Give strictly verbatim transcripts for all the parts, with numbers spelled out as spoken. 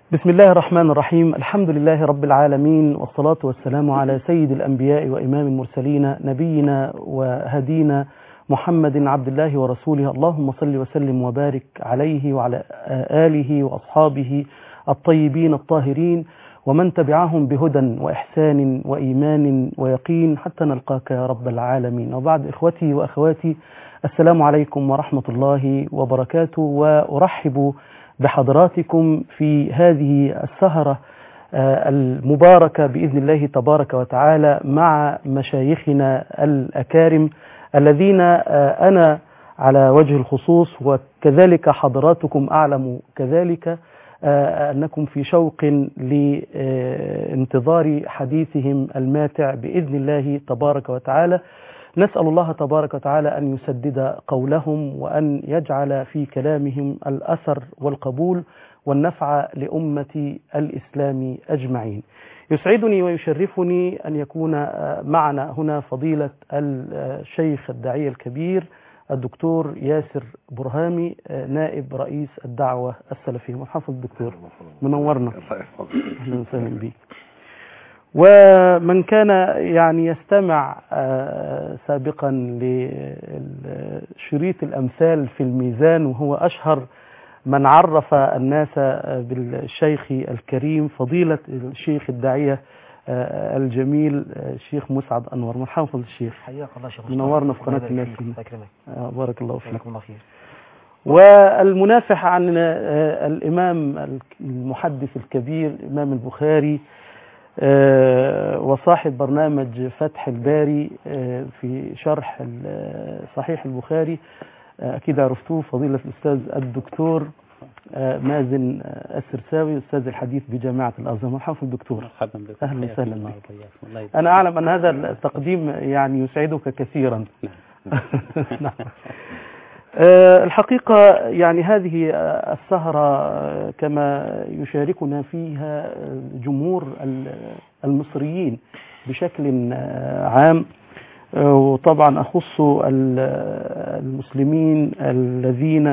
بسم الله الرحمن الرحيم. الحمد لله رب العالمين، والصلاة والسلام على سيد الأنبياء وإمام المرسلين، نبينا وهدينا محمد عبد الله ورسوله. اللهم صل وسلم وبارك عليه وعلى آله وأصحابه الطيبين الطاهرين، ومن تبعهم بهدى وإحسان وإيمان ويقين حتى نلقاك يا رب العالمين. وبعد، إخوتي وأخواتي، السلام عليكم ورحمة الله وبركاته، وأرحب بحضراتكم في هذه السهرة المباركة بإذن الله تبارك وتعالى مع مشايخنا الأكارم الذين أنا على وجه الخصوص وكذلك حضراتكم أعلم كذلك أنكم في شوق لانتظار حديثهم الماتع بإذن الله تبارك وتعالى. نسأل الله تبارك وتعالى أن يسدد قولهم، وأن يجعل في كلامهم الأثر والقبول والنفع لأمة الإسلام أجمعين. يسعدني ويشرفني أن يكون معنا هنا فضيلة الشيخ الداعية الكبير الدكتور ياسر برهامي، نائب رئيس الدعوة السلفية. مرحبا الدكتور، منورنا. أهلا وسهلا بك. ومن كان يعني يستمع سابقا لشريط الأمثال في الميزان، وهو أشهر من عرف الناس بالشيخ الكريم فضيلة الشيخ الداعية الجميل الشيخ مسعد أنور. مرحبا فضيلة الشيخ، حياك الله شيخ، منورنا في قناة الناس. بارك الله فيك. والمنافح عن الإمام المحدث الكبير الإمام البخاري وصاحب برنامج فتح الباري في شرح صحيح البخاري، أكيد عرفتوه، فضيلة الأستاذ الدكتور مازن السرساوي، أستاذ الحديث بجامعة الأزهر. مرحبا الدكتور. مرحبا بك. أهلا وسهلا بك. أنا أعلم أن هذا التقديم يعني يسعدك كثيرا. نعم. الحقيقة يعني هذه السهرة كما يشاركنا فيها جمهور المصريين بشكل عام، وطبعا أخص المسلمين الذين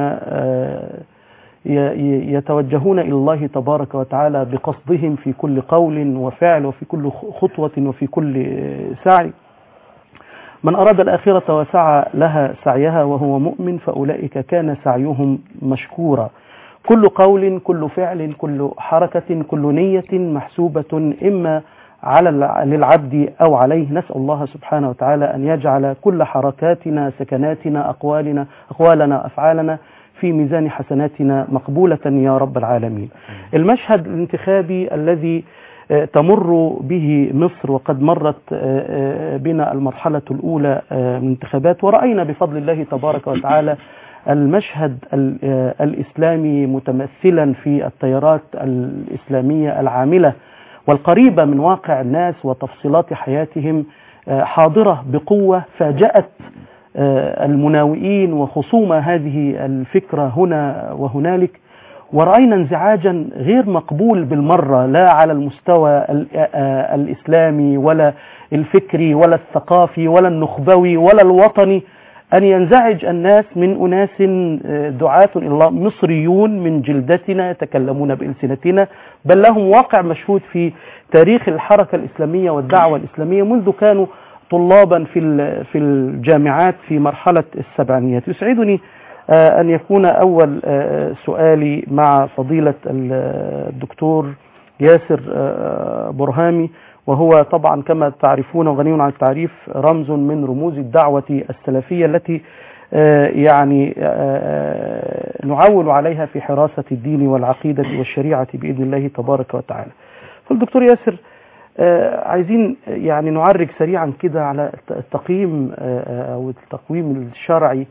يتوجهون إلى الله تبارك وتعالى بقصدهم في كل قول وفعل وفي كل خطوة وفي كل سعي. من أراد الآخرة وسعى لها سعيها وهو مؤمن فأولئك كان سعيهم مشكورا. كل قول، كل فعل، كل حركة، كل نية محسوبة إما على للعبد أو عليه. نسأل الله سبحانه وتعالى أن يجعل كل حركاتنا، سكناتنا، أقوالنا أقوالنا أفعالنا في ميزان حسناتنا مقبولة يا رب العالمين. المشهد الانتخابي الذي تمر به مصر، وقد مرت بنا المرحلة الأولى من الانتخابات، ورأينا بفضل الله تبارك وتعالى المشهد الإسلامي متمثلا في التيارات الإسلامية العاملة والقريبة من واقع الناس وتفصيلات حياتهم حاضرة بقوة، فاجأت المناوئين وخصوم هذه الفكرة هنا وهنالك. ورأينا انزعاجا غير مقبول بالمرة، لا على المستوى الإسلامي ولا الفكري ولا الثقافي ولا النخبوي ولا الوطني، أن ينزعج الناس من أناس دعاة إلى الله مصريون من جلدتنا يتكلمون بألسنتنا، بل لهم واقع مشهود في تاريخ الحركة الإسلامية والدعوة الإسلامية منذ كانوا طلابا في في الجامعات في مرحلة السبعينيات. يسعدني أن يكون أول سؤالي مع فضيلة الدكتور ياسر برهامي، وهو طبعا كما تعرفون وغني عن التعريف رمز من رموز الدعوة السلفية التي يعني نعول عليها في حراسة الدين والعقيدة والشريعة بإذن الله تبارك وتعالى. فالدكتور ياسر، عايزين يعني نعرج سريعا كده على التقييم أو التقويم الشرعي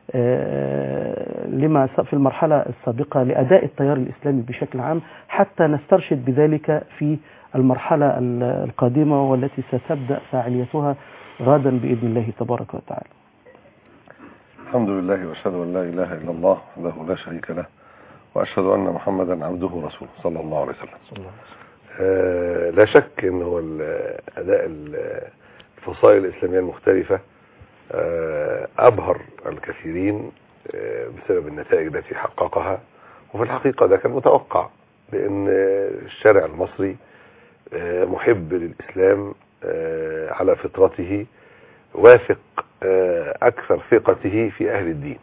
لما في المرحلة السابقة لأداء التيار الإسلامي بشكل عام، حتى نسترشد بذلك في المرحلة القادمة والتي ستبدأ فاعليتها غدا بإذن الله تبارك وتعالى. الحمد لله، وأشهد أن لا إله إلا الله وحده لا شريك له، وأشهد أن محمدا عبده ورسوله صلى الله عليه وسلم. آه لا شك أن هو أداء الفصائل الإسلامية المختلفة آه أبهر الكثيرين آه بسبب النتائج التي حققها، وفي الحقيقة ده كان متوقع لأن الشارع المصري محب للإسلام على فطرته، واثق أكثر ثقته في أهل الدين،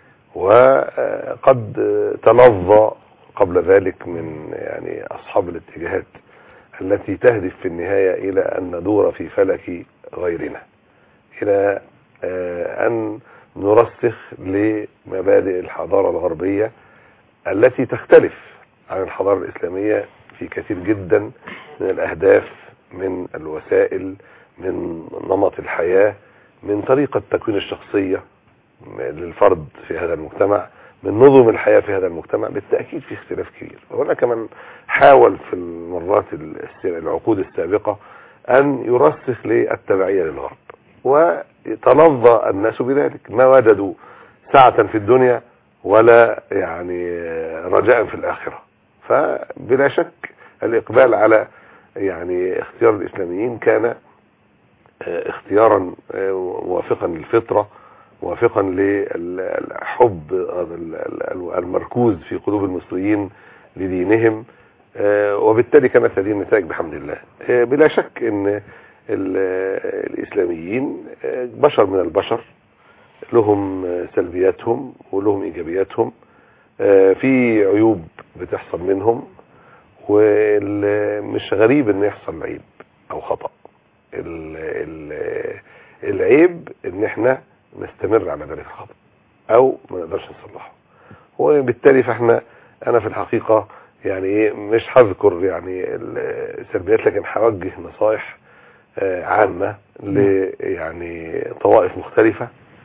وقد تلظى قبل ذلك من يعني أصحاب الاتجاهات التي تهدف في النهاية إلى أن ندور في فلك غيرنا، إلى أن نرسخ لمبادئ الحضارة الغربية التي تختلف عن الحضارة الإسلامية في كثير جدا من الأهداف، من الوسائل، من نمط الحياة، من طريقة تكوين الشخصية للفرد في هذا المجتمع، من نظم الحياة في هذا المجتمع. بالتأكيد في اختلاف كبير. وهناك من حاول في المرات العقود السابقة أن يرسخ للتبعية للغرب، وتلظى الناس بذلك، ما وجدوا سعة في الدنيا ولا يعني رجاء في الآخرة. فبلا شك الإقبال على يعني اختيار الإسلاميين كان اختيارا موافقا للفطرة، موافقا للحب المركوز في قلوب المصريين لدينهم، وبالتالي كانت هذه النتائج بحمد الله. بلا شك ان الإسلاميين بشر من البشر، لهم سلبياتهم ولهم إيجابياتهم، في عيوب بتحصل منهم، ومش غريب ان يحصل عيب او خطأ. العيب ان احنا نستمر على ذلك الخطأ او ما نقدرش نصلحه، وبالتالي فاحنا انا في الحقيقة يعني ايه مش هذكر يعني السلبيات، لكن هوجه نصائح عامة ل يعني طوائف مختلفة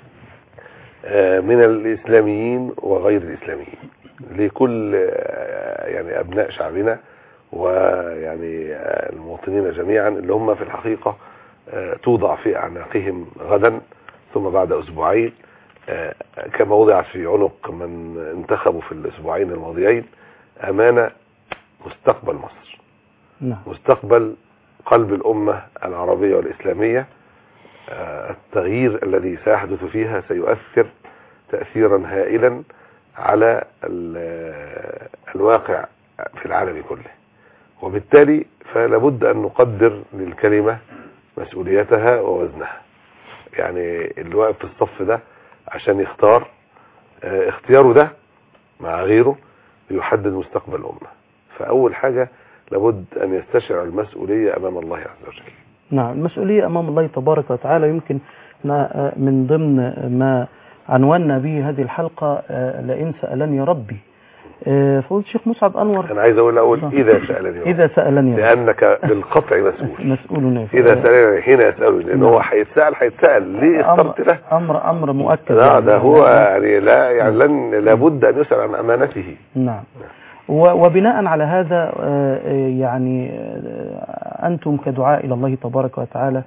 من الإسلاميين وغير الإسلاميين، لكل يعني أبناء شعبنا ويعني المواطنين جميعا اللي هم في الحقيقة توضع في أعناقهم غدا ثم بعد أسبوعين كما وضعت في عنق من انتخبوا في الأسبوعين الماضيين أمانة مستقبل مصر، نعم. مستقبل قلب الأمة العربية والإسلامية. التغيير الذي سيحدث فيها سيؤثر تأثيرا هائلا على الواقع في العالم كله، وبالتالي فلا بد أن نقدر للكلمة مسؤوليتها ووزنها. يعني اللي واقف في الصف ده عشان يختار، اختياره ده مع غيره يحدد مستقبل الأمة. فأول حاجة لابد أن يستشعر المسؤولية أمام الله عز وجل. نعم، المسؤولية أمام الله تبارك وتعالى. يمكن من ضمن ما عنونا به هذه الحلقة لئن سألني ربي. فقلت الشيخ مسعد أنور، أنا عايز أقول أقول إذا سألني ربي، إذا سألني ربي، لأنك بالقطع مسؤول. مسؤول إذا سألني حين يسألني، لأن هو هيتسأل هيتسأل ليه اخترت ده؟ أمر أمر مؤكد. لا يعني ده هو يعني لا يعني لن لابد أن يسأل عن أمانته. نعم. وبناء على هذا يعني أنتم كدعاء إلى الله تبارك وتعالى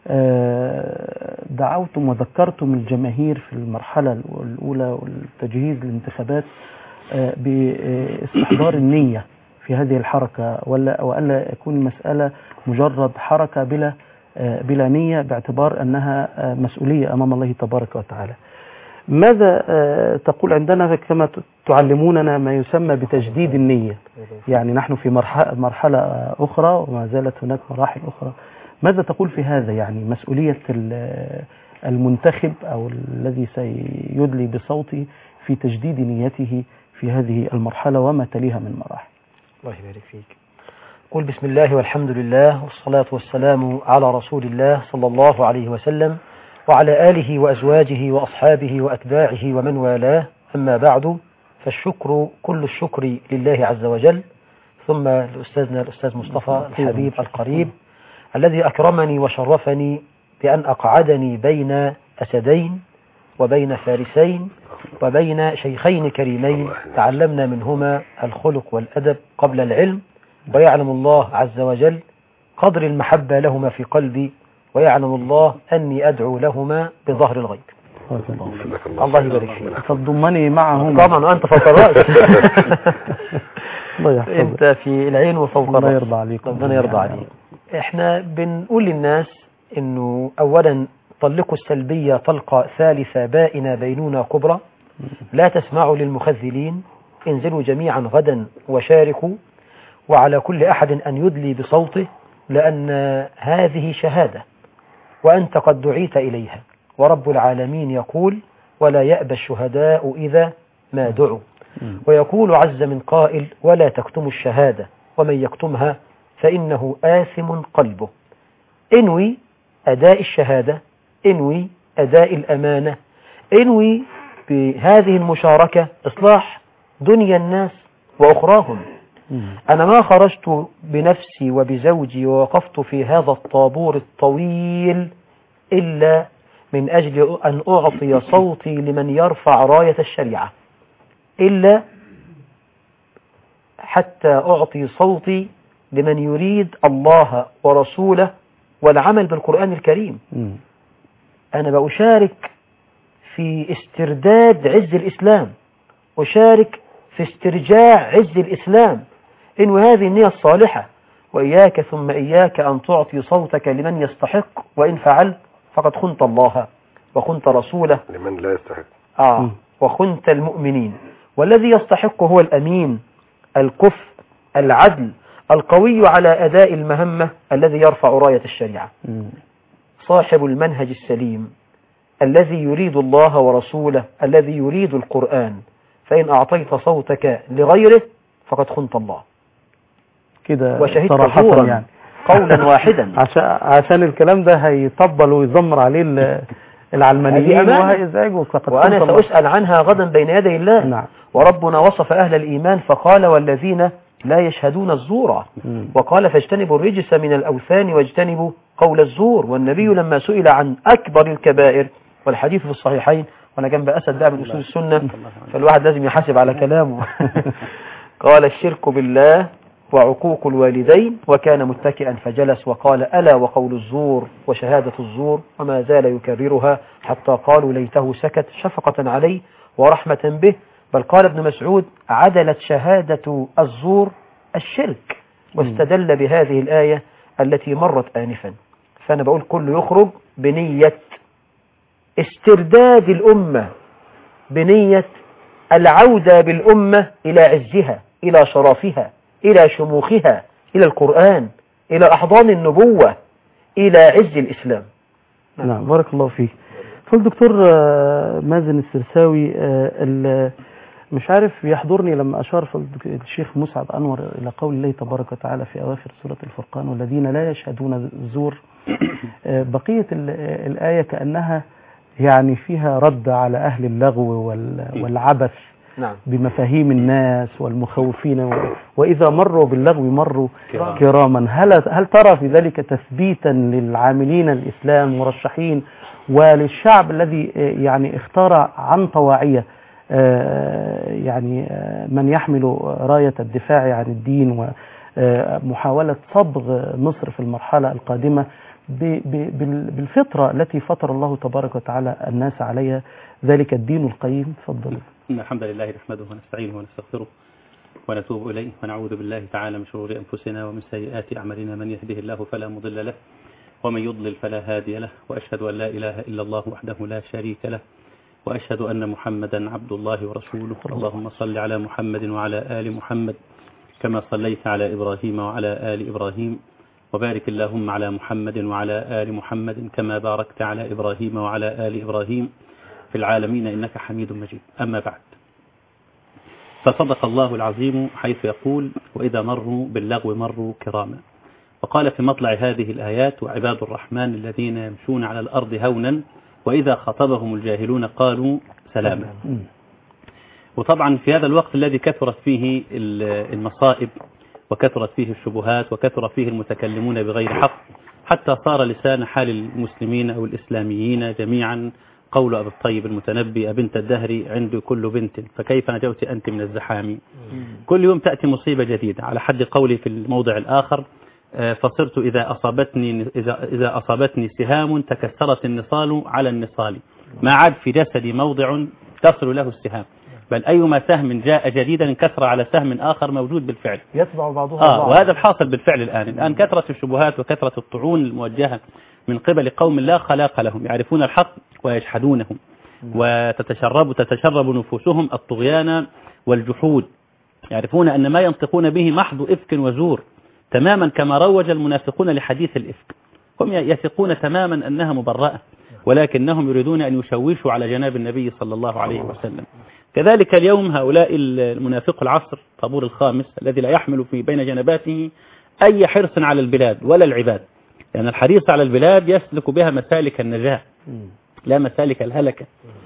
دعوتم وذكرتم الجماهير في المرحلة الأولى والتجهيز للانتخابات باستحضار النية في هذه الحركة، ولا وألا يكون المسألة مجرد حركة بلا بلا نية، باعتبار أنها مسؤولية أمام الله تبارك وتعالى. ماذا تقول عندنا كما تعلموننا ما يسمى بتجديد النية؟ يعني نحن في مرحلة أخرى وما زالت هناك مراحل أخرى. ماذا تقول في هذا؟ يعني مسؤولية المنتخب أو الذي سيدلي بصوته في تجديد نيته في هذه المرحلة وما تليها من مراحل. الله يبارك فيك. قل بسم الله والحمد لله والصلاة والسلام على رسول الله صلى الله عليه وسلم وعلى آله وأزواجه وأصحابه وأتباعه ومن والاه، أما بعد، فالشكر كل الشكر لله عز وجل، ثم لأستاذنا الأستاذ مصطفى الحبيب القريب الذي أكرمني وشرفني بأن أقعدني بين أسدين وبين فارسين وبين شيخين كريمين تعلمنا منهما الخلق والأدب قبل العلم، ويعلم الله عز وجل قدر المحبة لهما في قلبي، ويعلم الله أني أدعو لهما بظهر الغيب. الله يبارك فيك. تضمني معهم طبعا، أنت فوق الرأس. أنت في العين وفوق الرأس. الله يرضى عليك. ربنا يرضى عليك. احنا بنقول للناس انه اولا طلقوا السلبية طلقة ثالثة بائنة بينونة كبرى، لا تسمعوا للمخذلين، انزلوا جميعا غدا وشاركوا، وعلى كل أحد أن يدلي بصوته، لأن هذه شهادة وأنت قد دعيت إليها، ورب العالمين يقول: ولا يأبى الشهداء إذا ما دعوا. ويقول عز من قائل: ولا تكتموا الشهادة ومن يكتمها فإنه آثم قلبه. انوي أداء الشهادة، انوي أداء الأمانة، انوي بهذه المشاركة إصلاح دنيا الناس وأخراهم. أنا ما خرجت بنفسي وبزوجي ووقفت في هذا الطابور الطويل إلا من أجل أن أعطي صوتي لمن يرفع راية الشريعة، إلا حتى أعطي صوتي لمن يريد الله ورسوله والعمل بالقرآن الكريم. أنا بأشارك في استرداد عز الإسلام، أشارك في استرجاع عز الإسلام، إن هذه النية الصالحة. وإياك ثم إياك أن تعطي صوتك لمن يستحق، وإن فعلت فقد خنت الله وخنت رسوله لمن لا يستحق آه وخنت المؤمنين. والذي يستحق هو الأمين الكفء العدل القوي على أداء المهمة، الذي يرفع راية الشريعة، صاحب المنهج السليم الذي يريد الله ورسوله، الذي يريد القرآن. فإن أعطيت صوتك لغيره فقد خنت الله كده وشهدت صراحة زورا يعني قولا واحدا. عشان عشان الكلام ده هيطبل ويزمر عليه ال- العلمانيين وهيزعجوا. فقد وأنا خنت الله. سأسأل عنها غدا بين يدي الله. نعم. وربنا وصف أهل الإيمان فقال: والذين لا يشهدون الزور، وقال: فاجتنبوا الرجس من الأوثان واجتنبوا قول الزور. والنبي لما سئل عن أكبر الكبائر، والحديث في الصحيحين، وأنا جنب أسد ده من أصول السنة فالواحد لازم يحاسب على كلامه قال: الشرك بالله وعقوق الوالدين، وكان متكئا فجلس وقال: ألا وقول الزور وشهادة الزور، وما زال يكررها حتى قالوا ليته سكت شفقة عليه ورحمة به. بل قال ابن مسعود: عدلت شهادة الزور الشرك، واستدل بهذه الآية التي مرت آنفا. فأنا بقول كل يخرج بنية استرداد الأمة، بنية العودة بالأمة إلى عزها، إلى شرفها، إلى شموخها، إلى القرآن، إلى أحضان النبوة، إلى عز الإسلام. نعم، بارك الله فيك. فالدكتور مازن السرساوي، مش عارف يحضرني لما أشار الشيخ مسعد أنور إلى قول الله تبارك وتعالى في أواخر سورة الفرقان: والذين لا يشهدون الزور. بقية الآية كأنها يعني فيها رد على أهل اللغو والعبث نعم. بمفاهيم الناس والمخوفين، وإذا مروا باللغو مروا كراما. هل هل ترى في ذلك تثبيتا للعاملين الإسلام مرشحين وللشعب الذي يعني اختار عن طواعية يعني من يحمل راية الدفاع عن الدين ومحاولة صبغ مصر في المرحلة القادمة بالفطرة التي فطر الله تبارك وتعالى الناس عليها، ذلك الدين القيم؟ تفضل. إن الحمد لله نحمده ونستعينه ونستغفره ونتوب إليه ونعوذ بالله تعالى من شرور أنفسنا ومن سيئات أعمالنا، من يهده الله فلا مضل له ومن يضلل فلا هادي له، وأشهد أن لا إله إلا الله وحده لا شريك له، وأشهد أن محمدا عبد الله ورسوله. اللهم صل على محمد وعلى آل محمد كما صليت على إبراهيم وعلى آل إبراهيم، وبارك اللهم على محمد وعلى آل محمد كما باركت على إبراهيم وعلى آل إبراهيم في العالمين إنك حميد مجيد. أما بعد، فصدق الله العظيم حيث يقول: وإذا مروا باللغو مروا كراما. وقال في مطلع هذه الآيات: وعباد الرحمن الذين يمشون على الأرض هونا وإذا خطبهم الجاهلون قالوا سلاما. وطبعا في هذا الوقت الذي كثرت فيه المصائب وكثرت فيه الشبهات وكثر فيه المتكلمون بغير حق، حتى صار لسان حال المسلمين أو الإسلاميين جميعا قول أبي الطيب المتنبي: أبنت الدهر عند كل بنت فكيف نجوت أنت من الزحام. كل يوم تأتي مصيبة جديدة، على حد قولي في الموضع الآخر: فصرت إذا أصابتني, إذا, إذا أصابتني سهام تكسرت النصال على النصال، ما عاد في جسدي موضع تصل له السهام، بل أيما سهم جاء جديدا انكسر على سهم آخر موجود بالفعل، يتبع بعضها آه بعض. وهذا الحاصل بالفعل الآن. الآن كثرة الشبهات وكثرة الطعون الموجهة من قبل قوم لا خلاق لهم، يعرفون الحق ويجحدونهم، وتتشرب تتشرب نفوسهم الطغيان والجحود يعرفون أن ما ينطقون به محض إفك وزور، تماما كما روج المنافقون لحديث الإفك. هم يثقون تماما أنها مبرأة، ولكنهم يريدون أن يشوشوا على جناب النبي صلى الله عليه وسلم. كذلك اليوم هؤلاء المنافق العصر طابور الخامس الذي لا يحمل في بين جنباته أي حرص على البلاد ولا العباد، لأن يعني الحريص على البلاد يسلك بها مسالك النجاة لا مسالك الهلكة.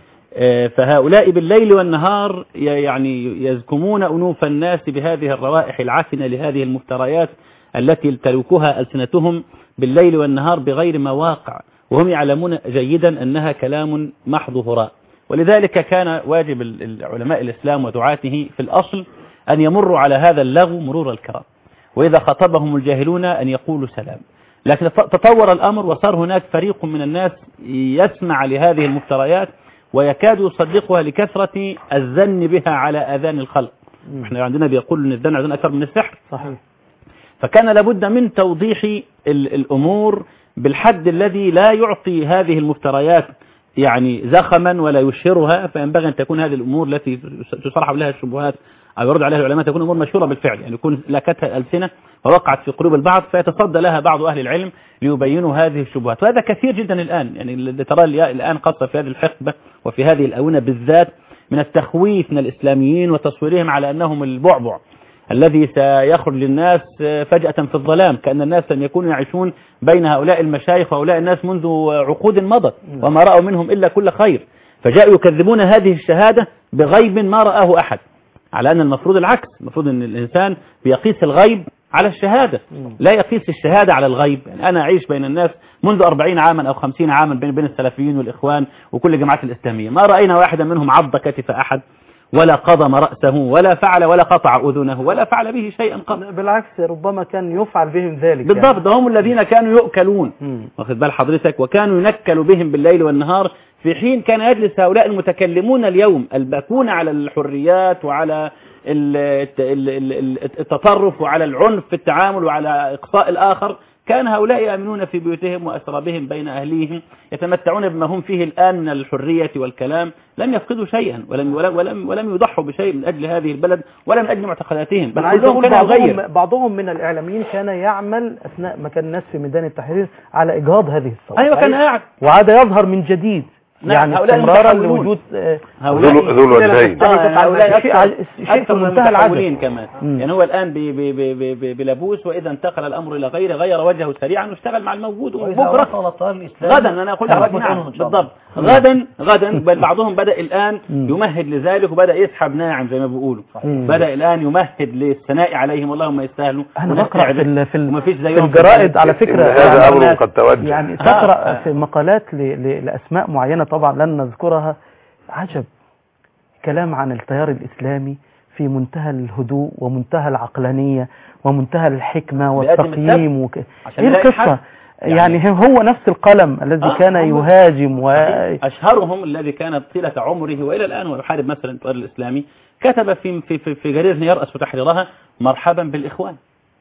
فهؤلاء بالليل والنهار يعني يزكمون أنوف الناس بهذه الروائح العفنة لهذه المفتريات التي تلوكها ألسنتهم بالليل والنهار بغير مواقع، وهم يعلمون جيدا أنها كلام محض هراء. ولذلك كان واجب العلماء الإسلام ودعاته في الأصل أن يمروا على هذا اللغو مرور الكرام، وإذا خطبهم الجاهلون أن يقولوا سلام. لكن تطور الأمر وصار هناك فريق من الناس يسمع لهذه المفتريات ويكاد يصدقها لكثرة الزن بها آذان آذان الخلق. احنا عندنا بيقول أن الزن عندنا أكثر من السحر. صحيح. فكان لابد من توضيح الأمور بالحد الذي لا يعطي هذه المفتريات يعني زخما ولا يشهرها، فينبغي أن تكون هذه الأمور التي تصرح لها الشبهات أو يرد عليها العلماء تكون أمور مشهورة بالفعل، يعني يكون لكتها الألسنة ووقعت في قلوب البعض فيتصدى لها بعض أهل العلم ليبينوا هذه الشبهات. وهذا كثير جدا الآن، يعني اللي ترى الآن خاصة في هذه الحقبة وفي هذه الآونة بالذات من التخويف من الإسلاميين وتصويرهم على أنهم البعبع الذي سيخرج للناس فجأة في الظلام، كأن الناس لم يكونوا يعيشون بين هؤلاء المشايخ وهؤلاء الناس منذ عقود مضت وما رأوا منهم إلا كل خير، فجاءوا يكذبون هذه الشهادة بغيب ما رآه أحد، على أن المفروض العكس، المفروض أن الإنسان بيقيس الغيب على الشهادة لا يقيس الشهادة على الغيب. يعني أنا أعيش بين الناس منذ أربعين عاما أو خمسين عاما بين بين السلفيين والإخوان وكل الجماعات الإسلامية، ما رأينا واحدا منهم عض كتف أحد ولا قضم رأسه ولا فعل ولا قطع أذنه ولا فعل به شيئا قط، بالعكس ربما كان يفعل بهم ذلك. بالضبط، يعني. هم الذين كانوا يؤكلون، واخد بال حضرتك، وكانوا ينكلوا بهم بالليل والنهار، في حين كان يجلس هؤلاء المتكلمون اليوم الباكون على الحريات وعلى التطرف وعلى العنف في التعامل وعلى إقصاء الآخر، كان هؤلاء يأمنون في بيوتهم وأسرابهم بين أهليهم يتمتعون بما هم فيه الآن من الحرية والكلام، لم يفقدوا شيئا ولم ولم ولم, ولم يضحوا بشيء من أجل هذه البلد ولا من أجل معتقداتهم، بل كلهم كان يغير. بعضهم من الإعلاميين كان يعمل أثناء ما كان الناس في ميدان التحرير على إجهاض هذه الثورة. أيوة كان قاعد وعاد يظهر من جديد، يعني استمرارا لوجود هؤلاء ذو الوجهين. هؤلاء شيء في منتهى العجب كمان. يعني هو الآن بلبوس، وإذا انتقل الأمر إلى غيره غير وجهه سريعا واشتغل مع الموجود. وبكرة غدا أنا أقول نعم بالضبط غدا غدا بل بعضهم بدأ الآن يمهد لذلك وبدأ يسحب ناعم زي ما بيقولوا، بدأ الآن يمهد للثناء عليهم والله ما يستاهلوا. أنا بقرأ في في الجرائد على فكرة هذا أمر قد توجه، يعني تقرأ في مقالات لأسماء معينة طبعا لن نذكرها، عجب كلام عن التيار الإسلامي في منتهى الهدوء ومنتهى العقلانية ومنتهى الحكمة والتقييم وك... ايه القصة؟ يعني, يعني هو نفس القلم الذي آه كان يهاجم و... أشهرهم الذي كان طيلة عمره وإلى الآن ويحارب مثلا التيار الإسلامي كتب في في في, في جريدة يرأس وتحريرها مرحبا بالإخوان،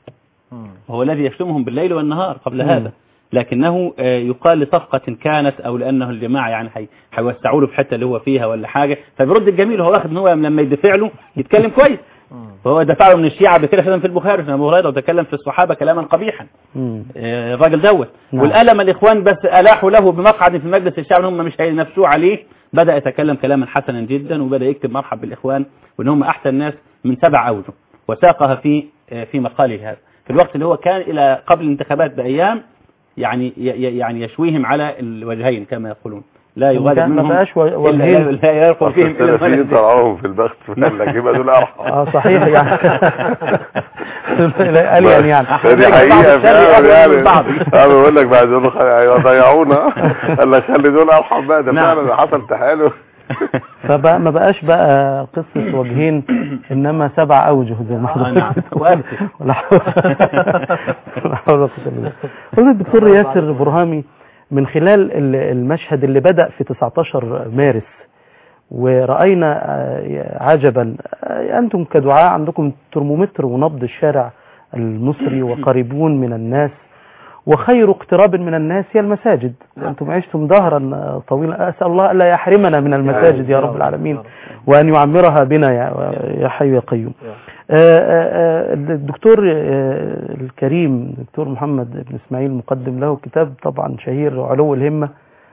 وهو الذي يشتمهم بالليل والنهار قبل م. هذا، لكنه يقال لصفقة كانت أو لأنه الجماعة يعني حيوسعوا له في حتة اللي هو فيها ولا حاجة، فبيرد الجميل هو واخد ان هو لما يدفع له يتكلم كويس، فهو دفع له من الشيعة بكده في البخاري في أبو هريرة وتكلم في الصحابة كلاما قبيحا الراجل دوت. والألم الإخوان بس ألاحوا له بمقعد في مجلس الشعب هم مش هينفسوه عليه، بدأ يتكلم كلاما حسنا جدا وبدأ يكتب مرحب بالإخوان وإن هم أحسن ناس من سبع أوجه، وساقها في في مقاله هذا في الوقت اللي هو كان إلى قبل الانتخابات بأيام يعني يعني يشويهم على الوجهين كما يقولون، لا يغادر منهم ما بقاش وجهين لا يرفع فيهم الا في طلعوهم في البخت لك يبقى دول ارحم. اه صحيح يعني قال يعني دي حقيقه يعني انا بقول لك بعد دول هيضيعونا قال لك خلي دول ارحم بقى، ده فعلا حصل تحالف. فبقى ما بقاش بقى قصة وجهين انما سبع اوجه زي ما حضرتك بتقول. ولا حول ولا حول. الدكتور ياسر برهامي، من خلال المشهد اللي بدأ في تسعة عشر مارس ورأينا عجبا، أنتم كدعاء عندكم ترمومتر ونبض الشارع المصري وقريبون من الناس، وخير اقتراب من الناس هي المساجد. أنتم عشتم ظهرا طويلا، أسأل الله ألا يحرمنا من المساجد يا رب العالمين وأن يعمرها بنا يا حي يا قيوم. الدكتور الكريم دكتور محمد بن إسماعيل مقدم له كتاب طبعا شهير علو الهمة،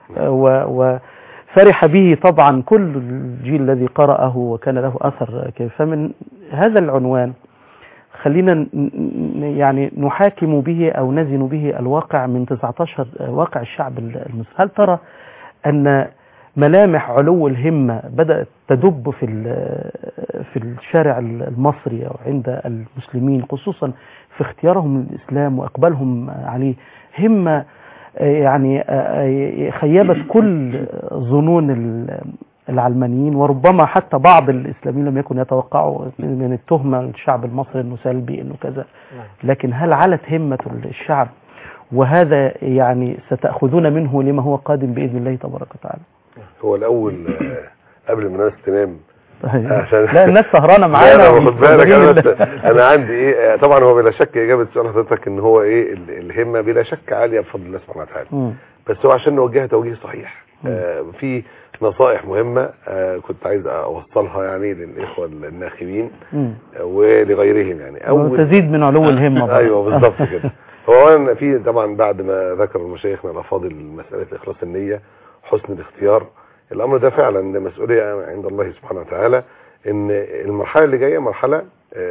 وفرح به طبعا كل الجيل الذي قرأه وكان له أثر. فمن هذا العنوان خلينا يعني نحاكم به أو نزن به الواقع من تسعة عشر واقع الشعب المصري. هل ترى أن ملامح علو الهمة بدأت تدب في في الشارع المصري أو عند المسلمين، خصوصا في اختيارهم للإسلام وإقبالهم عليه، همة يعني خيبت كل ظنون العلمانيين، وربما حتى بعض الإسلاميين لم يكن يتوقعوا من التهمة الشعب المصري أنه سلبي أنه كذا، لكن هل علت همة الشعب؟ وهذا يعني ستأخذون منه لما هو قادم بإذن الله تبارك وتعالى. هو الأول قبل ما الناس تنام عشان لا الناس سهرانه معانا. خد بالك انا انا عندي ايه، طبعا هو بلا شك اجابه سؤال حضرتك ان هو ايه الهمه بلا شك عاليه بفضل الله سبحانه وتعالى، بس هو عشان نوجهها توجيه صحيح آه في نصائح مهمه آه كنت عايز اوصلها يعني للاخوه الناخبين آه ولغيرهم يعني. اول تزيد من علو الهمه. ايوه بالظبط كده. هو في طبعا بعد ما ذكر مشايخنا الافاضل مساله اخلاص النيه حسن الاختيار، الامر ده فعلا مسؤوليه عند الله سبحانه وتعالى، ان المرحله اللي جايه مرحله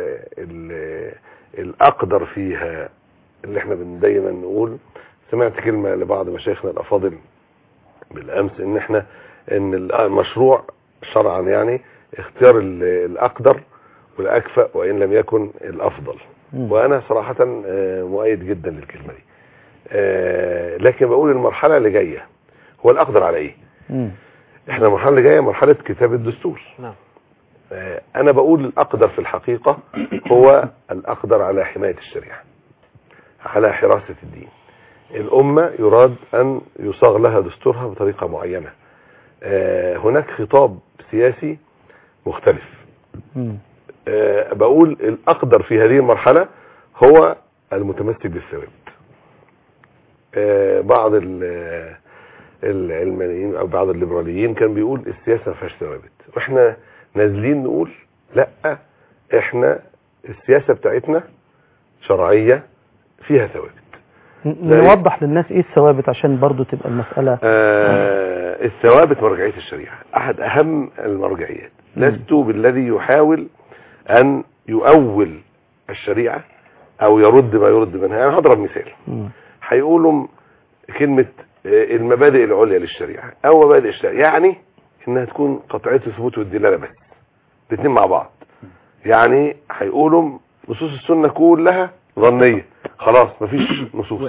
الاقدر فيها اللي احنا دايما نقول. سمعت كلمه لبعض مشايخنا الافاضل بالامس ان احنا ان المشروع شرعا يعني اختيار الاقدر والاكفأ وان لم يكن الافضل، وانا صراحه مؤيد جدا للكلمه دي. لكن بقول المرحله اللي جايه هو الاقدر على ايه؟ احنا المرحله اللي جايه مرحله كتابه الدستور. نعم. اه انا بقول الاقدر في الحقيقه هو الاقدر على حمايه الشريعه، على حراسه الدين. الامه يراد ان يصاغ لها دستورها بطريقه معينه. اه هناك خطاب سياسي مختلف. اه بقول الاقدر في هذه المرحله هو المتمسك بالثوابت. اه بعض العلمانيين او بعض الليبراليين كان بيقول السياسه ما فيهاش ثوابت، واحنا نازلين نقول لا، احنا السياسه بتاعتنا شرعيه فيها ثوابت. نوضح للناس ايه الثوابت عشان برضو تبقى المساله. آه الثوابت مرجعيه الشريعه، احد اهم المرجعيات. لست بالذي يحاول ان يؤول الشريعه او يرد ما يرد منها. انا هضرب مثال. هيقولوا كلمه المبادئ العليا للشريعه او مبادئ الشريعه، يعني انها تكون قطعيه الثبوت والدلاله بس، الاثنين مع بعض. يعني هيقولوا نصوص السنه كلها ظنيه، خلاص مفيش نصوص.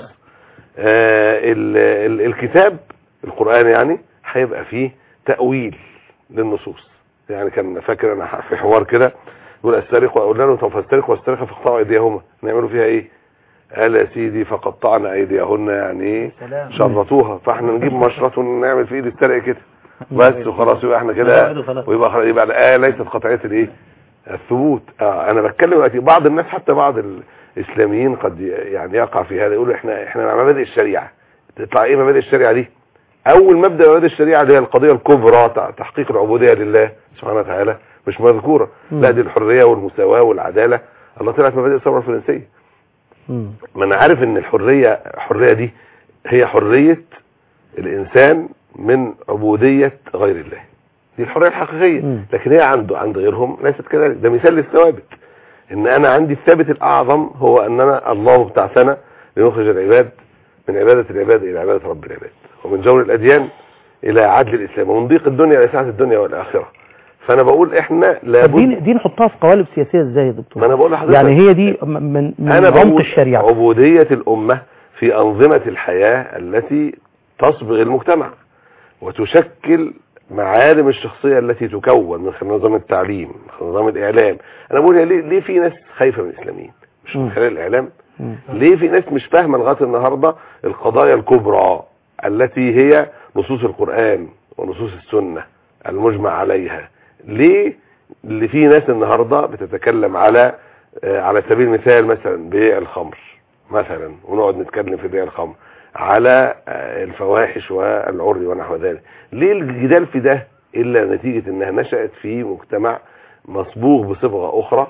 آه ال ال الكتاب القران يعني هيبقى فيه تاويل للنصوص. يعني كان فاكر انا في حوار كده يقول السارق واقول له طب فالسارق والسارقه فاقطعوا ايديهما، نعملوا فيها ايه؟ قال يا سيدي فقطعنا ايديهن، يعني ايه؟ شرطوها، فاحنا نجيب مشرط ونعمل في ايد السارق كده بس وخلاص، يبقى احنا كده ويبقى يبقى الآية ليست قطعيه الايه؟ الثبوت. اه انا بتكلم دلوقتي بعض الناس حتى بعض الاسلاميين قد يعني يقع في هذا، يقول احنا احنا مع مبادئ الشريعه. تطلع ايه مبادئ الشريعه دي؟ اول مبدا مبادئ الشريعه اللي هي القضيه الكبرى تحقيق العبوديه لله سبحانه وتعالى مش مذكوره، لا دي الحريه والمساواه والعداله. الله طلعت مبادئ الثوره الفرنسيه. ما انا عارف ان الحريه الحريه دي هي حريه الانسان من عبوديه غير الله، دي الحريه الحقيقيه. لكن هي عنده عند غيرهم ليست كذلك. ده مثال للثوابت، ان انا عندي الثابت الاعظم هو اننا الله ابتعثنا لنخرج العباد من عباده العباد الى عباده رب العباد، ومن جور الاديان الى عدل الاسلام، ومن ضيق الدنيا الى سعه الدنيا والاخره. فانا بقول احنا لابد دي دي نحطها في قوالب سياسيه ازاي يا دكتور؟ ما انا بقول لحضرتك يعني هي دي من, من أنا عمق الشريعه، عبوديه الامه في انظمه الحياه التي تصبغ المجتمع وتشكل معالم الشخصيه التي تكون من خلال نظام التعليم، من خلال نظام الاعلام. انا بقول ليه, ليه في ناس خايفه من الاسلاميين مش من خلال الاعلام؟ م. ليه في ناس مش فاهمه لغايه النهارده القضايا الكبرى التي هي نصوص القران ونصوص السنه المجمع عليها؟ ليه اللي في ناس النهارده بتتكلم على آه على سبيل المثال مثلا بيع الخمر مثلا، ونقعد نتكلم في بيع الخمر، على آه الفواحش والعري ونحو ذلك؟ ليه الجدال في ده الا نتيجه انها نشأت في مجتمع مصبوغ بصبغه اخرى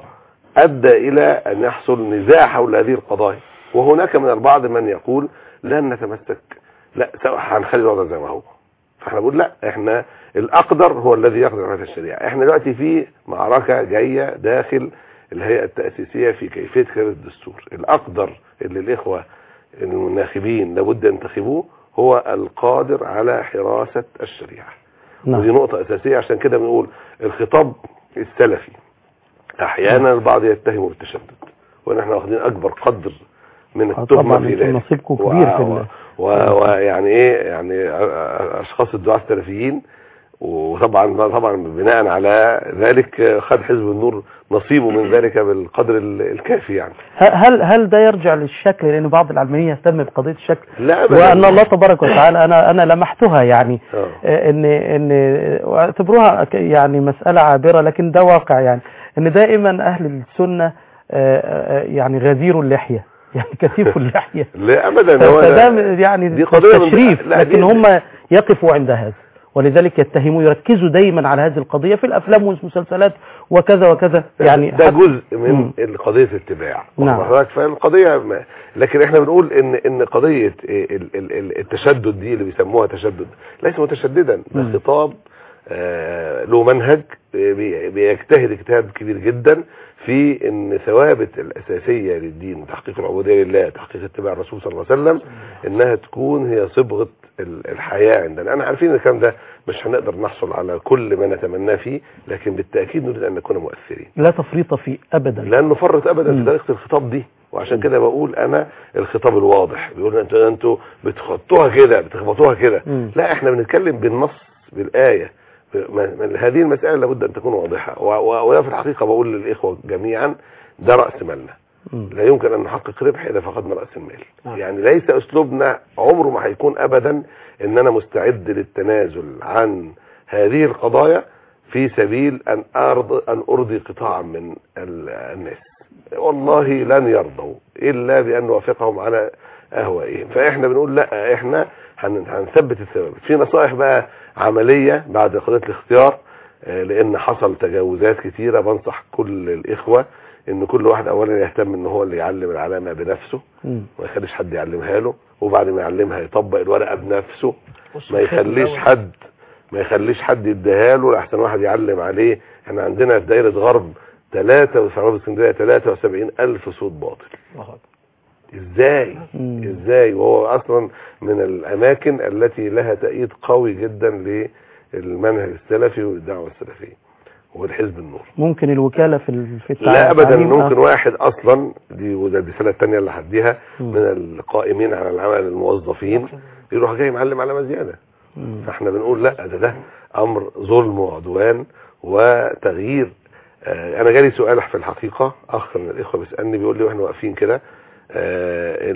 ادى الى ان يحصل نزاع حول هذه القضايا. وهناك من البعض من يقول لن نتمسك، لا هنخلي الوضع زي ما هو. فاحنا بنقول لا، احنا الاقدر هو الذي يقدر على الشريعه. احنا دلوقتي في معركه جايه داخل الهيئه التاسيسيه في كيفيه كتابه الدستور. الاقدر اللي الاخوه الناخبين لابد ان ينتخبوه هو القادر على حراسه الشريعه. نعم. ودي نقطه اساسيه. عشان كده بنقول الخطاب السلفي احيانا البعض يتهمه بالتشدد، ونحن واخدين اكبر قدر من التهمه في ذلك. نصيبكم كبير في ويعني ايه يعني اشخاص الدعاة السلفيين، وطبعا طبعا بناء على ذلك خد حزب النور نصيبه من ذلك بالقدر الكافي. يعني هل هل ده يرجع للشكل؟ لان بعض العلمانيين يهتم بقضيه الشكل، لا وان الله تبارك وتعالى انا انا لمحتها يعني أوه. ان ان اعتبروها يعني مساله عابره، لكن ده واقع يعني ان دائما اهل السنه يعني غزير اللحيه، يعني كثيف اللحيه. لا ابدا، هو يعني دي قضيه تشريف، لكن هم يقفوا عند هذا، ولذلك يتهموا يركزوا دايما على هذه القضيه في الافلام والمسلسلات وكذا وكذا. يعني ده جزء من م. قضيه الاتباع. نعم. فالقضيه، لكن احنا بنقول ان ان قضيه التشدد دي اللي بيسموها تشدد ليس متشددا، ده خطاب آه له منهج بيجتهد اجتهاد كبير جدا في ان ثوابت الاساسيه للدين، تحقيق العبوديه لله، تحقيق اتباع الرسول صلى الله عليه وسلم، انها تكون هي صبغه الحياه عندنا. انا عارفين ان الكلام ده مش هنقدر نحصل على كل ما نتمناه فيه، لكن بالتاكيد نريد ان نكون مؤثرين، لا تفريط فيه ابدا، لن نفرط ابدا في طريقه الخطاب دي. وعشان كده بقول انا الخطاب الواضح بيقول انتوا انتوا بتخطوها كده، بتخبطوها كده، لا احنا بنتكلم بالنص بالايه. هذه المسألة لابد أن تكون واضحة، وأنا في الحقيقة بقول للإخوة جميعا ده رأس مالنا، لا يمكن أن نحقق ربح إذا فقدنا رأس المال. يعني ليس أسلوبنا عمره ما هيكون أبدا إن أنا مستعد للتنازل عن هذه القضايا في سبيل أن أرضي, أن أرضي قطاعا من الناس. والله لن يرضوا إلا بأن نوافقهم على أهوائهم. فإحنا بنقول لا، إحنا هنثبت الثوابت. في نصائح بقى عملية بعد قضية الاختيار، لأن حصل تجاوزات كتيرة. بنصح كل الإخوة إن كل واحد أولا يهتم إن هو اللي يعلم العلامة بنفسه، ما يخليش حد يعلمها له، وبعد ما يعلمها يطبق الورقة بنفسه، ما يخليش حد ما يخليش حد يديها له لأحسن واحد يعلم عليه. احنا عندنا في دائرة غرب ثلاثة وفي غرب اسكندرية ثلاثة وسبعين ألف صوت باطل. ازاي مم. ازاي وهو اصلا من الاماكن التي لها تأييد قوي جدا للمنهج السلفي والدعوة السلفية والحزب النور. ممكن الوكالة في في لا ابدا، ممكن واحد اصلا دي وده دي السنه الثانيه اللي هديها من القائمين على العمل الموظفين يروح جاي معلم علامه زياده. مم. فاحنا بنقول لا، ده ده امر ظلم وعدوان وتغيير. آه انا جالي سؤال في الحقيقه، اخ من الاخوه بيسالني بيقول لي واحنا واقفين كده آه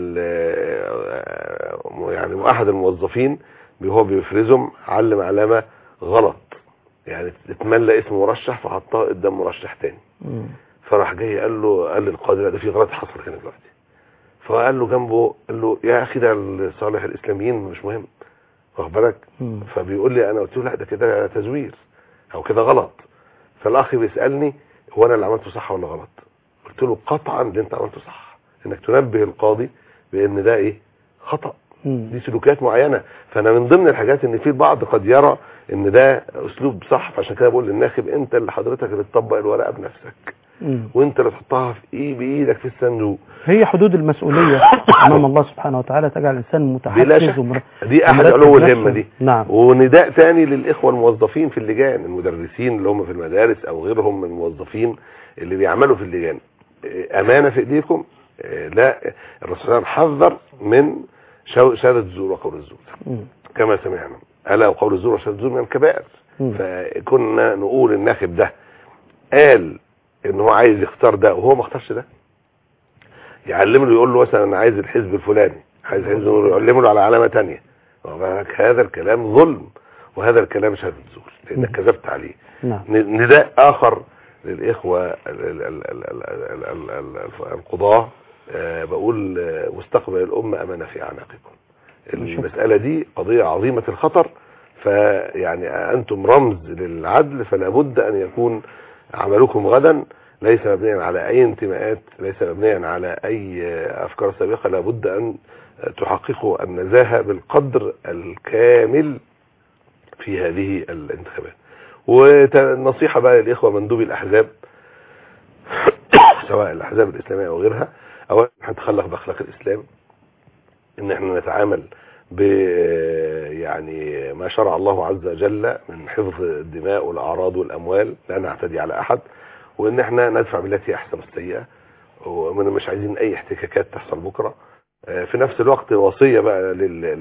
يعني احد الموظفين هو بيفرزهم علم علامه غلط، يعني اتملى اسم مرشح فحطها قدام مرشح تاني. مم. فراح جاي قال له قال للقاضي ده في غلط حصل هنا دلوقتي. فقال له جنبه قال له يا اخي ده لصالح الاسلاميين مش مهم، واخد بالك؟ فبيقول لي انا قلت له لا ده كده تزوير او كده غلط. فالاخ بيسالني هو انا اللي عملته صح ولا غلط؟ قلت له قطعا اللي انت عملته صح، انك تنبه القاضي بان ده ايه خطأ. مم. دي سلوكيات معينه. فانا من ضمن الحاجات ان في البعض قد يرى ان ده اسلوب صح، فعشان كده بقول للناخب انت اللي حضرتك اللي تطبق الورقه بنفسك. مم. وانت اللي تحطها في ايه بايدك في الصندوق. هي حدود المسؤوليه امام الله سبحانه وتعالى تجعل الانسان متحفز ومر... دي احد علو الهمه دي. نعم. ونداء ثاني للاخوه الموظفين في اللجان، المدرسين اللي هم في المدارس او غيرهم من الموظفين اللي بيعملوا في اللجان، امانه في ايديكم. لا، الرسول صلى الله عليه وسلم حذر من شهاده الزور وقول الزور. مم. كما سمعنا الا وقول الزور وشهاده الزور من الكبائر. مم. فكنا نقول الناخب ده قال ان هو عايز يختار ده وهو ما اختارش ده، يعلم له يقول له مثلا انا عايز الحزب الفلاني، عايز حزب يعلم له على علامه ثانيه. هذا الكلام ظلم، وهذا الكلام شهاده الزور لانك كذبت عليه. نعم. نداء اخر للاخوه القضاه، بقول مستقبل الامه امانه في اعناقكم. المساله دي قضيه عظيمه الخطر، فيعني انتم رمز للعدل، فلا بد ان يكون عملكم غدا ليس مبنيا على أي انتماءات، ليس مبنيا على أي أفكار سابقة. لابد أن تحققوا النزاهة بالقدر الكامل في هذه الانتخابات. والنصيحة بقى للإخوة مندوبي الأحزاب سواء الأحزاب الإسلامية أو غيرها، أولا هنتخلق بأخلاق الإسلام، إن احنا نتعامل ب يعني ما شرع الله عز وجل من حفظ الدماء والأعراض والأموال، لا نعتدي على أحد، وإن احنا ندفع بالتي أحسن السيئة، ومن مش عايزين أي احتكاكات تحصل بكرة. في نفس الوقت وصية بقى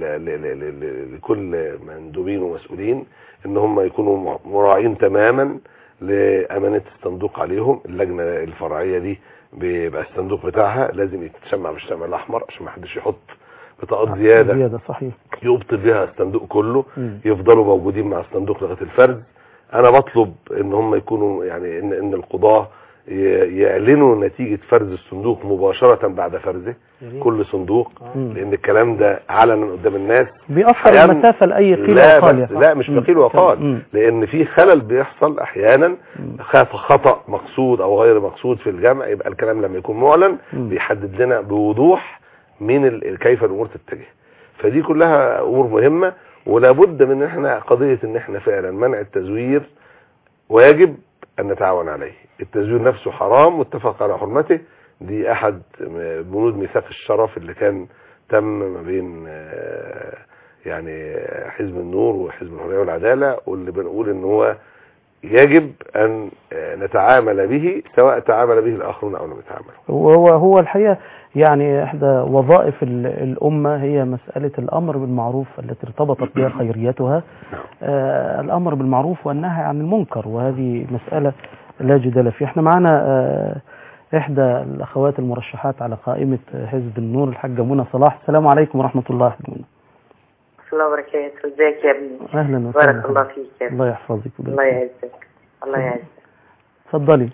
لكل مندوبين ومسؤولين ان هم يكونوا مراعين تماما لأمانة الصندوق عليهم. اللجنة الفرعية دي بيبقى الصندوق بتاعها لازم يتشمع بالشمع الأحمر عشان ما حدش يحط بطاقات زيادة زيادة صحيح يبطل بها الصندوق كله. م. يفضلوا موجودين مع الصندوق لغاية الفرز. انا بطلب ان هم يكونوا يعني ان, إن القضاة يعلنوا نتيجة فرز الصندوق مباشرة بعد فرزه كل صندوق، لان الكلام ده علنا قدام الناس بيأثر المسافة لأي قيل لا وقال. لا مش بقيل وقال، لان في خلل بيحصل احيانا، خطأ مقصود او غير مقصود في الجمع. يبقى الكلام لما يكون معلن بيحدد لنا بوضوح من كيف الامور تتجه. فدي كلها امور مهمة، ولا بد من احنا قضية ان احنا فعلا منع التزوير واجب ان نتعاون عليه. التزوير نفسه حرام واتفق على حرمته، دي احد بنود ميثاق الشرف اللي كان تم ما بين يعني حزب النور وحزب الحرية والعدالة، واللي بنقول ان هو يجب ان نتعامل به سواء تعامل به الاخرون او لم يتعاملوا. وهو هو الحقيقة يعني احدى وظائف الامة هي مسألة الامر بالمعروف التي ارتبطت بها خيريتها، آه الامر بالمعروف والنهي عن المنكر، وهذه مسألة لا جدال فيها. احنا معنا آه احدى الاخوات المرشحات على قائمة حزب النور، الحاجة منى صلاح. السلام عليكم ورحمة الله وبركاته. الله وبركاته. ازيك يا ابني؟ اهلا وسهلا. بارك الله فيك يا ابني. الله يحفظك. الله يعزك. الله يعزك. اتفضلي.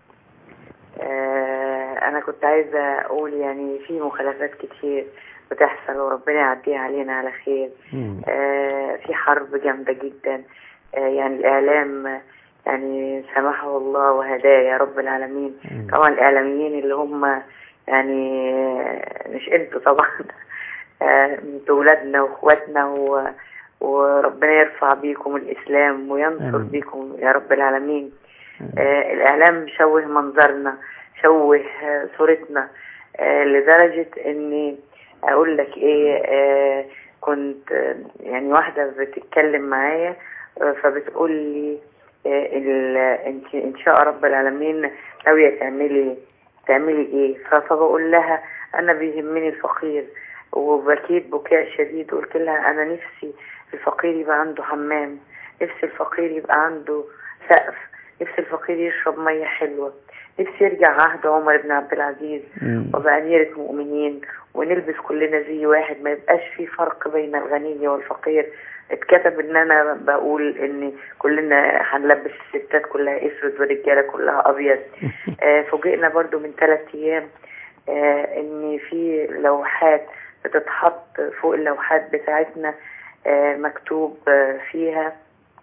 آه انا كنت عايزه اقول يعني في مخالفات كتير بتحصل وربنا يعديها علينا على خير. آه في حرب جامده جدا. آه يعني الاعلام يعني سمحه الله وهداه يا رب العالمين. مم. طبعا الاعلاميين اللي هم يعني مش انتوا طبعا، انتوا ولادنا واخواتنا، و... وربنا يرفع بيكم الاسلام وينصر مم. بيكم يا رب العالمين. آه الاعلام شوه منظرنا، شوه آه صورتنا، آه لدرجة اني اقول لك ايه، آه كنت آه يعني واحدة بتتكلم معايا آه فبتقول لي آه انت ان شاء رب العالمين ناوية تعملي تعملي ايه؟ فبقول لها انا بيهمني الفقير، وبكيت بكاء شديد. قلت لها انا نفسي الفقير يبقى عنده حمام، نفسي الفقير يبقى عنده سقف، نفسي الفقير يشرب مية حلوة، نفسي يرجع عهد عمر بن عبد العزيز وبقى أميرة مؤمنين، ونلبس كلنا زي واحد، ما يبقاش في فرق بين الغني والفقير. اتكتب ان انا بقول ان كلنا هنلبس الستات كلها اسود والرجاله كلها ابيض. آه فوجئنا برضو من ثلاث ايام آه ان في لوحات بتتحط فوق اللوحات بتاعتنا آه مكتوب آه فيها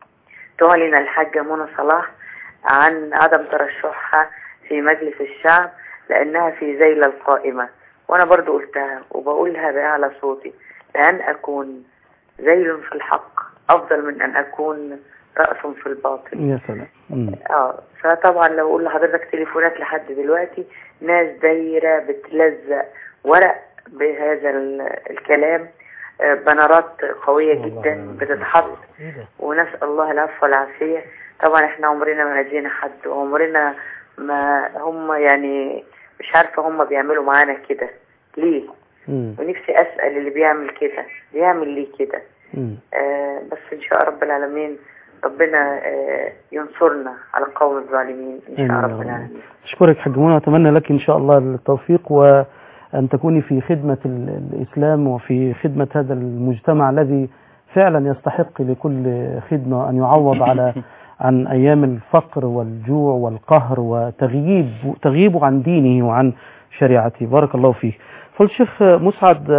تعلن الحاجة منى صلاح عن عدم ترشحها في مجلس الشعب لأنها في ذيل القائمة. وأنا برضو قلتها وبقولها بأعلى صوتي، لأن أكون ذيل في الحق أفضل من أن أكون رأس في الباطل. يا سلام. اه فطبعا لو أقول لحضرتك تليفونات لحد دلوقتي ناس دايرة بتلزق ورق بهذا الكلام، بنرات قوية جدا بتتحط، ونسأل الله العفو والعافية. طبعا احنا عمرنا ما هدينا حد، وعمرنا ما هم يعني مش عارفة هم بيعملوا معانا كده ليه. مم. ونفسي أسأل اللي بيعمل كده بيعمل ليه كده. آه بس إن شاء رب العالمين ربنا آه ينصرنا على القوم الظالمين إن شاء رب العالمين. أشكرك حاج منى، وأتمنى لك إن شاء الله التوفيق، وأن تكوني في خدمة الإسلام وفي خدمة هذا المجتمع الذي فعلا يستحق لكل خدمة، أن يعوض على عن أيام الفقر والجوع والقهر وتغييب تغييبه عن دينه وعن شريعته. بارك الله فيه. فالشيخ مسعد،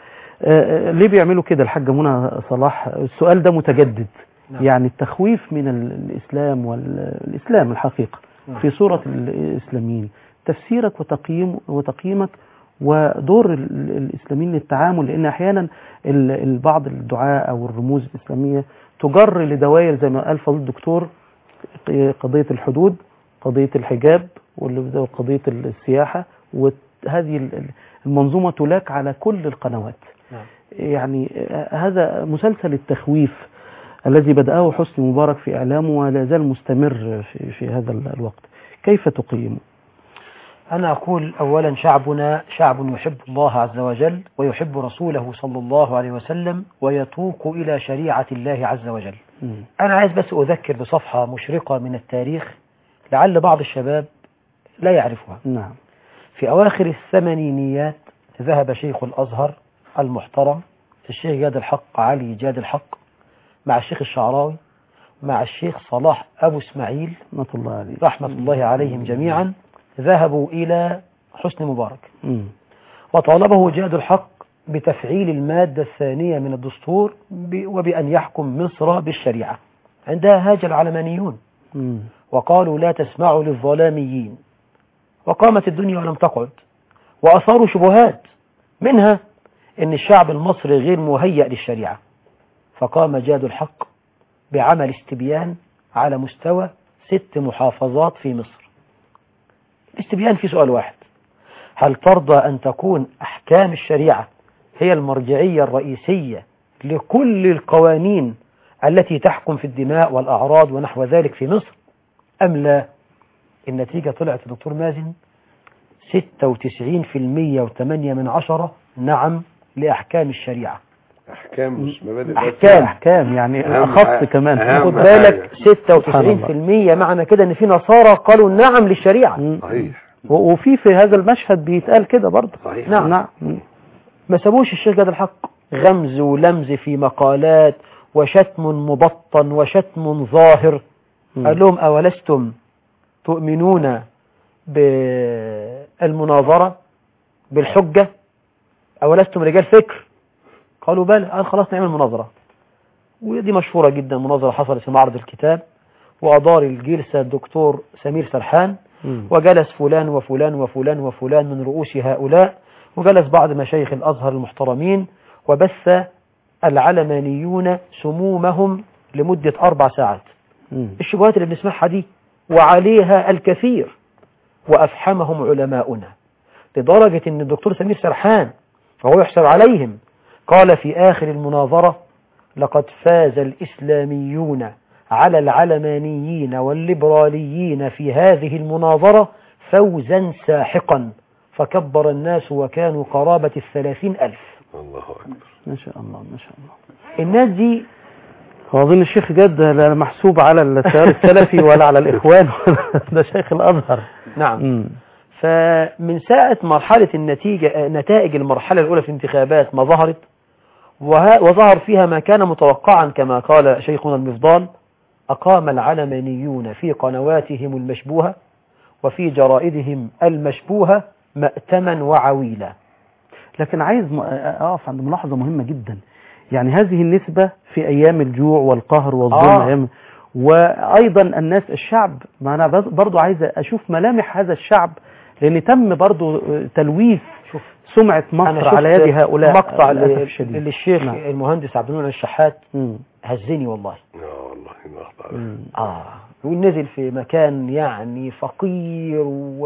ليه بيعملوا كده الحاجة منى صلاح؟ السؤال ده متجدد. نعم. يعني التخويف من الإسلام والإسلام الحقيقة في صورة الإسلاميين. تفسيرك وتقييم وتقييمك ودور الإسلاميين للتعامل، لأن أحيانا بعض الدعاء أو الرموز الإسلامية تجر لدوائر زي ما قال فضيلة الدكتور، قضية الحدود، قضية الحجاب، وقضية السياحة، وهذه المنظومة تلاك على كل القنوات. نعم. يعني هذا مسلسل التخويف الذي بدأه حسني مبارك في إعلامه ولا زال مستمر في, في هذا الوقت، كيف تقيمه؟ أنا أقول أولا شعبنا شعب يحب الله عز وجل ويحب رسوله صلى الله عليه وسلم ويتوق إلى شريعة الله عز وجل. م. أنا عايز بس أذكر بصفحة مشرقة من التاريخ لعل بعض الشباب لا يعرفها. نعم. في أواخر الثمانينيات ذهب شيخ الأزهر المحترم الشيخ جاد الحق علي جاد الحق مع الشيخ الشعراوي مع الشيخ صلاح أبو اسماعيل رحمة الله عليه رحمة الله عليهم جميعا، ذهبوا إلى حسني مبارك م. وطالبه جاد الحق بتفعيل المادة الثانية من الدستور وبأن يحكم مصر بالشريعة. عندها هاج العلمانيون م. وقالوا لا تسمعوا للظلاميين، وقامت الدنيا ولم تقعد، وأثاروا شبهات منها أن الشعب المصري غير مهيأ للشريعة، فقام جاد الحق بعمل استبيان على مستوى ست محافظات في مصر. الاستبيان في سؤال واحد: هل ترضى أن تكون أحكام الشريعة هي المرجعية الرئيسية لكل القوانين التي تحكم في الدماء والأعراض ونحو ذلك في مصر أم لا؟ النتيجة طلعت دكتور مازن ستة وتسعين بالمئة وثمانية من عشرة نعم لأحكام الشريعة. أحكام مش مبادئ، أحكام أحكام يعني أخص كمان. خد بالك ستة وتسعين بالمئة معنى كده أن في نصارى قالوا نعم للشريعة. صحيح. وفي في هذا المشهد بيتقال كده برضه. صحيح. نعم. نعم. ما سابوش الشيخ جاد الحق غمز ولمز في مقالات وشتم مبطن وشتم ظاهر. م. قال لهم أولستم تؤمنون بالمناظرة بالحجة؟ أولستم رجال فكر؟ قالوا بل. قال خلاص نعمل مناظرة. ودي مشهورة جدا، مناظرة حصلت في معرض الكتاب وأدار الجلسة الدكتور سمير سرحان، م. وجلس فلان وفلان وفلان وفلان من رؤوس هؤلاء، وجلس بعض مشايخ الأزهر المحترمين، وبث العلمانيون سمومهم لمدة أربع ساعات. م. الشبهات اللي بنسمعها دي وعليها الكثير، وأفحمهم علماؤنا لدرجة أن الدكتور سمير سرحان وهو يحسب عليهم قال في آخر المناظرة: لقد فاز الإسلاميون على العلمانيين والليبراليين في هذه المناظرة فوزا ساحقا، فكبر الناس وكانوا قرابة الثلاثين ألف. الله أكبر. ما شاء الله ما شاء الله. الناس دي هو أظن الشيخ جد لا محسوب على التيار السلفي ولا على الإخوان ده شيخ الأزهر. نعم. م. فمن ساعة مرحلة النتيجة نتائج المرحلة الأولى في الانتخابات ما ظهرت وظهر فيها ما كان متوقعا كما قال شيخنا المفضال: أقام العلمانيون في قنواتهم المشبوهة وفي جرائدهم المشبوهة مأتما وعويلا. لكن عايز أقف عند ملاحظة مهمة جدا، يعني هذه النسبة في أيام الجوع والقهر والظلم آه. أيام، وأيضا الناس الشعب، ما أنا برضو عايز أشوف ملامح هذا الشعب، لأن تم برضو تلويث سمعة مصر على يد هؤلاء. مقطع اللي الشيخ نعم. المهندس عبد المنعم الشحات م. هزني والله. اه والله مقطع. اه يقول نزل في مكان يعني فقير و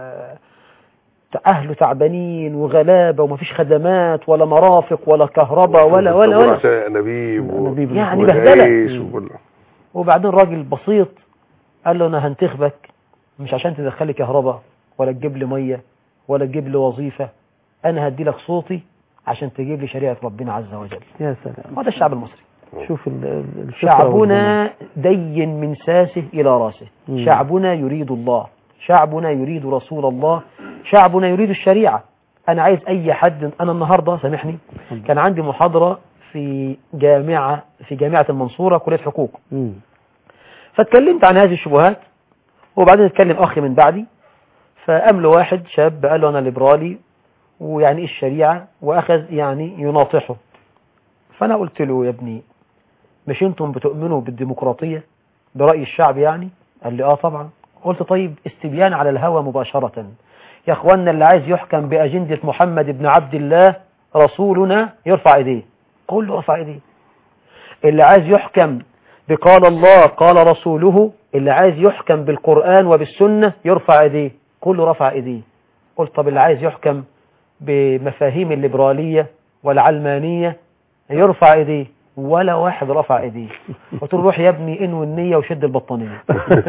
أهله تعبانين وغلابة ومفيش خدمات ولا مرافق ولا كهرباء ولا ولا ولا نبيب و... يعني بهدلة. وبعدين راجل بسيط قال له أنا هنتخبك مش عشان تدخلي كهرباء ولا تجيب لي مية ولا تجيب لي وظيفة، أنا هدي لك صوتي عشان تجيب لي شريعة ربنا عز وجل. يا سلام. هذا الشعب المصري. شوف شعبنا دين من ساسه إلى راسه. مم. شعبنا يريد الله، شعبنا يريد رسول الله، شعبنا يريد الشريعة. أنا عايز أي حد. أنا النهاردة سامحني كان عندي محاضرة في جامعة في جامعة المنصورة كلية حقوق، م. فاتكلمت عن هذه الشبهات، وبعدين اتكلم أخي من بعدي فقام له واحد شاب قال له أنا ليبرالي ويعني إيه الشريعة، وأخذ يعني يناطحه. فأنا قلت له يا ابني مش أنتم بتؤمنوا بالديمقراطية برأي الشعب يعني؟ قال لي آه طبعا. قلت طيب استبيان على الهوى مباشرة. يا اخوانا اللي عايز يحكم بأجندة محمد بن عبد الله رسولنا يرفع ايديه، كله رفع ايديه. اللي عايز يحكم بقال الله قال رسوله، اللي عايز يحكم بالقرآن وبالسنة يرفع ايديه، كله رفع ايديه. قلت طب اللي عايز يحكم بمفاهيم الليبرالية والعلمانية يرفع ايديه، ولا واحد رفع ايديه. قلت له روح يا ابني انوي النية وشد البطانية.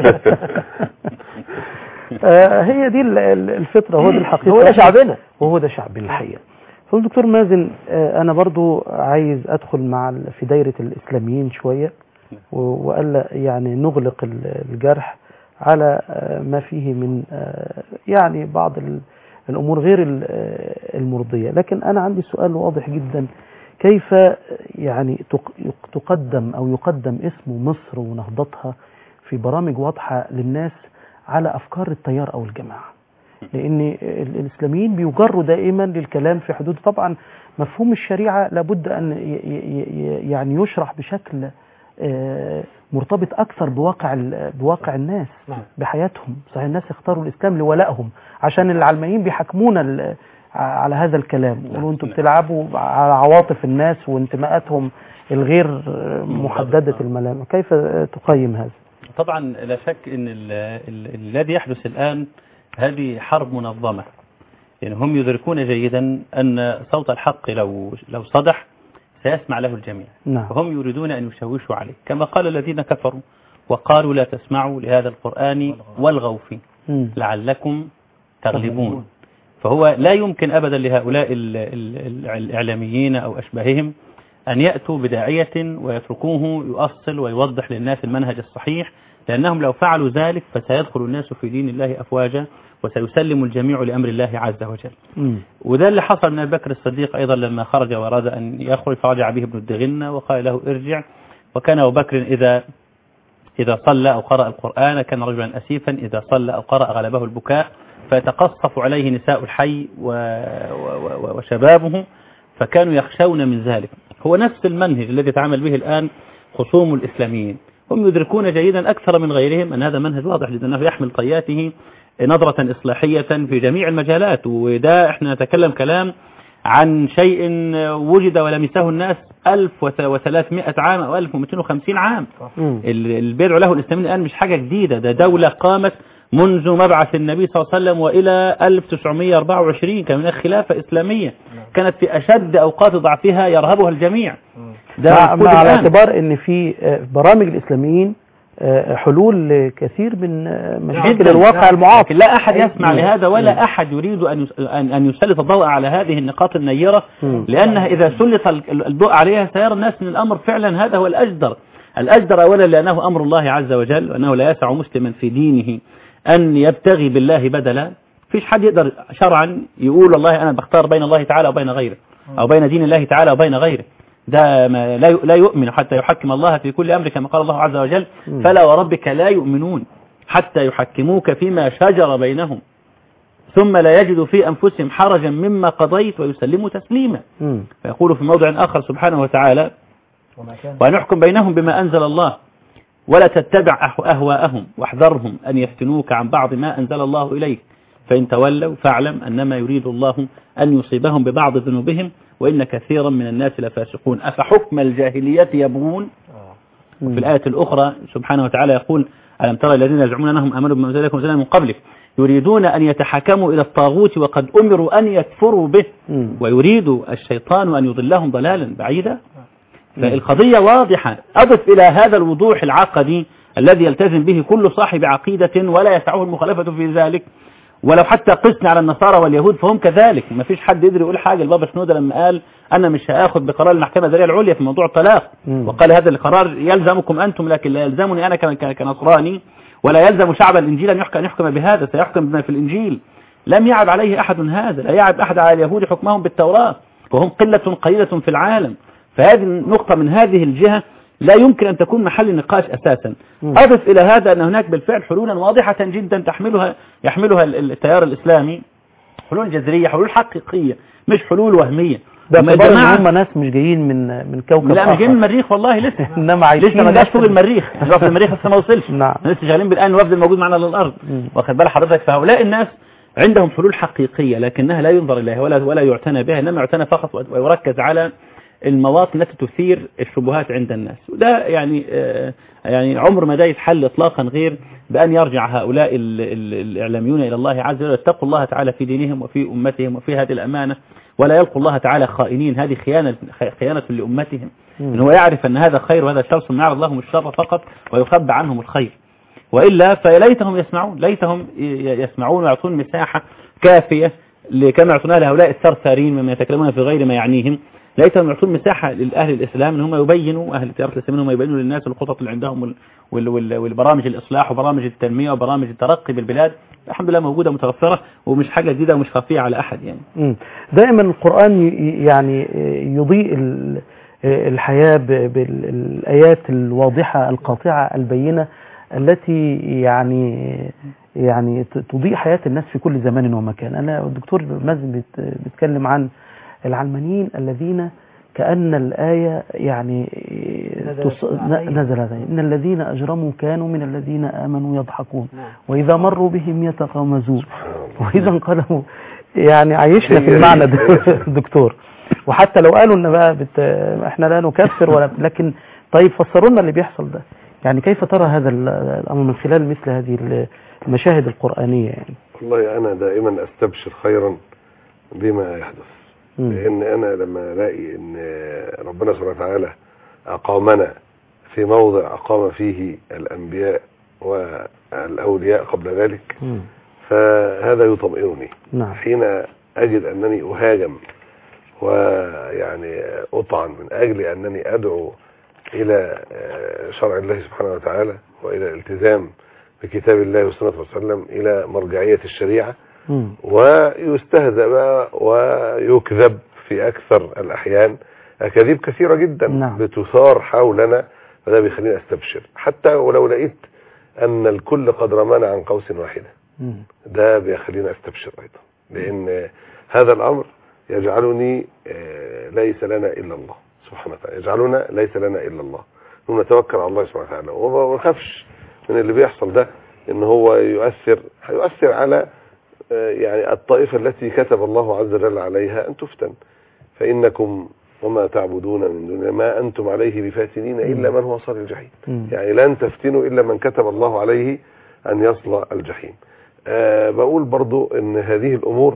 آه هي دي الفطرة، هو دي الحقيقة، هو ده شعبنا، وهو ده شعب الحقيقة. فالدكتور مازن آه أنا برضو عايز أدخل مع في دايرة الإسلاميين شوية، وقال يعني نغلق الجرح على آه ما فيه من آه يعني بعض الأمور غير المرضية. لكن أنا عندي سؤال واضح جدا، كيف يعني تقدم أو يقدم اسم مصر ونهضتها في برامج واضحة للناس على أفكار التيار أو الجماعة؟ لأن الإسلاميين بيجروا دائما للكلام في حدود، طبعا مفهوم الشريعة لابد أن يعني يشرح بشكل مرتبط أكثر بواقع بواقع الناس بحياتهم. صحيح الناس اختاروا الإسلام لولائهم، عشان العلمانيين بيحكمونا على هذا الكلام، يقولوا انتم بتلعبوا على عواطف الناس وانتماءاتهم الغير محددة الملامح. كيف تقيم هذا؟ طبعا لا شك ان الذي يحدث الآن هذه حرب منظمة، يعني هم يدركون جيدا أن صوت الحق لو لو صدح سيسمع له الجميع. نعم. وهم يريدون أن يشوشوا عليه، كما قال الذين كفروا وقالوا لا تسمعوا لهذا القرآن والغوا فيه لعلكم تغلبون. فهو لا يمكن أبدا لهؤلاء الإعلاميين أو أشباههم أن يأتوا بداعية ويتركوه يؤصل ويوضح للناس المنهج الصحيح، لأنهم لو فعلوا ذلك فسيدخل الناس في دين الله أفواجا وسيسلم الجميع لأمر الله عز وجل. م. وده اللي حصل من أبي بكر الصديق أيضا لما خرج وأراد أن يخرج، فرجع به ابن الدغنة وقال له ارجع. وكان أبو بكر إذا إذا صلى أو قرأ القرآن كان رجلا أسيفا، إذا صلى أو قرأ غلبه البكاء، فيتقصف عليه نساء الحي وشبابه، فكانوا يخشون من ذلك. هو نفس المنهج الذي يتعامل به الآن خصوم الإسلاميين، هم يدركون جيدا أكثر من غيرهم أن هذا منهج واضح جدا، أنه يحمل طياته نظرة إصلاحية في جميع المجالات. وده احنا نتكلم كلام عن شيء وجد ولمسه الناس ألف وثلاثمائة عام أو ألف ومئتين وخمسين عام. اللي بيدعو له الإسلاميين الآن مش حاجة جديدة، ده دولة قامت منذ مبعث النبي صلى الله عليه وسلم وإلى ألف وتسعمائة وأربعة وعشرين، كان من خلافة إسلامية كانت في أشد أوقات ضعفها يرهبها الجميع. ده على اعتبار أن في برامج الإسلاميين حلول لكثير من مشاكل الواقع المعاصر. لا أحد يسمع لهذا ولا أحد يريد أن أن يسلط الضوء على هذه النقاط النيرة، لأنها إذا سلط الضوء عليها سيرى الناس من الأمر فعلا هذا هو الأجدر. الأجدر أولا لأنه أمر الله عز وجل، وأنه لا يسع مسلما في دينه أن يبتغي بالله بدلا. فيش حد يقدر شرعا يقول والله أنا بختار بين الله تعالى وبين غيره، أو بين دين الله تعالى وبين غيره. ده ما لا يؤمن حتى يحكم الله في كل أمر، كما قال الله عز وجل فلا وربك لا يؤمنون حتى يحكموك فيما شجر بينهم ثم لا يجدوا في أنفسهم حرجا مما قضيت ويسلموا تسليما. فيقول في موضع آخر سبحانه وتعالى ونحكم بينهم بما أنزل الله ولا تتبع أهواءهم واحذرهم أن يفتنوك عن بعض ما أنزل الله إليك فإن تولوا فاعلم أنما يريد الله أن يصيبهم ببعض ذنوبهم وإن كثيرا من الناس لفاسقون أفحكم الجاهلية يبغون. وفي الآية الأخرى سبحانه وتعالى يقول ألم ترى الذين يزعمون أنهم آمنوا بما أنزل إليكم من قبلك يريدون أن يتحكموا إلى الطاغوت وقد أمروا أن يكفروا به ويريد الشيطان أن يضلهم ضلالا بعيدا. فالقضية واضحة. أضف إلى هذا الوضوح العقدي الذي يلتزم به كل صاحب عقيدة ولا يسعه المخالفة في ذلك، ولو حتى قسنا على النصارى واليهود فهم كذلك. ما فيش حد يقدر يقول حاجة. البابا شنودة لما قال أنا مش هاخد بقرار المحكمة الإدارية العليا في موضوع الطلاق، وقال هذا القرار يلزمكم أنتم لكن لا يلزمني أنا كنصراني، ولا يلزم شعب الإنجيل أن يحكم, أن يحكم بهذا، سيحكم بما في الإنجيل. لم يعب عليه أحد هذا، لا يعب أحد على اليهود حكمهم بالتوراة وهم قلة قليلة في العالم. فهذه نقطة من هذه الجهة لا يمكن أن تكون محل نقاش أساسا. أضف إلى هذا أن هناك بالفعل حلولا واضحة جدا تحملها يحملها التيار الإسلامي، حلول جذرية، حلول حقيقية، مش حلول وهمية. ده الجماعه هم ناس مش جايين من من كوكب لا مش جايين من المريخ والله لسه انما عايشين لسه ما جاش فوق المريخ في المريخ لسه ما وصلش. نعم لسه شغالين بالان الوفد الموجود معنا للارض. واخد بال حضرتك؟ فهؤلاء الناس عندهم حلول حقيقيه لكنها لا ينظر اليها ولا ولا يعتنى بها، انما يعتنى فقط ويركز على المواطن التي تثير الشبهات عند الناس. وده يعني آه يعني عمر ما ده يتحل اطلاقا غير بأن يرجع هؤلاء ال ال الإعلاميون إلى الله عز وجل، يتقوا الله تعالى في دينهم وفي أمتهم وفي هذه الأمانة، ولا يلقوا الله تعالى خائنين. هذه خيانة خيانة لأمتهم. إن هو يعرف أن هذا خير وهذا شر ثم يعرض لهم الشر فقط ويخبى عنهم الخير، وإلا فليتهم يسمعون ليتهم يسمعون ويعطون مساحة كافية كما يعطونها لهؤلاء الثرثارين مما يتكلمون في غير ما يعنيهم. ليتهم يعطون مساحة لأهل الإسلام ان هم يبينوا أهل التيارات الإسلامية هم يبينوا للناس الخطط اللي عندهم والبرامج الإصلاح وبرامج التنمية وبرامج الترقي بالبلاد. الحمد لله موجودة متوفرة ومش حاجة جديدة ومش خفية على أحد يعني. دائما القرآن يعني يضيء الحياة بالآيات الواضحة القاطعة البينة التي يعني يعني تضيء حياة الناس في كل زمان ومكان. أنا الدكتور مازن بيتكلم عن العلمانيين الذين كأن الآية يعني نزل هذا إن الذين أجرموا كانوا من الذين آمنوا يضحكون وإذا مروا بهم يتغامزون وإذا انقلبوا. يعني عايشنا في المعنى ده الدكتور. وحتى لو قالوا إن بقى بت... إحنا لا نكفر ولا لكن طيب فسروا لنا اللي بيحصل ده. يعني كيف ترى هذا الأمر من خلال مثل هذه المشاهد القرآنية؟ يعني والله أنا دائما أستبشر خيرا بما يحدث، لأن أنا لما ألاقي أن ربنا سبحانه وتعالى أقامنا في موضع أقام فيه الأنبياء والأولياء قبل ذلك م. فهذا يطمئنني. نعم. حين أجد أنني أهاجم ويعني أطعن من أجل أنني أدعو إلى شرع الله سبحانه وتعالى وإلى الالتزام بكتاب الله وسنة رسوله صلى الله عليه وسلم إلى مرجعية الشريعة م. ويستهزأ ويكذب في أكثر الأحيان أكاذيب كثيرة جدا نعم. بتثار حولنا، فده بيخليني أستبشر حتى ولو لقيت أن الكل قد رمانا عن قوس واحدة م. ده بيخليني أستبشر أيضا، لأن هذا الأمر يجعلني ليس لنا إلا الله سبحانه وتعالى، يجعلنا ليس لنا إلا الله، ونتوكل على الله سبحانه وتعالى وما نخافش من اللي بيحصل ده ان هو يؤثر هيؤثر على يعني الطائفة التي كتب الله عز وجل عليها ان تفتن، فإنكم وما تعبدون من دون ما أنتم عليه بفاتنين إلا من هو صال الجحيم. يعني لن تفتنوا إلا من كتب الله عليه أن يصل الجحيم. أه بقول برضو ان هذه الأمور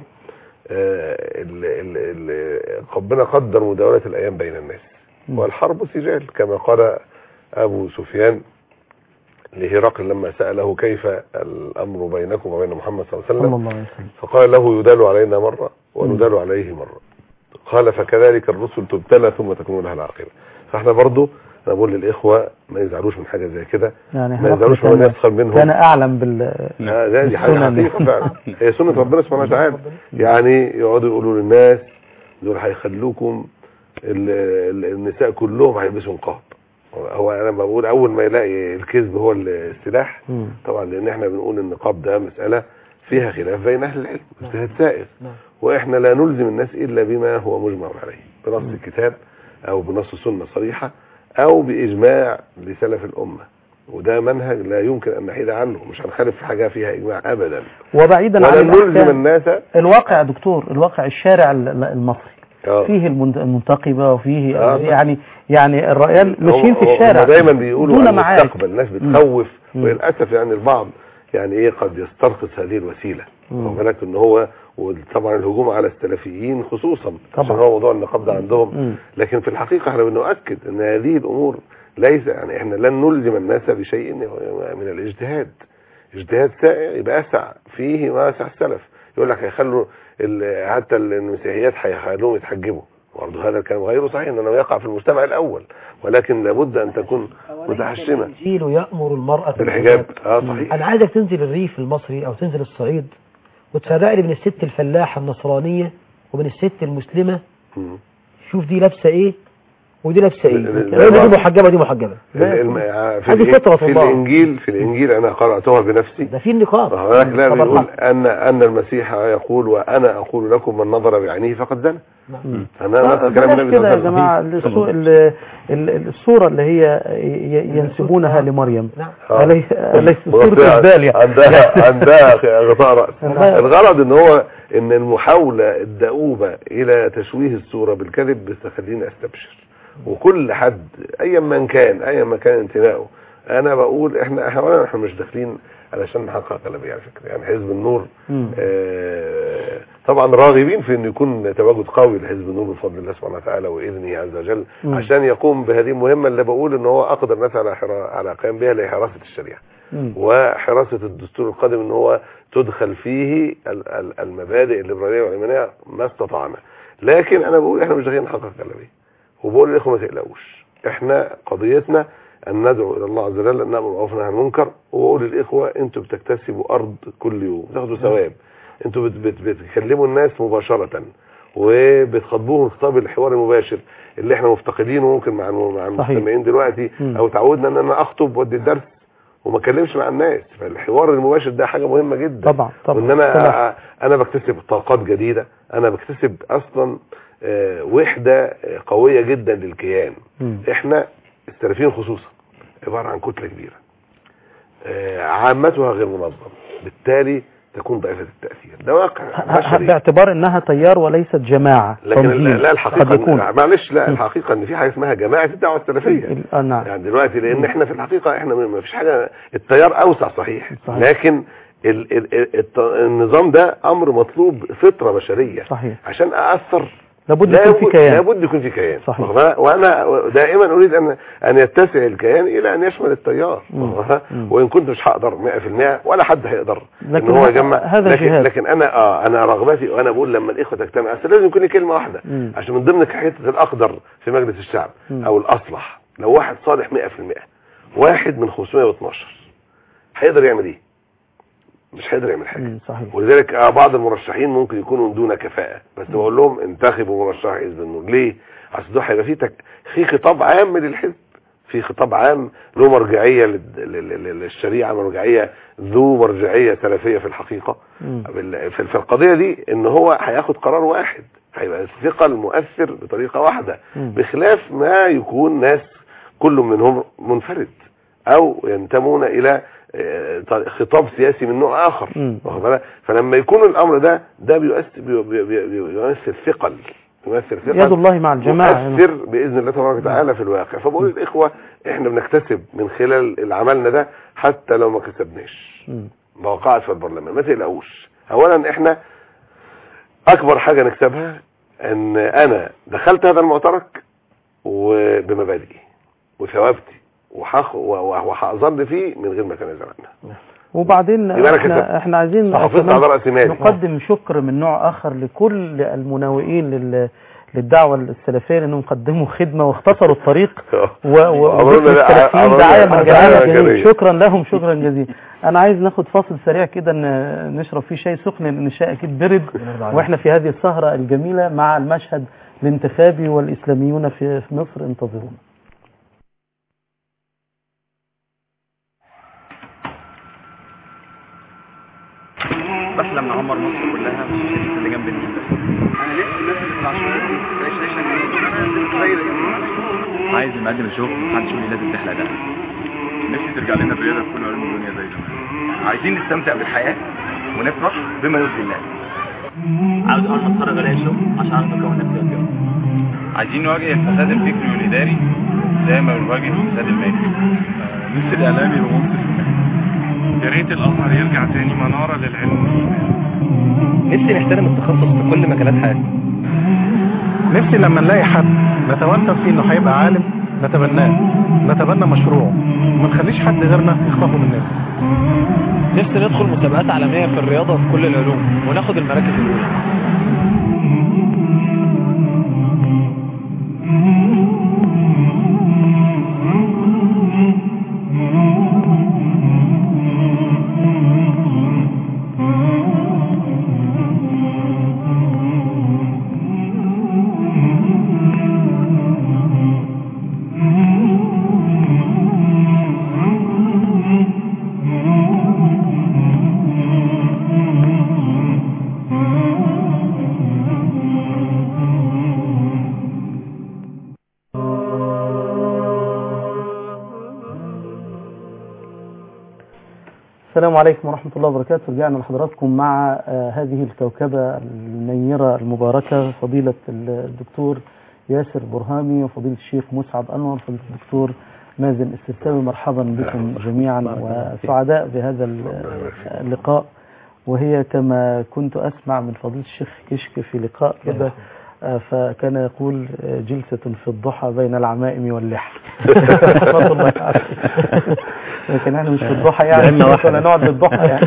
ربنا قدر مداولة الأيام بين الناس والحرب سجال كما قال أبو سفيان لهرقل لما سأله كيف الأمر بينكم وبين محمد صلى الله عليه وسلم فقال له يدال علينا مرة وندال عليه مرة، قال فكذلك الرسل تبتلى ثم تكون لها العاقبة. فاحنا برضو نقول للإخوة ما يزعلوش من حاجة زي كده، يعني ما يزعلوش من يسخر منهم. كان أعلم بال لا دي حاجة حقيقة فعلا هي سنة ربنا سبحانه وتعالى. يعني يقعدوا يقولوا للناس دول هيخلوكم النساء كلهم هيلبسوا نقاب. هو انا بقول اول ما يلاقي الكذب هو السلاح طبعا، لان احنا بنقول النقاب ده مسألة فيها خلاف بين اهل العلم اجتهاد سائغ، واحنا لا نلزم الناس الا بما هو مجمع عليه بنص الكتاب او بنص السنة صريحة او باجماع لسلف الامة، وده منهج لا يمكن ان نحيد عنه، مش هنخالف في حاجة فيها اجماع ابدا وبعيدا عن نلزم الناس. الواقع يا دكتور، الواقع الشارع المصري أوه. فيه المنتقبة وفيه آه. يعني يعني الرأيان ماشيين في الشارع دايما بيقولوا عن المستقبل، الناس بتخوف وللاسف يعني البعض يعني ايه قد يسترخص هذه الوسيله، وبالك ان هو وطبعا الهجوم على السلفيين خصوصا عشان هو موضوع النقاب ده عندهم مم. لكن في الحقيقه احنا بنؤكد ان هذه الامور ليس يعني احنا لن نلزم الناس بشيء من الاجتهاد، اجتهاد سائغ يبقى اسع فيه ما اسع السلف، يقول لك هيخلوا حتى المسيحيات هيخلوهم يتحجبوا، برضه هذا الكلام غير صحيح انه يقع في المجتمع الاول، ولكن لابد ان تكون متحشمه. الانجيل يأمر المرأة بالحجاب. اه صحيح. انا عايزك تنزل الريف المصري او تنزل الصعيد وتفرق لي بين الست الفلاحه النصرانيه وبين الست المسلمه. م. شوف دي لابسه ايه ودي لابسه ايه؟ ال- دي محجبه دي محجبه ال- الم- في, هذه الإن- فطرة في الله. الانجيل في الانجيل انا قراتها بنفسي. ده في النقاب هناك لا طب بيقول الحق. ان ان المسيح يقول وانا اقول لكم من نظر بعينيه فقد زنى. انا نفس كلام النبي كده يا صلى الله جماعة عليه وسلم. الصو- ال- ال- الصورة اللي هي ي- ينسبونها لمريم آه. أليس أليس صورة وفيها- الزبال عندها عندها غطاء رأس. عندها- الغرض ان هو ان المحاولة الدؤوبة الى تشويه الصورة بالكذب بتخليني استبشر، وكل حد ايا من كان ايا ما كان انتمائه، انا بقول احنا احنا احنا مش داخلين علشان نحقق غلبية على فكرة. يعني حزب النور آه طبعا راغبين في ان يكون تواجد قوي لحزب النور بفضل الله سبحانه وتعالى واذنه عز وجل مم. عشان يقوم بهذه المهمة اللي بقول ان هو اقدر الناس على حرا- على قيام بها لحراسة الشريعة مم. وحراسة الدستور القادم ان هو تدخل فيه ال- ال- المبادئ الليبرالية والعلمانية ما استطعنا. لكن انا بقول احنا مش داخلين نحقق غلبية، وبقول للاخوة ما تقلقوش، احنا قضيتنا ان ندعو الى الله عز وجل ان نامر بالمعروف وننهى عن المنكر، واقول للاخوة انتوا بتكتسبوا ارض كل يوم تاخدوا ثواب، انتوا بت بت بتكلموا الناس مباشرة وبتخاطبوهم خطاب الحوار المباشر اللي احنا مفتقدينه ممكن مع مع المستمعين دلوقتي، مم. او تعودنا ان انا اخطب وادي الدرس وما اتكلمش مع الناس. فالحوار المباشر ده حاجة مهمة جدا طبعا طبعا وان انا طبعا. انا بكتسب طاقات جديدة، انا بكتسب اصلا آه، وحدة آه، قوية جدا للكيان. مم. احنا السلفيين خصوصا عبارة عن كتلة كبيرة آه، عامتها غير منظمة، بالتالي تكون ضعيفة التأثير. ده واقع ه- ه- بشري. باعتبار انها تيار وليست جماعة لكن تنظيم لا لا الحقيقة قد يكون لا، معلش لا م. الحقيقة ان في حاجة اسمها جماعة الدعوة السلفية. ال- آه، نعم. يعني دلوقتي لان احنا في الحقيقة احنا ما فيش حاجة، التيار اوسع صحيح, صحيح. لكن ال ال ال الت- النظام ده امر مطلوب، فطرة بشرية. صحيح. عشان ااثر لابد يكون في كيان. لابد يكون في كيان. صحيح. واخد؟ وانا دائما اريد ان ان يتسع الكيان الى ان يشمل التيار. مم. واخد؟ مم. وان كنت مش هقدر مية في المية ولا حد هيقدر ان لكن هو ه- يجمع، هذا لكن جهاد. لكن انا اه انا رغبتي، وانا بقول لما الاخوه تجتمع اصل لازم يكون لي كلمه واحده. مم. عشان من ضمن حته الاقدر في مجلس الشعب مم. او الاصلح، لو واحد صالح مية في المية واحد من خمسمية واتناشر هيقدر يعمل ايه؟ مش هيقدر يعمل حاجه. مم. صحيح. ولذلك آه بعض المرشحين ممكن يكونوا دون كفاءة، بس بقول لهم انتخبوا مرشح حزب النور. ليه؟ عشان ده هيبقى فيه تك... في خطاب عام للحزب، في خطاب عام له مرجعية لل... لل... لل... للشريعة، مرجعية ذو مرجعية سلفية في الحقيقة. مم. بال- في في القضية دي ان هو هياخد قرار واحد، هيبقى الثقل مؤثر بطريقة واحدة، مم. بخلاف ما يكون ناس كل منهم منفرد او ينتمون الى آه، خطاب سياسي من نوع اخر. مم. واخد بالك؟ فلما يكون الامر ده ده بيؤثر بي- بي- بي- بيمثل ثقل، بيمثل ثقل يد الله مع الجماعة. مؤثر باذن الله تبارك وتعالى في الواقع. فبقول للاخوه احنا بنكتسب من خلال اللي عملنا ده حتى لو ما كسبناش مم. مواقعات في البرلمان، ما تقلقوش. اولا احنا اكبر حاجه نكسبها ان انا دخلت هذا المعترك وبمبادئي وثوابتي وحق وهظل فيه من غير ما تنازل عنها. وبعدين يبقى أنا كسبت. احنا, احنا عايزين حافظت كمان على رأس مالي. نقدم شكر من نوع اخر لكل المناوئين لل للدعوة السلفية لانهم قدموا خدمة واختصروا الطريق و- و- أمرنا وذكر لا- السلفيين أمرنا دعاية لا- من جميع دعاية الجميع. جميلة. شكرا لهم شكرا جزيلا. انا عايز ناخد فاصل سريع كده ن- نشرب فيه شاي سخن لان الشاي اكيد برد واحنا في هذه السهرة الجميلة مع المشهد الانتخابي والاسلاميون في في مصر. انتظرونا. بحلم نعمر مصر كلها مش الشريف اللي جنب النيل بس. انا نفسي الناس اللي في العشوائيات دي تعيش عيشه جميله. انا نزلت زي ده عايز نقدم الشغل محدش يقول لي لازم تحلق ده. نفسي ترجع لنا الرياضه في كل علوم الدنيا زي زمان. عايزين نستمتع بالحياه ونفرح بما يرضي الله. عاوز اروح اتفرج على شو عشان اعرف اكون نفسي اليوم. عايزين نواجه الفساد الفكري والاداري زي ما بنواجه الفساد المالي. نفسي الاعلامي يبقى منصف. يا ريت الازهر يرجع تاني مناره للعلم. نفسي نحترم التخصص في كل مجالات حياتنا. نفسي لما نلاقي حد نتوسم فيه انه هيبقى عالم نتبناه، نتبنى مشروعه، ما نخليش حد غيرنا يخطفه مننا. نفسي ندخل مسابقات عالمية في الرياضة في كل العلوم وناخد المراكز الأولى. السلام عليكم ورحمة الله وبركاته. رجعنا لحضراتكم مع آه هذه الكوكبة المنيرة المباركة، فضيلة الدكتور ياسر برهامي وفضيلة الشيخ مسعد أنور وفضيلة الدكتور مازن السرساوي. مرحبا بكم جميعا وسعداء بهذا اللقاء. وهي كما كنت أسمع من فضيلة الشيخ كشك في لقاء كده، فكان يقول جلسة في الضحى بين العمائم واللحى. لكن احنا مش في الضحى يعني، ولا نقعد للضحى يعني.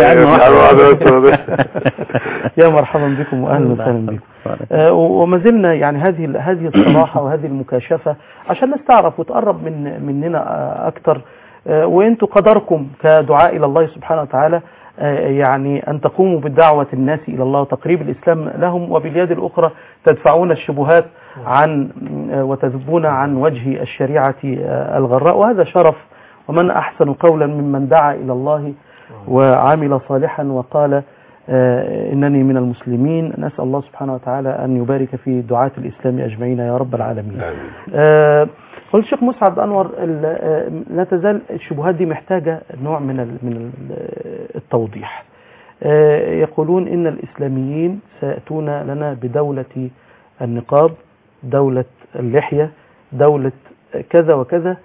يا مرحبا بكم واهلا وسهلا بكم. وما زلنا يعني هذه هذه الصراحة وهذه المكاشفة عشان الناس تعرف وتقرب من مننا أكتر. وانتوا قدركم كدعاء إلى الله سبحانه وتعالى يعني أن تقوموا بالدعوة الناس إلى الله وتقريب الإسلام لهم، وباليد الأخرى تدفعون الشبهات عن وتذبون عن وجه الشريعة الغراء، وهذا شرف. ومن أحسن قولا ممن دعا إلى الله وعمل صالحا وقال إنني من المسلمين. نسأل الله سبحانه وتعالى أن يبارك في دعاة الإسلام أجمعين يا رب العالمين. قلت الشيخ مسعد أنور، لا تزال الشبهات دي محتاجة نوع من من التوضيح. يقولون إن الإسلاميين سيأتون لنا بدولة النقاب، دولة اللحية، دولة كذا وكذا،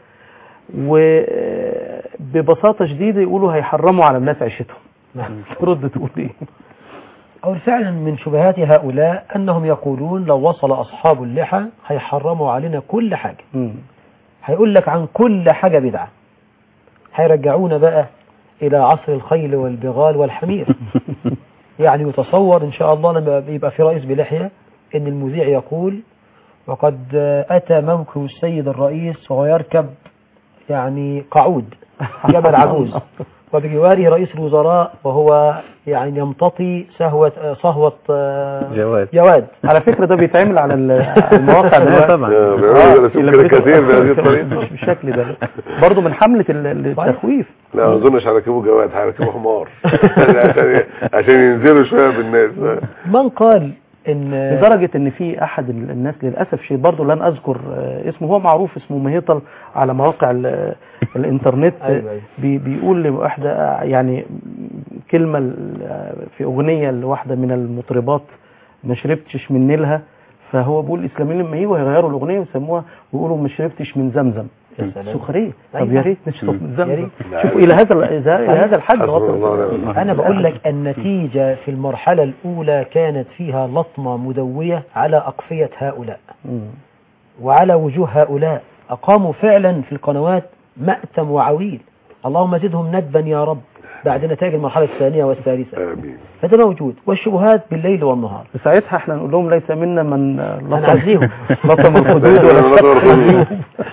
وببساطة شديدة يقولوا هيحرموا على الناس عيشتهم. ترد تقول إيه؟ أو فعلا من شبهات هؤلاء أنهم يقولون لو وصل أصحاب اللحى هيحرموا علينا كل حاجة. م. هيقول لك عن كل حاجة بدعة، هيرجعونا بقى إلى عصر الخيل والبغال والحمير. يعني يتصور إن شاء الله لما يبقى في رئيس بلحية إن المذيع يقول وقد أتى موكب السيد الرئيس وهو يركب يعني قعود جبل عجوز، وبجواره رئيس الوزراء وهو يعني يمتطي سهوة صهوة جواد. جواد. على فكرة ده بيتعمل على المواقع دلوقتي طبعا كثير بهذه الطريقة، مش بالشكل ده برضه من حملة التخويف. لا ما اظنش هيركبوا جواد، هيركبوا حمار عشان عشان ينزلوا شوية بالناس. من قال إن لدرجة ان في احد الناس للأسف شيء برضو لن اذكر اسمه، هو معروف اسمه مهيطل على مواقع الانترنت. بي بيقول لواحدة يعني كلمة في اغنية لواحدة من المطربات ما شربتش من نيلها، فهو بيقول الاسلاميين لما يجوا هيغيروا الاغنية ويسموها ويقولوا ما شربتش من زمزم. سخرية. طب يا ريت نشرب من زمزم. شوفوا الى هذا الى هذا الحد. انا بقول لك النتيجة في المرحلة الاولى كانت فيها لطمة مدوية على اقفية هؤلاء وعلى وجوه هؤلاء، اقاموا فعلا في القنوات مأتم وعويل، اللهم زدهم ندبا يا رب، بعد نتائج المرحلة الثانية والثالثة. آمين. فده موجود، والشبهات بالليل والنهار. ساعتها احنا نقول لهم ليس منا من لطم لطم الخدود ولا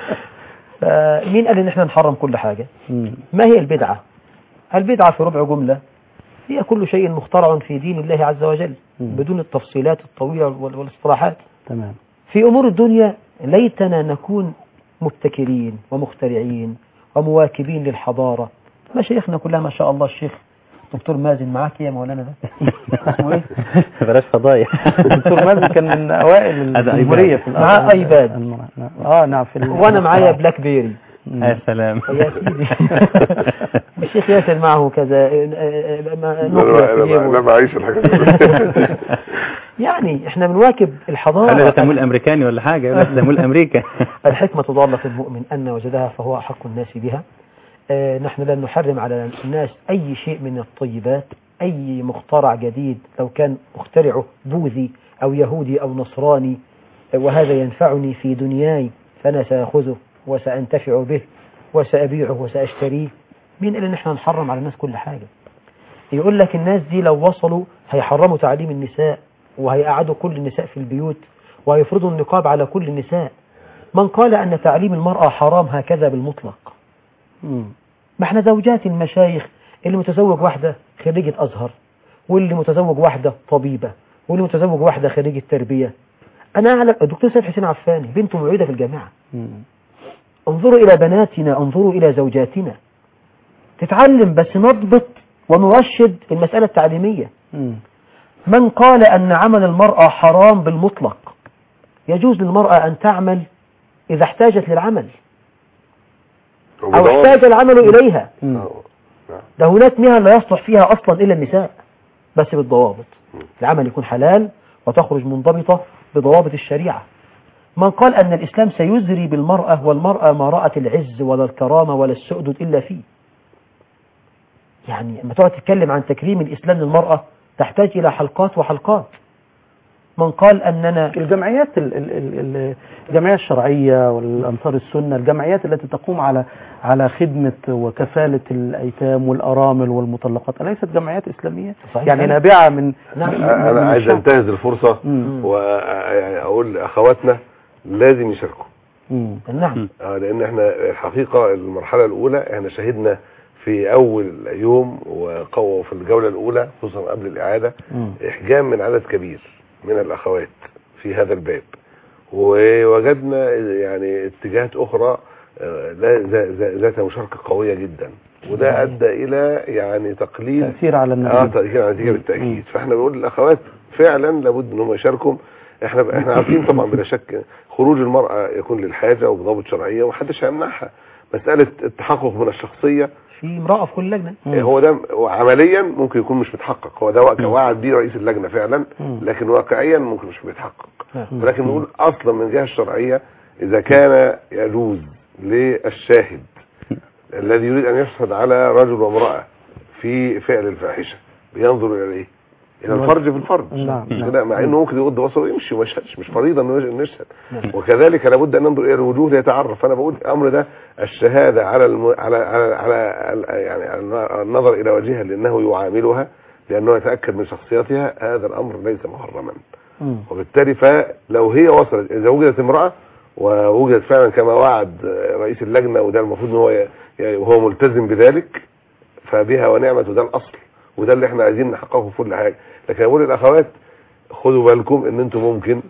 مين قال ان احنا نحرم كل حاجة؟ ما هي البدعة؟ البدعة في ربع جملة هي كل شيء مخترع في دين الله عز وجل بدون التفصيلات الطويلة والاصطلاحات. تمام. في امور الدنيا ليتنا نكون مبتكرين ومخترعين ومواكبين للحضارة. مشايخنا كلها ما شاء الله. الشيخ دكتور مازن معاك يا مولانا ده اسمه ايه؟ بلاش فضايح. دكتور مازن كان من اوائل الجمهورية في الارض. معاه ايباد. اه نعم. في وانا معايا بلاك بيري. يا سلام يا سيدي. الشيخ ياسر معه كذا انا بعيش الحاجات دي. يعني احنا بنواكب الحضارة. انا تمول امريكاني ولا حاجة ولا تمول امريكا. الحكمة ضالة المؤمن ان وجدها فهو احق الناس بها. آه نحن لن نحرم على الناس أي شيء من الطيبات، أي مخترع جديد لو كان مخترعه بوذي أو يهودي أو نصراني وهذا ينفعني في دنياي فأنا سأخذه وسأنتفع به وسأبيعه وسأشتريه. مين قال إن احنا نحرم على الناس كل حاجة؟ يقول لك الناس دي لو وصلوا هيحرموا تعليم النساء وهيقعدوا كل النساء في البيوت وهيفرضوا النقاب على كل النساء. من قال أن تعليم المرأة حرام هكذا بالمطلق؟ ما احنا زوجات المشايخ اللي متزوج واحدة خريجة أزهر، واللي متزوج واحدة طبيبة، واللي متزوج واحدة خريجة تربية. أنا أعلم الدكتور سيد حسين عفاني بنته معيدة في الجامعة. انظروا إلى بناتنا، انظروا إلى زوجاتنا. تتعلم بس نضبط ونرشد المسألة التعليمية. من قال أن عمل المرأة حرام بالمطلق؟ يجوز للمرأة أن تعمل إذا احتاجت للعمل أو احتاج العمل إليها. ده هناك مهن لا يصلح فيها أصلا إلا النساء، بس بالضوابط. العمل يكون حلال وتخرج منضبطة بضوابط الشريعة. من قال أن الإسلام سيزري بالمرأة والمرأة ما رأت العز ولا الكرامة ولا السؤدد إلا فيه. يعني لما تقعد تتكلم عن تكريم الإسلام للمرأة تحتاج إلى حلقات وحلقات. من قال أننا الجمعيات الجمعية الشرعية والأنصار السنة، الجمعيات التي تقوم على على خدمة وكفالة الأيتام والأرامل والمطلقات، أليست جمعيات إسلامية؟ يعني نابعة من نعم. أنا عايز أنتهز الفرصة وأقول لأخواتنا لازم يشاركوا. نعم. لأن احنا الحقيقة المرحلة الأولى احنا شهدنا في أول يوم وقوة في الجولة الأولى خصوصا قبل الإعادة إحجام من عدد كبير من الأخوات في هذا الباب، ووجدنا يعني اتجاهات أخرى ذات مشاركة قوية جدا، وده أدى إلى يعني تقليل تأثير على النتيجة. اه تأثير على النتيجة بالتأكيد. فاحنا بنقول للأخوات فعلا لابد انهم يشاركوا. احنا احنا عارفين طبعا بلا شك خروج المرأة يكون للحاجة وبضابط شرعية ومحدش هيمنعها. مسألة التحقق من الشخصية في امرأة في كل لجنة، هو ده عمليا ممكن يكون مش متحقق، هو ده وعد بيه رئيس اللجنة فعلا، لكن واقعيا ممكن مش بيتحقق. ولكن نقول اصلا من الجهة الشرعية اذا كان يجوز للشاهد الذي يريد ان يشهد على رجل وامرأة في فعل الفاحشة بينظر الى ايه؟ الى الفرج في الفرج. نعم. مع انه ممكن يغض بصره ويمشي وما يشهدش، مش فريضه انه يشهد. وكذلك لابد ان ننظر الى الوجوه ليتعرف. انا بقول الامر ده الشهاده على الم... على على على يعني على النظر الى وجهها لانه يعاملها، لانه يتاكد من شخصيتها، هذا الامر ليس محرما. وبالتالي فلو هي وصلت، اذا وجدت امراه ووجدت فعلا كما وعد رئيس اللجنه، وده المفروض ان هو وهو ملتزم بذلك، فبها ونعمت، وده الاصل وده اللي احنا عايزين نحققه في كل حاجه. لكن اقول للاخوات خدوا بالكم ان انتم ممكن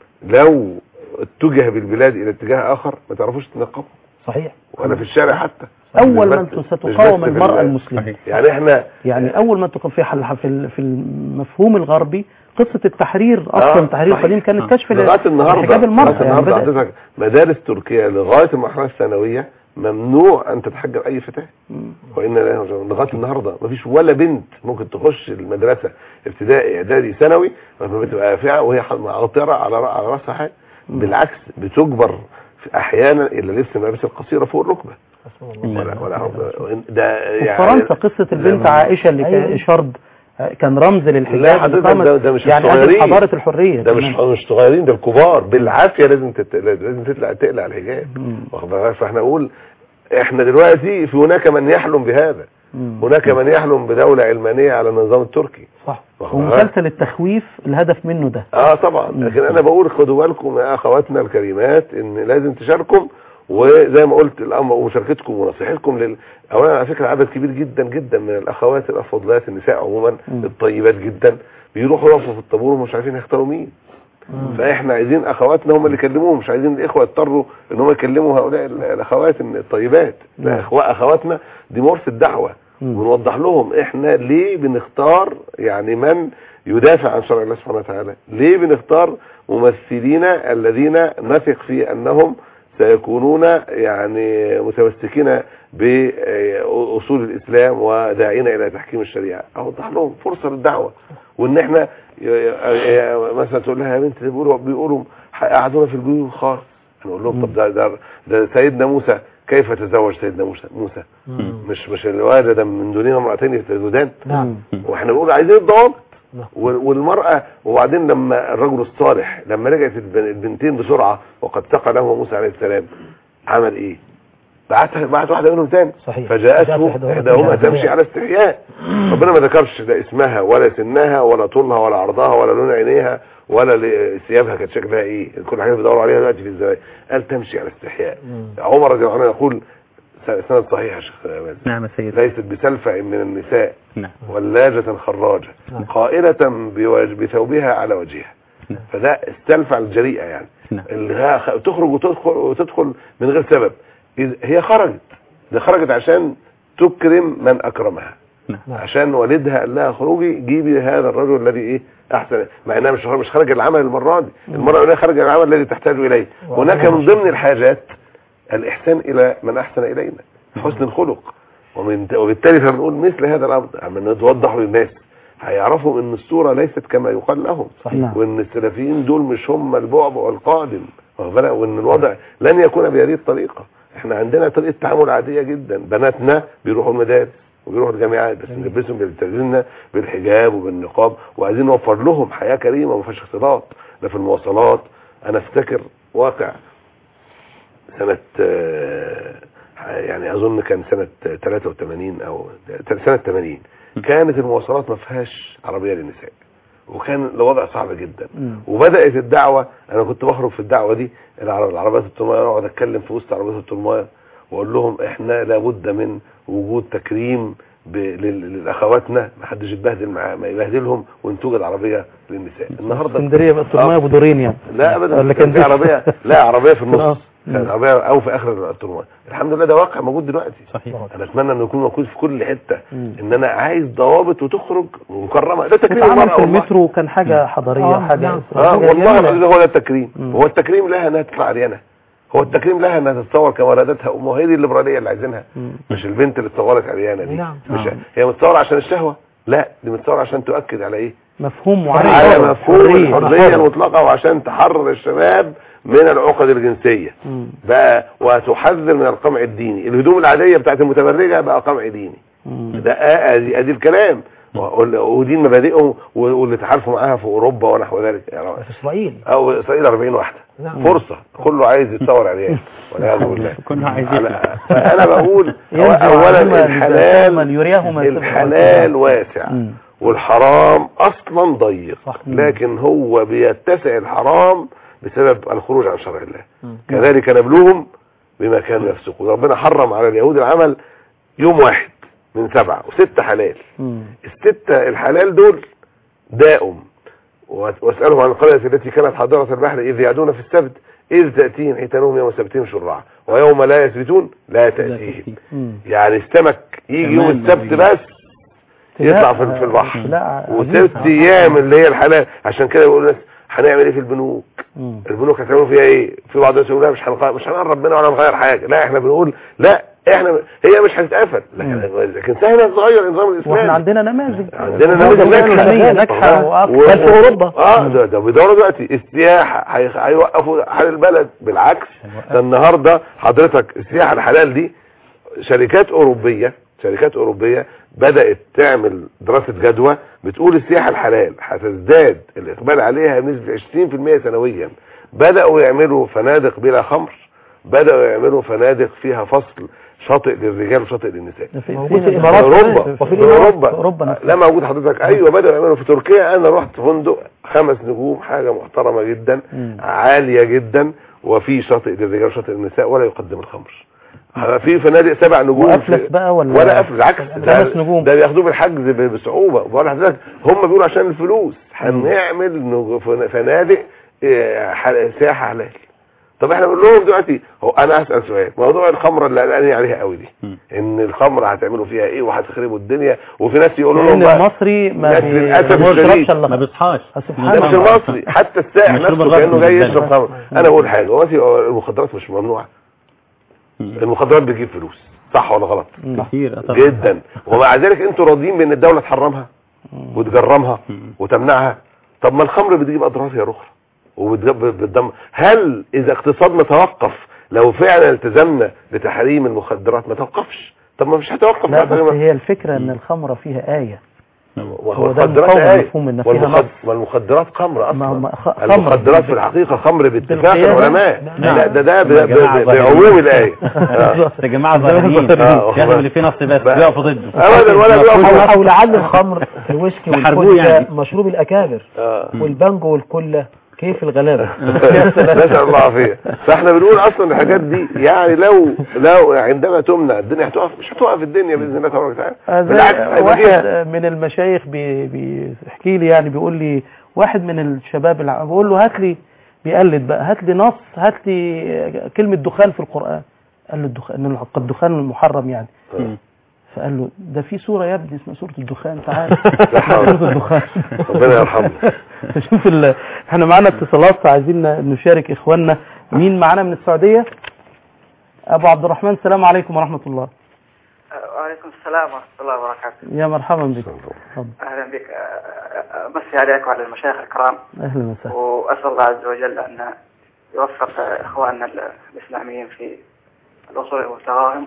لو اتجه بالبلاد الى اتجاه اخر ما تعرفوش تنقبوا. صحيح. ولا في الشارع حتى. اول ما ستقاوم المرأة المسلمة، يعني احنا يعني اول ما تقوم في في في المفهوم الغربي قصة التحرير اصلا. آه تحرير القديم كانت كشف لغايه النهارده حجاب المرأة. يعني حضرتك مدارس تركيا لغايه المرحله الثانويه ممنوع ان تتحجب اي فتاه، وان لغايه النهارده مفيش ولا بنت ممكن تخش المدرسه ابتدائي اعدادي ثانوي بتبقى قافعه وهي معطره على على راسها حاجه. بالعكس بتجبر احيانا الى لبس الملابس القصيره فوق الركبه. ولا ولا ده يعني فرنسا قصه البنت عائشه اللي كان شرب كان رمز للحجاب. ده, ده مش يعني صغيرين، حضاره الحريه ده مش مش صغيرين، ده الكبار بالعافيه لازم تت... لازم تطلع تقلع الحجاب. فاحنا نقول احنا دلوقتي في هناك من يحلم بهذا. مم. هناك من يحلم بدولة علمانية على النظام التركي. صح. ومسلسل التخويف الهدف منه ده. اه طبعا. مم. لكن انا بقول خدوا بالكم يا اخواتنا الكريمات ان لازم تشاركوا، وزي ما قلت الامر ومشاركتكم ونصيحتكم لل... اولا على فكره عدد كبير جدا جدا من الاخوات الافاضلات النساء عموما مم. الطيبات جدا بيروحوا يقفوا في الطابور ومش عارفين يختاروا مين. مم. فاحنا عايزين اخواتنا هم اللي يكلموهم، مش عايزين الاخوه يضطروا ان هم يكلموا هؤلاء الاخوات الطيبات. لا اخوات اخواتنا دي مرفق الدعوه، ونوضح لهم احنا ليه بنختار يعني من يدافع عن شرع الله سبحانه وتعالى، ليه بنختار ممثلين الذين نثق في انهم سيكونون يعني متمسكين باصول الاسلام وداعين الى تحكيم الشريعه. اوضح لهم فرصه للدعوه، وان احنا مثلا تقول لها يا بنت بيقولوا بيقولوا قعدونا في البيوت خالص، نقول لهم طب ده, ده ده سيدنا موسى كيف تزوج سيدنا موسى موسى مش مش الواد ده من دوننا امرأتين يتزودان. نعم. واحنا بنقول عايزين الضوابط. والمرأة وبعدين لما الرجل الصالح لما رجعت البنتين بسرعة وقد سقى لهم موسى عليه السلام عمل ايه؟ بعت بعت واحدة منهم تاني. صحيح. فجاءته احداهما تمشي على استحياء. ربنا ما ذكرش لا اسمها ولا سنها ولا طولها ولا عرضها ولا لون عينيها ولا ثيابها كانت شكلها ايه، كل حاجه بيدوروا عليها دلوقتي في الزواج. قال تمشي على استحياء. عمر رضي الله عنه يقول سند صحيح يا شيخ نعم سيد، ليست بسلفة من النساء نعم ولاجة خراجة نعم. قائلة بثوبها على وجهها. نعم. فده استلفع الجريئة يعني. نعم. اللي تخرج وتدخل وتدخل من غير سبب. هي خرجت، ده خرجت عشان تكرم من اكرمها. نعم. عشان والدها قال لها خروجي جيبي هذا الرجل الذي ايه احسن، مع انها مش مش خارج العمل المره دي، المره الاولى خارج العمل الذي تحتاج اليه. هناك من ضمن الحاجات الاحسان الى من احسن الينا، حسن الخلق. ومن وبالتالي فبنقول مثل هذا الامر عشان نوضح للناس هيعرفوا ان الصوره ليست كما يقال لهم. صحيح. وان السلفيين دول مش هم البعبع القادم، وان الوضع لن يكون بهذه الطريقه. احنا عندنا طريقه تعامل عاديه جدا، بناتنا بيروحوا المدارس وبيروحوا الجامعات بس نلبسهم بيلتزمنا بالحجاب وبالنقاب، وعايزين نوفر لهم حياه كريمه وما فيهاش اختلاط لا في المواصلات. انا افتكر واقع سنه يعني اظن كان سنه ثلاثة وثمانين او سنه ثمانين كانت المواصلات ما فيهاش عربيه للنساء، وكان الوضع صعب جدا. وبدات الدعوه، انا كنت بخرج في الدعوه دي العربيات الطولمايه، اقعد اتكلم في وسط عربيات الطولمايه واقول لهم احنا لابد من وجود تكريم لاخواتنا، ما حدش يتبهدل معاه ما يبهدلهم، وان توجد عربيه للنساء. النهارده اسكندريه بقى الطولمايه ابو دورين يعني؟ لا ابدا، كان في عربيه، لا عربيه في النص كانت عربيه او في اخر الطولمايه. الحمد لله ده واقع موجود دلوقتي. صحيح. انا اتمنى انه يكون موجود في كل حته، ان انا عايز ضوابط وتخرج مكرمه. ده تكريم المرأة. في المترو كان حاجه حضاريه، آه حاجه اه, آه والله العظيم هو ده التكريم. مم. هو التكريم لها انها تطلع عريانه، هو التكريم لها انها تتصور كولادتها امها. هي دي الليبراليه اللي عايزينها، مش البنت اللي اتصورت عريانه دي. نعم. مش هي متصوره عشان الشهوه، لا دي متصوره عشان تؤكد على ايه؟ مفهوم معين، على مفهوم الحريه المطلقه، وعشان تحرر الشباب من العقد الجنسيه مم. بقى، وتحذر من القمع الديني. الهدوم العاديه بتاعت المتبرجه بقى قمع ديني. مم. ده ادي ادي الكلام، ودي مبادئهم واللي تحالفوا معاها في اوروبا ونحو ذلك. يعني في اسرائيل او اسرائيل أربعين واحده. نعم. فرصه كله عايز يتصور عليها والعياذ بالله. كله عايز. فانا بقول اولا الحلال الحلال واسع والحرام اصلا ضيق، لكن هو بيتسع الحرام بسبب الخروج عن شرع الله. كذلك نبلوهم بما كانوا يفسقون. ربنا حرم على اليهود العمل يوم واحد من سبعة وستة حلال. مم. الستة الحلال دول دائم. واسألهم عن القرية التي كانت حاضرة البحر إذ يعدون في السبت إذ تأتيهم حيتانهم يوم سبتهم شرعا ويوم لا يثبتون لا تأتيهم. يعني السمك يجي يوم السبت بس يطلع في البحر، وست ايام اللي هي الحلال. عشان كده بيقولوا الناس هنعمل ايه في البنوك؟ مم. البنوك هتعملوا فيها ايه؟ في بعض الناس يقولوا مش هنغير مش هنقرب منها ولا نغير حاجه. لا احنا بنقول لا، احنا هي مش هتتقفل، لكن لكن سهل تغير النظام الاسلامي. واحنا عندنا نماذج عندنا نماذج ناجحه واكثر في اوروبا. اه ده ده بيدوروا دلوقتي السياحه هيوقفوا حال البلد. بالعكس ده النهارده حضرتك السياحه الحلال دي شركات اوروبيه شركات اوروبيه بدات تعمل دراسه جدوى بتقول السياحه الحلال هتزداد الاقبال عليها بنسبه عشرين في المية سنويا. بداوا يعملوا فنادق بلا خمر، بداوا يعملوا فنادق فيها فصل شاطئ للرجال وشاطئ للنساء. موجود في الامارات اوروبا وفي اوروبا, أوروبا. لا موجود حضرتك. ايوه بداوا يعملوا في تركيا. انا رحت فندق خمس نجوم، حاجه محترمه جدا م. عاليه جدا، وفي شاطئ للرجال وشاطئ للنساء ولا يقدم الخمر. في فنادق سبع نجوم وافلس بقى ولا ولا افلس، عكس خمس نجوم ده بياخدوه بالحجز بصعوبه. بقول لحضرتك هم بيقولوا عشان الفلوس هنعمل فنادق سياحه حلال. طب احنا بنقول لهم دلوقتي، هو انا اسال سؤال، موضوع الخمره اللي قلقانين عليها قوي دي م. ان الخمره هتعملوا فيها ايه وهتخربوا الدنيا، وفي ناس يقولوا لهم ان المصري ما بيشربش ما بيصحاش. ده مش المصري، حتى السائح نفسه كانه جاي يشرب خمره. انا بقول حاجه، هو المخدرات مش ممنوعه؟ المخدرات بتجيب فلوس، صح ولا غلط؟ كتير جدا. ومع ذلك انتوا راضيين بان الدوله تحرمها وتجرمها وتمنعها. طب ما الخمر بتجيب اضرار يا اخرى وبتدمر. هل اذا اقتصادنا توقف لو فعلا التزمنا بتحريم المخدرات؟ ما توقفش. طب ما مش هتوقف. لا بس هي الفكره ان الخمره فيها ايه، وهو ده مفهوم ان فيها نص. والمخدرات خمر اصلا. المخدرات في الحقيقه خمر باتفاق العلماء. لا ده ده بعموم الايه. يا جماعه ظاهرين يعني اللي فيه نص بس بيقفوا ضده ابدا ولا بيقفوا. او لعل الخمر الويسكي والكله مشروب الاكابر والبانجو والكله كيف الغلابه. نسال الله العافيه. فاحنا بنقول اصلا الحاجات دي يعني لو لو عندما تمنع الدنيا هتقف، مش هتقف الدنيا باذن الله تبارك وتعالى. بالعكس واحد من المشايخ بيحكي لي يعني بيقول لي واحد من الشباب بقول له هات لي بيقلد بقى هات لي نص هات لي كلمه دخان في القران. قال له الدخان ان الدخان المحرم يعني. فقال له ده في سوره يا ابني اسمها سوره الدخان، تعال سوره الدخان. ربنا يرحمه. شوف ال... احنا معانا اتصالات فعايزين نشارك اخواننا. مين معانا من السعوديه؟ ابو عبد الرحمن، السلام عليكم ورحمه الله. وعليكم السلام ورحمة الله وبركاته. يا مرحبا بك. أهلا بك. أمسي عليك وعلى المشايخ الكرام. أهلا وسهلا. وأسأل الله عز وجل أن يوفق إخواننا الإسلاميين في الوصول إلى مستواهم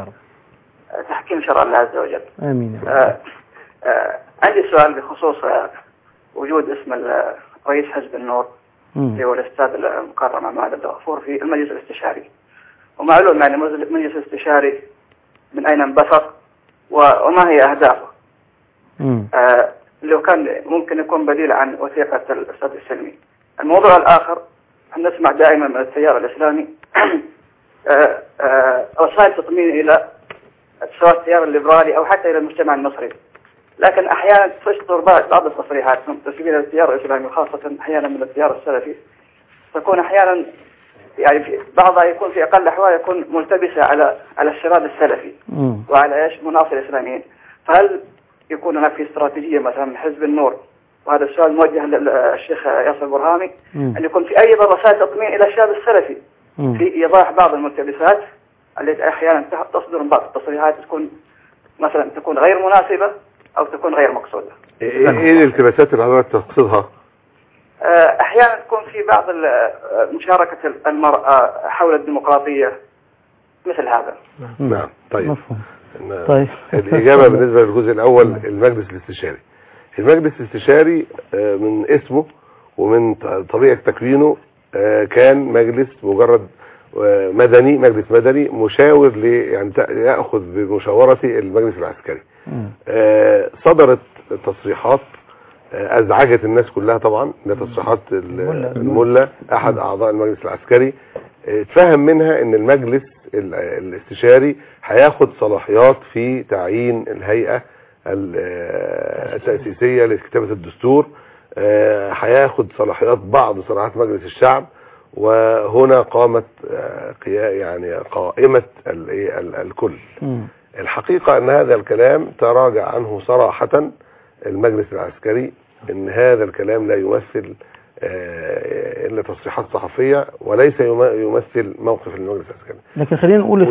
وتحكيم شرع الله عز وجل. آمين. آه آه عندي سؤال بخصوص وجود اسم رئيس حزب النور اللي هو الأستاذ المكرم عماد عبد الغفور في المجلس الاستشاري. ومعلوم يعني المجلس الاستشاري من أين انبثق وما هي أهدافه. آه لو كان ممكن يكون بديل عن وثيقة الأستاذ السلمي. الموضوع الآخر نسمع دائما من التيار الإسلامي آه آه رسائل تطمين إلى سواء التيار الليبرالي أو حتى إلى المجتمع المصري، لكن أحيانا تصدر بعض التصريحات منتسبين إلى التيار الإسلامي وخاصة أحيانا من التيار السلفي تكون أحيانا يعني في بعضها يكون في أقل الأحوال يكون ملتبسة على على الشباب السلفي مم. وعلى إيش مناصر الإسلاميين. فهل يكون هناك في استراتيجية مثلا من حزب النور، وهذا السؤال موجه للشيخ ياسر برهامي، مم. أن يكون في أيضا رسائل تطمين إلى الشباب السلفي مم. في إيضاح بعض الملتبسات التي أحيانا تصدر من بعض التصريحات تكون مثلا تكون غير مناسبة أو تكون غير مقصودة. إيه الالتباسات اللي حضرتك تقصدها؟ أحيانا تكون في بعض مشاركة المرأة حول الديمقراطية مثل هذا. نعم. طيب مفهوم. طيب الإجابة بالنسبة للجزء الأول المجلس الاستشاري. المجلس الاستشاري من اسمه ومن طبيعة تكوينه كان مجلس مجرد مدني، مجلس مدني مشاور ل يعني يأخذ بمشاورة المجلس العسكري. صدرت تصريحات ازعجت الناس كلها طبعا، ده تصريحات الملا احد اعضاء المجلس العسكري، اتفهم منها ان المجلس الاستشاري هياخد صلاحيات في تعيين الهيئة التأسيسية لكتابة الدستور، هياخد صلاحيات بعض صلاحيات مجلس الشعب، وهنا قامت يعني قائمة الكل. الحقيقة ان هذا الكلام تراجع عنه صراحة المجلس العسكري، ان هذا الكلام لا يمثل الا تصريحات صحفية وليس يمثل موقف المجلس العسكري. لكن خلينا نقول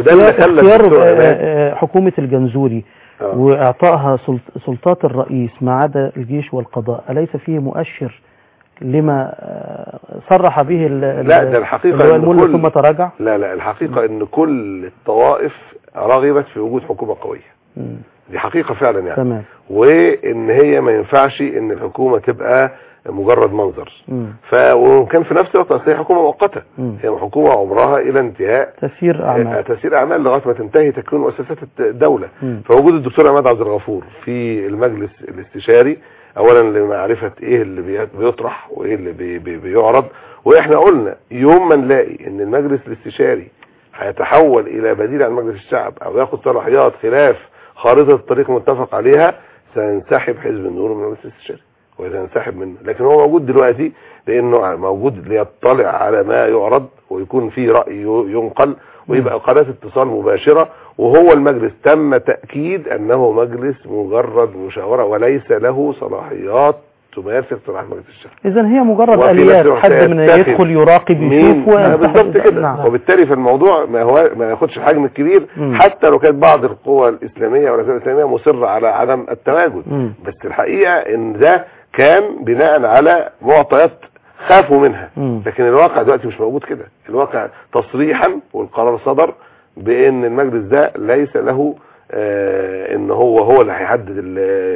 اختيار حكومة الجنزوري آه. واعطائها سلطات الرئيس ما عدا الجيش والقضاء أليس فيه مؤشر لما صرح به لا ده الحقيقة إن كل ثم تراجع؟ لا لا الحقيقة ان كل الطوائف رغبت في وجود حكومة قوية. م. دي حقيقة فعلا يعني. تمام. وان هي ما ينفعش ان الحكومة تبقى مجرد منظر. ف وكان في نفس الوقت هي حكومة مؤقتة، هي حكومة عمرها الى انتهاء تسيير اعمال تسيير اعمال لغايه ما تنتهي تكوين مؤسسات الدولة. مم. فوجود الدكتور عماد عبد الغفور في المجلس الاستشاري اولا لمعرفة ايه اللي بيطرح وايه اللي بي بي بيعرض، واحنا قلنا يوم ما نلاقي ان المجلس الاستشاري هيتحول الى بديل عن مجلس الشعب او ياخد صلاحيات خلاف خارطة الطريق المتفق عليها سينسحب حزب النور من المجلس الاستشاري وينسحب منه. لكن هو موجود دلوقتي لانه موجود ليطلع على ما يعرض ويكون فيه رأي ينقل ويبقى قناة اتصال مباشرة، وهو المجلس تم تأكيد انه مجلس مجرد مشاورة وليس له صلاحيات تمارس صلاح مجلس الشعب. اذا هي مجرد اليات، حد من يدخل يراقب يشوف بالضبط كده. نعم. وبالتالي في الموضوع ما هو ما ياخدش الحجم الكبير. مم. حتى لو كانت بعض القوى الاسلاميه والرسائل الاسلاميه مصره على عدم التواجد. مم. بس الحقيقه ان ده كان بناء على معطيات خافوا منها. مم. لكن الواقع دلوقتي مش موجود كده، الواقع تصريحا والقرار صدر بان المجلس ده ليس له آه ان هو هو اللي هيحدد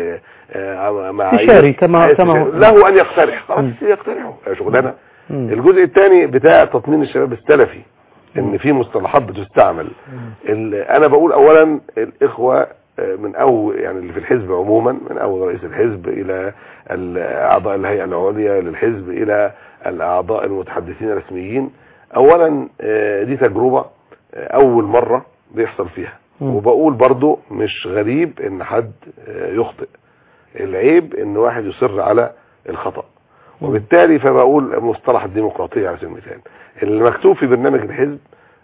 آه معايير كما كما له ان يقترح، خلاص يقترحوا شغلانه. الجزء الثاني بتاع تطمين الشباب السلفي ان في مصطلحات بتستعمل. انا بقول اولا الاخوه من اول يعني اللي في الحزب عموما من اول رئيس الحزب الى اعضاء الهيئه العليا للحزب الى الاعضاء المتحدثين الرسميين، اولا دي تجربه اول مره بيحصل فيها. وبقول برضو مش غريب ان حد يخطئ، العيب ان واحد يصر على الخطأ. وبالتالي فبقول مصطلح الديمقراطية على سبيل المثال المكتوب في برنامج الحزب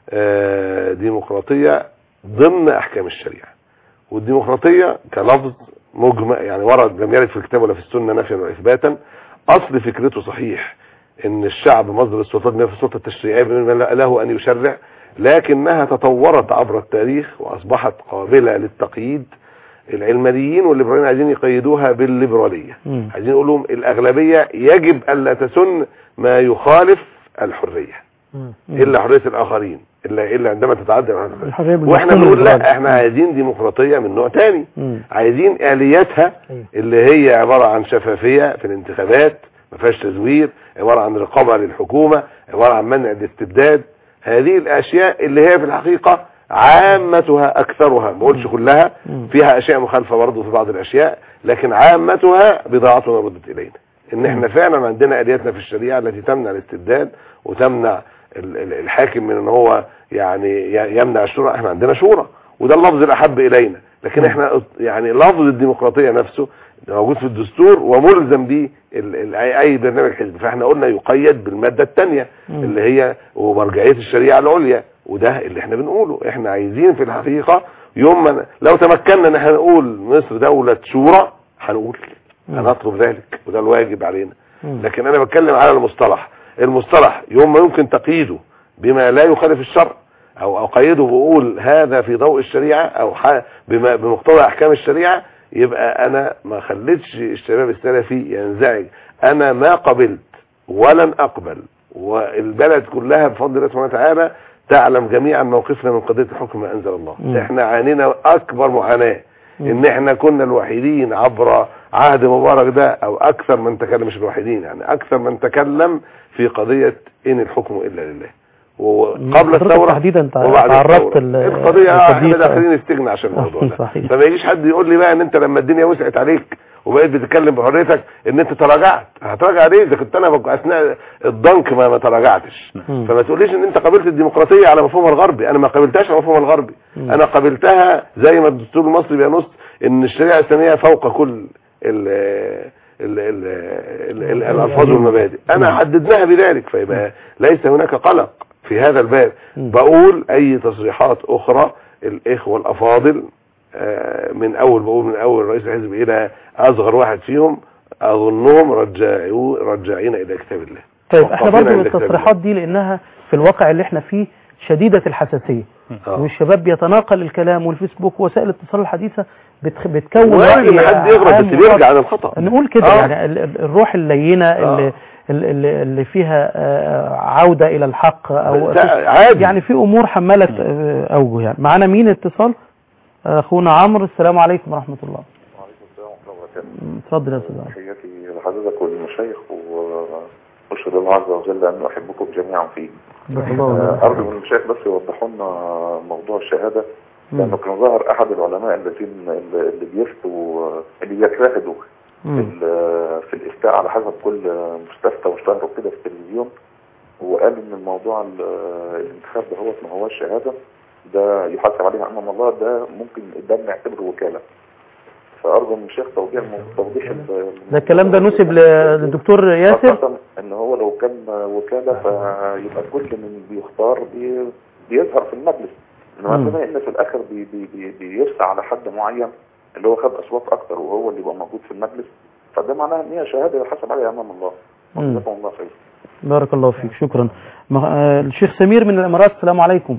ديمقراطية ضمن احكام الشريعة، والديمقراطية كلفظ مجمع يعني ورد لم يرد في الكتاب ولا في السنة نفيا واثباتا. اصل فكرته صحيح ان الشعب مصدر السلطات من السلطة التشريعية له ان يشرع، لكنها تطورت عبر التاريخ واصبحت قابلة للتقييد. العلمانيين والليبراليين عايزين يقيدوها بالليبرالية، عايزين يقولوا الأغلبية يجب ألا تسن ما يخالف الحرية إلا حرية الآخرين، إلا إلا عندما تتعدى الحرية. وإحنا بنقول لا، إحنا عايزين ديمقراطية من نوع تاني، عايزين آلياتها اللي هي عبارة عن شفافية في الانتخابات، ما فيهاش تزوير، عبارة عن رقابة للحكومة، عبارة عن منع الاستبداد. هذه الأشياء اللي هي في الحقيقة عامتها أكثرها، ما بقولش كلها، فيها أشياء مخالفة برضه في بعض الأشياء، لكن عامتها بضاعتنا ردت إلينا. إن إحنا فعلا عندنا آلياتنا في الشريعة التي تمنع الاستبداد وتمنع الحاكم من إن هو يعني يمنع الشورى. إحنا عندنا شورى وده اللفظ الأحب إلينا، لكن إحنا يعني لفظ الديمقراطية نفسه موجود في الدستور وملزم به أي برنامج حزب. فإحنا قلنا يقيد بالمادة الثانية اللي هي ومرجعية الشريعة العليا، وده اللي احنا بنقوله. احنا عايزين في الحقيقة يوم ما لو تمكننا ان احنا نقول مصر دولة شورى هنقول، هنطلب ذلك وده الواجب علينا. لكن انا بتكلم على المصطلح. المصطلح يوم ما يمكن تقييده بما لا يخالف الشرع او اقيده واقول هذا في ضوء الشريعة او بما بمقتضى احكام الشريعة، يبقى انا ما خليتش الشباب السلفي ينزعج. انا ما قبلت ولن اقبل، والبلد كلها بفضل الله سبحانه وتعالى تعلم جميعا موقفنا من قضية الحكم ما انزل الله. م. احنا عانينا اكبر معاناة، ان احنا كنا الوحيدين عبر عهد مبارك ده، او اكثر من تكلم، مش الوحيدين يعني، اكثر من تكلم في قضية ان الحكم الا لله. وقبل الثورة تحديدا وبعد تعرضت القضية احنا داخلين نستغنى عشان الموضوع ده. فما يجيش حد يقول لي بقى ان انت لما الدنيا وسعت عليك وبقيت بتتكلم بحريتك ان انت تراجعت. هتراجع ليه اذا كنت انا اثناء الضنك ما, ما تراجعتش؟ فما تقوليش ان انت قبلت الديمقراطيه على مفهومها الغربي. انا ما قبلتهاش على مفهومها الغربي، انا قبلتها زي ما الدستور المصري بينص ان الشريعه الاسلاميه فوق كل ال ال ال ال الالفاظ والمبادئ. انا حددناها بذلك، فيبقى ليس هناك قلق في هذا الباب. بقول اي تصريحات اخرى الاخوه الافاضل من اول بقول من اول رئيس الحزب الى اصغر واحد فيهم اظنهم رجعوا رجعين الى كتاب الله. طيب احنا برضه من التصريحات دي لانها في الواقع اللي احنا فيه شديدة الحساسية، آه. والشباب بيتناقل الكلام، والفيسبوك ووسائل الاتصال الحديثة بتخ... بتكون رأي حد يغرب بس بيرجع عن الخطأ. نقول كده آه. يعني الروح اللينة آه. اللي اللي فيها عودة الى الحق او يعني في امور حملت اوجه. يعني معنا مين اتصال؟ اخونا عمرو. السلام عليكم ورحمة الله. وعليكم السلام ورحمة الله وبركاته. اتفضل يا استاذ. تحياتي لحضرتك والمشايخ، واشهد الله عز وجل ان احبكم جميعا فيه. ارجو من المشايخ بس يوضحوا لنا موضوع الشهادة، لانه كان ظهر احد العلماء الذين اللي بيفتوا اللي بيجتهدوا في الافتاء على حسب كل مستفتى واشتهروا كده في التلفزيون، وقال ان الموضوع الانتخاب ده هو ما هوش شهادة، ده يحاسب عليها امام الله، ده ممكن ده بنعتبره وكالة. فارجو من الشيخ توضيح توضيح ده الكلام ده نسب للدكتور ياسر، ان هو لو كان وكالة فيبقى كل من بيختار بي بيظهر في المجلس، انما بما ان في الاخر بي بي بيرسى على حد معين اللي هو خد اصوات اكتر وهو اللي يبقى موجود في المجلس، فده معناه ان هي شهاده يحاسب عليها امام الله. جزاكم الله خير. بارك الله فيك. شكرا. الشيخ سمير من الامارات. السلام عليكم.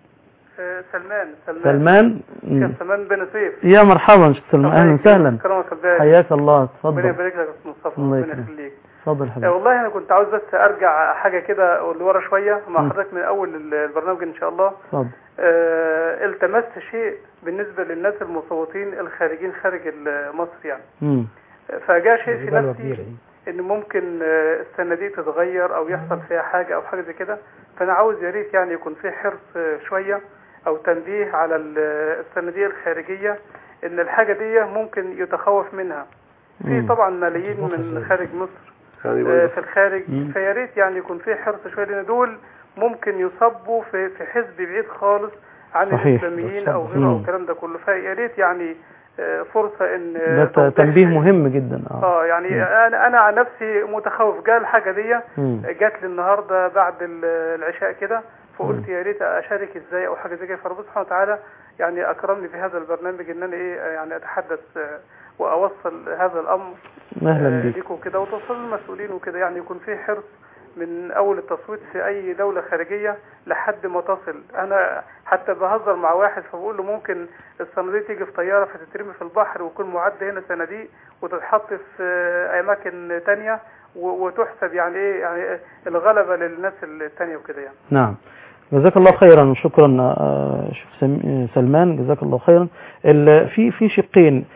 سلمان سلمان سلمان شيخ سلمان بن سيف. يا مرحبا شيخ سلمان، اهلا وسهلا. حياك الله. اتفضل. ربنا يبارك لك يا استاذ مصطفى. الله يخليك. اتفضل حبيبي. والله انا كنت عاوز بس ارجع حاجه كده لورا شويه مع حضرتك من اول البرنامج ان شاء الله. اتفضل. آه التمست شيء بالنسبه للناس المصوتين الخارجين خارج مصر يعني. امم فجاء شيء في نفسي ان ممكن الصناديق تتغير او يحصل فيها حاجه او حاجه زي كده، فانا عاوز يا ريت يعني يكون في حرص شويه او تنبيه على الصناديق الخارجيه ان الحاجه دي ممكن يتخوف منها. في طبعا ملايين من خارج مصر في الخارج، فيا ريت يعني يكون في حرص شويه، لان دول ممكن يصبوا في في حزب بعيد خالص عن الاسلاميين او غيره او الكلام ده كله. فيا ريت يعني فرصه ان ده تنبيه مهم جدا. اه اه يعني مم. انا انا عن نفسي متخوف. جاء الحاجه دي جات لي النهارده بعد العشاء كده، فقلت يا ريت اشارك ازاي او حاجه زي كده. فربنا سبحانه وتعالى يعني اكرمني في هذا البرنامج ان انا ايه يعني اتحدث واوصل هذا الامر اهلا بيك ليكم كده وتوصلوا للمسؤولين وكده، يعني يكون في حرص من اول التصويت في اي دولة خارجية لحد ما تصل. انا حتى بهزر مع واحد فبقول له ممكن الصناديق تيجي في طيارة فتترمي في البحر ويكون معد هنا صناديق وتتحط في اماكن تانية وتحسب يعني ايه يعني الغلبة للناس التانية وكده يعني. نعم، جزاك الله خيرا وشكرا شيخ سلمان، جزاك الله خيرا. في في شقين،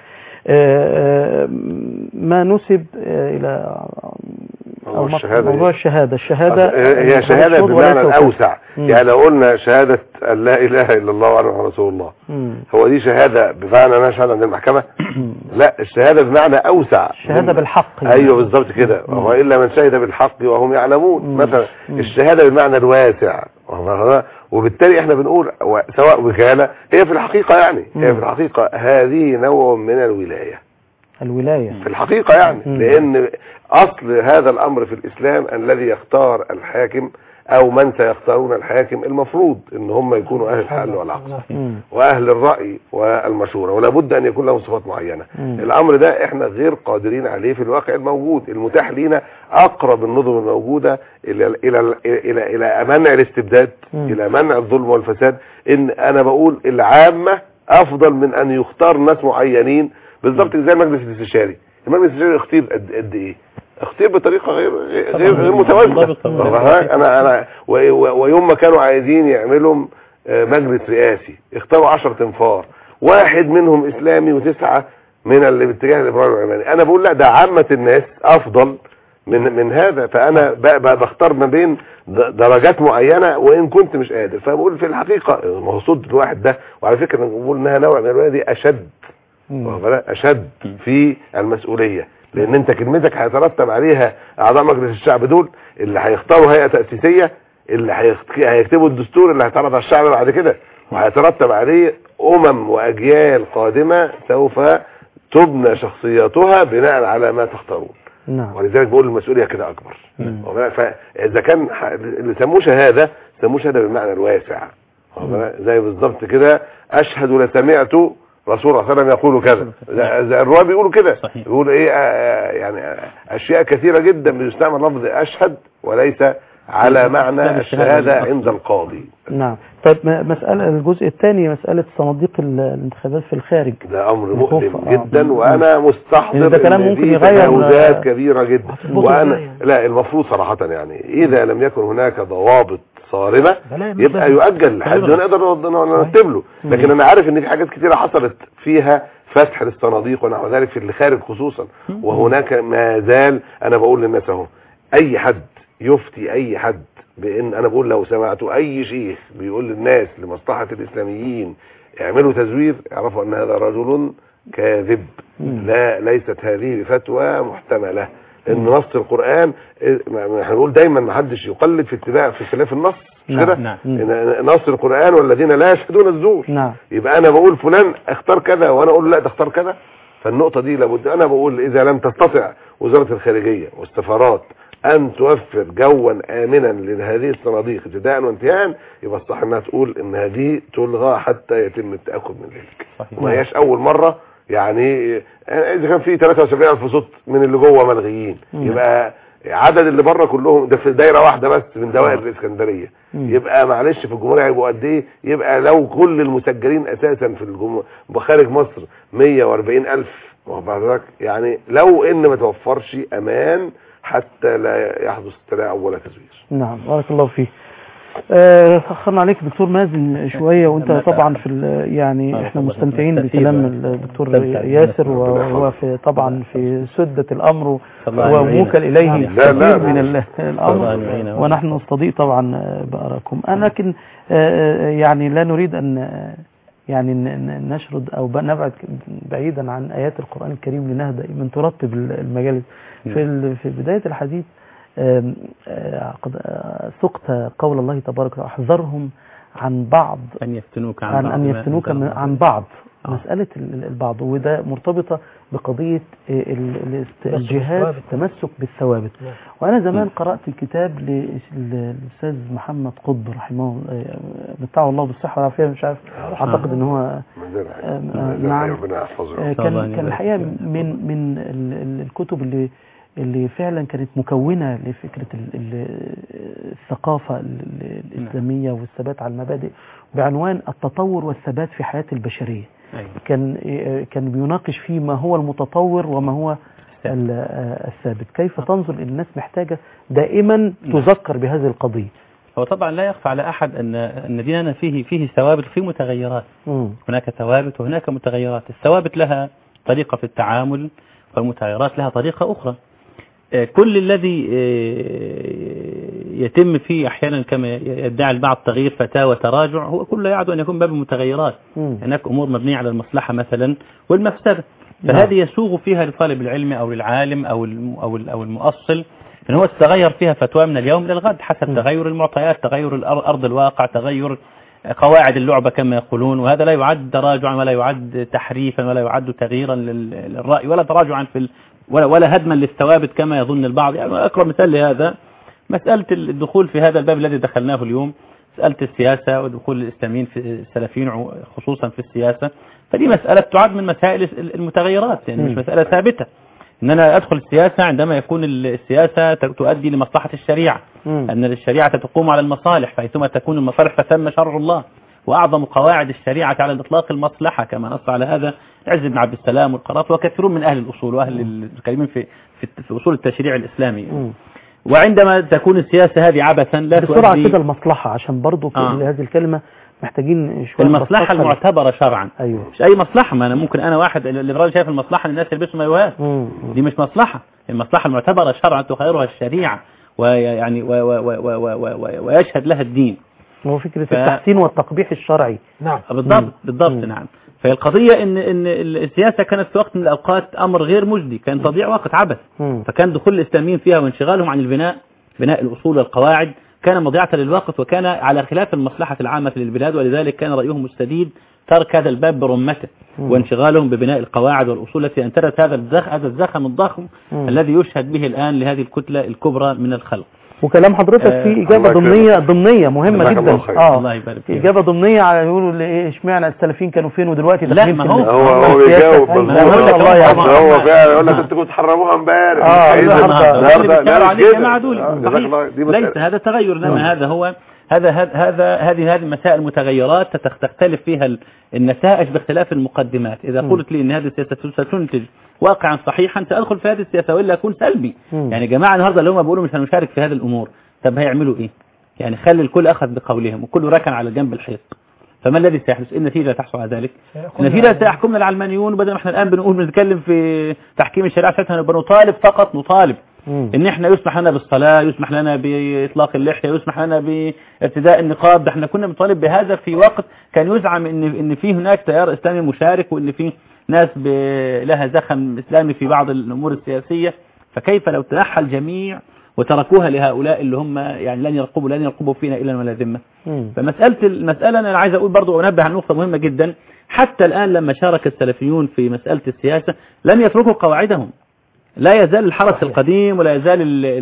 ما نسب الى موضوع الشهادة موضوع الشهادة الشهادة هي شهادة بمعنى الأوسع. يعني لو قلنا شهادة أن لا إله إلا الله وأن رسول الله، مم. هو دي شهادة بمعنى نشهد عند المحكمة؟ لا، الشهادة بمعنى أوسع، الشهادة بالحق. أيوه بالضبط كده، وهو إلا من شهد بالحق وهم يعلمون. مم. مثلا مم. الشهادة بالمعنى الواسع، وبالتالي احنا بنقول سواء وكالة هي في الحقيقة يعني مم. هي في الحقيقة هذه نوع من الولاية الولاية في الحقيقة يعني مم. لأن أصل هذا الأمر في الإسلام الذي يختار الحاكم أو من سيختارون الحاكم المفروض إن هم يكونوا أهل الحل والعقد وأهل الرأي والمشورة، ولا بد أن يكون لهم صفات معينة. مم. الأمر ده إحنا غير قادرين عليه في الواقع الموجود. المتاح لنا أقرب النظم الموجودة إلى إلى إلى إلى منع الاستبداد، مم. إلى منع الظلم والفساد. إن أنا بقول العامة أفضل من أن يختار ناس معينين بالضبط زي المجلس الاستشاري. المجلس الاستشاري اختير قد قد ايه؟ اختير بطريقه غير غير غير متوازنه. انا انا ويوم ما كانوا عايزين يعملوا مجلس رئاسي اختاروا عشرة تنفار، واحد منهم اسلامي وتسعه من الاتجاه الليبرالي والعلماني. انا بقول لا، ده عامه الناس افضل من من هذا. فانا بختار ما بين درجات معينه وان كنت مش قادر. فبقول في الحقيقه المقصود الواحد ده، وعلى فكره بنقول انها نوع من الولايه دي اشد اشد في المسؤوليه، لان انت كلمتك هيترتب عليها اعضاء مجلس الشعب دول اللي هيختاروا هيئه تاسيسيه، اللي هيكتبوا الدستور اللي هيتعرض على الشعب بعد كده، وهيترتب عليه امم واجيال قادمه سوف تبنى شخصياتها بناء على ما تختارون. نعم. ولذلك بقول المسؤوليه كده اكبر. فاذا كان اللي سموه شهاده سموه شهاده بالمعنى الواسع، زي بالظبط كده اشهد لسمعت رسول الله صلى الله عليه وسلم يقول كذا. الرواة بيقولوا كده، بيقولوا ايه آه يعني اشياء كثيرة جدا بيستعمل لفظ اشهد وليس على معنى الشهادة عند القاضي. نعم. طيب مسألة الجزء الثاني، مسألة صناديق الانتخابات في الخارج، ده امر مؤلم جدا. آه. وانا مستحضر ده كلام ممكن يغير تجاوزات كبيرة جدا. وانا لا، المفروض صراحة يعني اذا لم يكن هناك ضوابط صارمة يبقى يؤجل لحد ما نقدر نرتب له. لكن انا عارف ان في حاجات كتيرة حصلت فيها فتح للصناديق ونحو ذلك في الخارج خصوصا، وهناك ما زال. انا بقول للناس اهو، اي حد يفتي اي حد بان انا بقول لو سمعتوا اي شيخ بيقول للناس لمصلحة الاسلاميين اعملوا تزوير، اعرفوا ان هذا رجل كاذب. لا، ليست هذه فتوى محتملة. ان نص القرآن احنا بنقول دايما ما حدش يقلد في اتباع في خلاف النص، مش كده؟ نعم. نص القرآن والذين لا يشهدون الزور. نعم. يبقى انا بقول فلان اختار كذا وانا اقول لا ده اختار كذا. فالنقطة دي لابد. انا بقول اذا لم تستطع وزارة الخارجية والسفارات ان توفر جوا امنا لهذه الصناديق ابتداء وانتهاء، يبقى الصح انها تقول ان هذه تلغى حتى يتم التأكد من ذلك. وما هياش اول مرة. يعني اذا كان في ثلاثة وسبعين ألف صوت من اللي جوه ملغيين، يبقى عدد اللي بره كلهم ده في دايره واحده بس من دوائر الاسكندريه، يبقى معلش في الجمهوريه هيبقوا قد ايه؟ يبقى لو كل المسجلين اساسا في الجمهوريه خارج مصر مية وأربعين ألف، يعني لو ان ما توفرش امان حتى لا يحدث تلاعب ولا تزوير. نعم، بارك الله فيك. تأخرنا عليك دكتور مازن شوية، وانت طبعا في يعني احنا مستمتعين بكلام الدكتور ياسر، وهو في طبعا في سدة الامر وموكل اليه كثير من الامر، ونحن نستضيء طبعا بأراكم. لكن يعني لا نريد ان يعني نشرد او نبعد بعيدا عن ايات القرآن الكريم لنهدأ من ترتب المجالس. في في بداية الحديث قد سقت قول الله تبارك وتعالى احذرهم عن بعض أن يفتنوك عن, عن, أن يفتنوك عن بعض. آه. مسألة البعض، وده مرتبطة بقضية الجهاد التمسك بالثوابت. وأنا زمان قرأت الكتاب للأستاذ محمد قطب رحمه متعه الله بالصحة والعافية، مش عارف أعتقد أن هو نعم كان كان الحقيقة من من الكتب اللي اللي فعلا كانت مكونة لفكرة الثقافة الإسلامية والثبات على المبادئ بعنوان التطور والثبات في حياة البشرية. كان كان بيناقش فيه ما هو المتطور وما هو الثابت. كيف تنظر ان الناس محتاجة دائما تذكر بهذه القضية؟ هو طبعا لا يخفى على أحد أن أن ديننا فيه فيه ثوابت وفيه متغيرات. مم. هناك ثوابت وهناك متغيرات. الثوابت لها طريقة في التعامل والمتغيرات لها طريقة أخرى. كل الذي يتم فيه أحيانا كما يدعي البعض تغيير فتاة وتراجع هو كله يعد أن يكون باب المتغيرات. هناك أمور مبنية على المصلحة مثلا والمفسدة، فهذه يسوغ فيها لطالب العلم أو للعالم أو أو المؤصل إن هو تتغير فيها فتوى من اليوم للغد حسب تغير المعطيات، تغير أرض الواقع، تغير قواعد اللعبة كما يقولون، وهذا لا يعد تراجعا ولا يعد تحريفا ولا يعد تغييرا للرأي ولا تراجعا في ال... ولا, ولا هدما للثوابت كما يظن البعض. يعني أقرب مثال لهذا مسألة الدخول في هذا الباب الذي دخلناه اليوم، مسألة السياسة ودخول الإسلاميين في السلفيين خصوصا في السياسة، فدي مسألة تعد من مسائل المتغيرات، يعني مش مسألة ثابتة. ان انا ادخل السياسة عندما يكون السياسة تؤدي لمصلحة الشريعة، ان الشريعة تقوم على المصالح، فحيثما تكون المصالح فثم شرع الله، واعظم قواعد الشريعة على الاطلاق المصلحة كما نص على هذا العز بن عبد السلام والقرافي وكثيرون من اهل الاصول واهل الكلمين في في, في اصول التشريع الاسلامي. م. وعندما تكون السياسة هذه عبثا لا تؤدي بسرعة كده المصلحة، عشان برضو آه. هذه الكلمة محتاجين شوية المصلحة المعتبرة شرعا. أيوه. مش أي مصلحة، ما أنا ممكن أنا واحد الليبرالي شايف المصلحة ان الناس يلبسوا مايوهات، دي مش مصلحة. المصلحة المعتبرة شرعا تخيرها الشريعة ويعني ويشهد لها الدين. هو فكرة ف... التحسين والتقبيح الشرعي. نعم بالضبط بالضبط. نعم. فهي القضية إن إن السياسة كانت في وقت من الأوقات أمر غير مجدي، كان تضيع وقت عبث، مم. فكان دخول الإسلاميين فيها وانشغالهم عن البناء بناء الأصول والقواعد كان مضيعة للوقت وكان على خلاف المصلحة العامة للبلاد، ولذلك كان رأيهم السديد ترك هذا الباب برمته وانشغالهم ببناء القواعد والأصول التي أنترت هذا الزخ هذا الزخم الضخم مم. الذي يشهد به الآن لهذه الكتلة الكبرى من الخلق. وكلام حضرتك في إجابة ضمنية ضمنية مهمة جدا. اه الله يبارك فيك. إجابة ضمنية على يقولوا ايه اشمعنى السلفيين كانوا فين ودلوقتي لا ما هو هو هو بيجاوب الله يعني هو فعلا يقول لك انتوا كنتوا تحرموها امبارح اه النهارده عليه يا معدول. ليس هذا تغير، انما هذا هو هذا هذا هذه هذه مسائل متغيرات تختلف فيها النتائج باختلاف المقدمات. إذا قلت لي ان هذه السياسة ستنتج واقعا صحيحا سأدخل في هذه السياسة وإلا أكون سلبي. مم. يعني جماعة النهاردة اللي هم بيقولوا مش هنشارك في هذه الأمور، طب هيعملوا إيه؟ يعني خلي الكل أخذ بقولهم وكل ركن على جنب الحيط، فما الذي سيحدث؟ النتيجة تحصل على ذلك. النتيجة سيحكمنا العلمانيون، بدل ما احنا الآن بنقول بنتكلم في تحكيم الشريعة ساعتها نبقى نطالب فقط نطالب مم. ان احنا يسمح لنا بالصلاة، يسمح لنا بإطلاق اللحية، يسمح لنا بارتداء النقاب. ده احنا كنا بنطالب بهذا في وقت كان يزعم ان ان في هناك تيار اسلامي مشارك وان في ناس لها زخم إسلامي في بعض الأمور السياسية. فكيف لو تنحى الجميع وتركوها لهؤلاء اللي هم يعني لن يرقبوا لن يرقبوا فينا إلا ولا ذمة. فمسألة المسألة أنا عايز أقول برضو وأنبه على نقطة مهمة جدا. حتى الآن لما شارك السلفيون في مسألة السياسة لم يتركوا قواعدهم، لا يزال الحرس القديم ولا يزال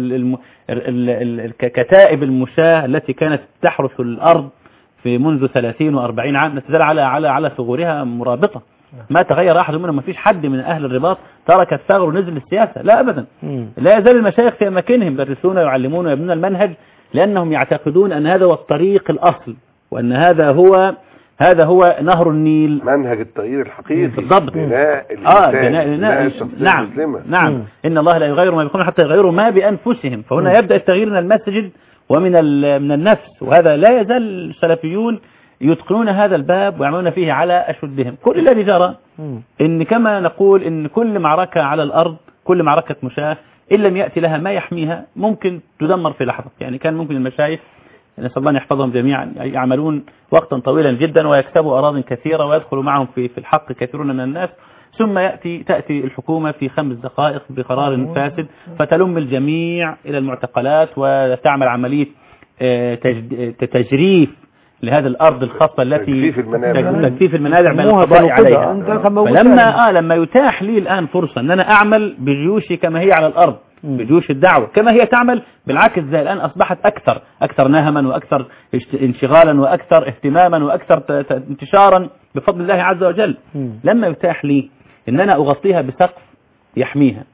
الكتائب المشاة التي كانت تحرس الأرض في منذ ثلاثين وأربعين عام لا تزال على على على ثغورها مرابطة. ما تغير أحد منهم، ما فيش حد من أهل الرباط ترك الثغر ونزل السياسة، لا أبدا. مم. لا يزال المشايخ في أماكنهم يدرسون ويعلمون ويبنون المنهج، لأنهم يعتقدون أن هذا هو الطريق الأصل، وأن هذا هو هذا هو نهر النيل، منهج التغيير الحقيقي بالضبط. بناء آه بناء بناء نعم نعم مم. إن الله لا يغير ما بقوم حتى يغيروا ما بأنفسهم. فهنا مم. يبدأ التغيير من المسجد ومن من النفس، وهذا لا يزال السلفيون يتقنون هذا الباب ويعملون فيه على أشدهم. كل الذي جرى إن كما نقول إن كل معركة على الأرض، كل معركة مشاة إن لم يأتي لها ما يحميها ممكن تدمر في لحظة. يعني كان ممكن المشايخ نسأل الله أن يحفظهم جميعا يعملون وقتا طويلا جدا ويكسبوا أراضٍ كثيرة ويدخلوا معهم في في الحق كثيرون من الناس، ثم يأتي تأتي الحكومة في خمس دقائق بقرار فاسد فتلم الجميع إلى المعتقلات وتعمل عملية تجريف لهذه الأرض الخاصة التي تكثيف المنابع من القضاء عليها. فلما آه لما يتاح لي الآن فرصة أن أنا أعمل بجيوشي كما هي على الأرض، بجيوش الدعوة كما هي تعمل، بالعكس زي الآن أصبحت أكثر أكثر نهما وأكثر انشغالا وأكثر اهتماما وأكثر انتشارا بفضل الله عز وجل. لما يتاح لي أن أنا أغطيها بسقف يحميها،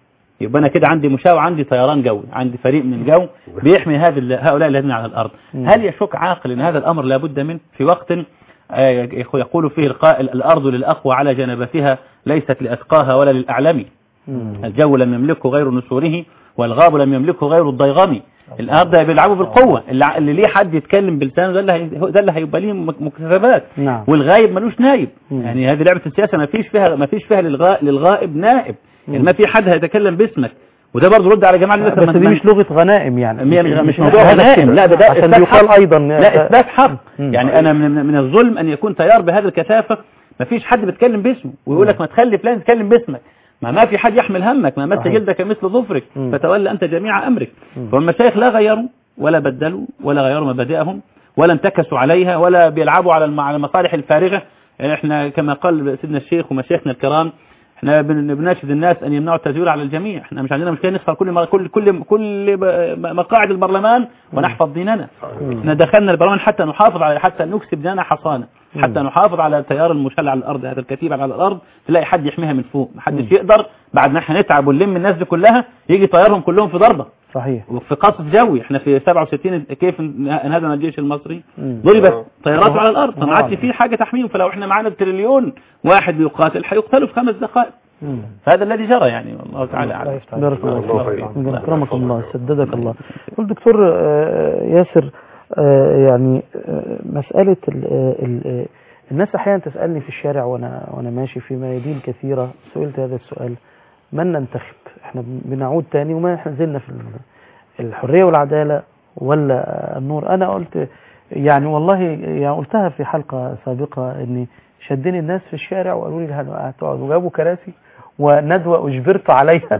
يبقى انا كده عندي مشاة وعندي طيران جوي، عندي فريق من الجو بيحمي هذه هؤلاء الذين على الارض. هل يشك عاقل ان هذا الامر لابد منه في وقت يقول فيه القائل الارض للاقوى على جنبتها ليست لاتقاها ولا للاعلم؟ الجو لم يملكه غير نسوره والغاب لم يملكه غير الضيغم. الارض بيلعبوا بالقوه، اللي ليه حد يتكلم بلسانه ده اللي ده اللي هيبقى ليه مكتسبات. نعم. والغايب ملوش نائب. مم. يعني هذه لعبه السياسه ما فيش فيها ما فيش فيها للغائب, للغائب نائب. يعني ما في حد هيتكلم باسمك، وده برضه رد على جماعه بس دي مش لغه غنائم يعني، مش, مش موضوع غنائم، لا ده, ده عشان يقال ايضا لا اثبات حق. يعني انا من, من الظلم ان يكون تيار بهذه الكثافه ما فيش حد بيتكلم باسمه ويقول لك ما تخلي فلان يتكلم باسمك، ما ما في حد يحمل همك، ما مس جلدك مثل ظفرك فتولى انت جميع امرك. والمشايخ لا غيروا ولا بدلوا ولا غيروا مبادئهم ولا انتكسوا عليها ولا بيلعبوا على المصالح الفارغه. يعني احنا كما قال سيدنا الشيخ ومشايخنا الكرام احنا بنناشد الناس ان يمنعوا التزوير على الجميع. احنا مش عندنا مشكله نسخر كل كل كل كل مقاعد البرلمان ونحفظ ديننا. احنا دخلنا البرلمان حتى نحافظ على حتى نكسب ديننا حصانه، حتى نحافظ على التيار المشل على الارض، هذا الكتيب على الارض تلاقي حد يحميها من فوق، ما حدش يقدر بعد ما احنا نتعب ونلم الناس دي كلها يجي طيارهم كلهم في ضربه. صحيح. وفي قصف جوي احنا في سبعة وستين كيف انهزم الجيش المصري؟ ضربت طيارات على الارض، فما عادش في حاجه تحميهم. فلو احنا معانا تريليون واحد بيقاتل هيقتلوا في خمس دقائق. فهذا الذي جرى يعني، والله تعالى اعلم. بارك الله فيك، اكرمك الله، سددك الله. قلت دكتور ياسر يعني مساله ال ال الناس احيانا تسالني في الشارع وانا وانا ماشي في ميادين كثيره، سئلت هذا السؤال: من ننتخب؟ احنا بنعود تاني وما احنا زلنا في الحريه والعداله ولا النور؟ انا قلت يعني والله يعني قلتها في حلقه سابقه اني شدني الناس في الشارع وقالوا لي هتقعد، وجابوا كراسي وندوه اجبرت عليها.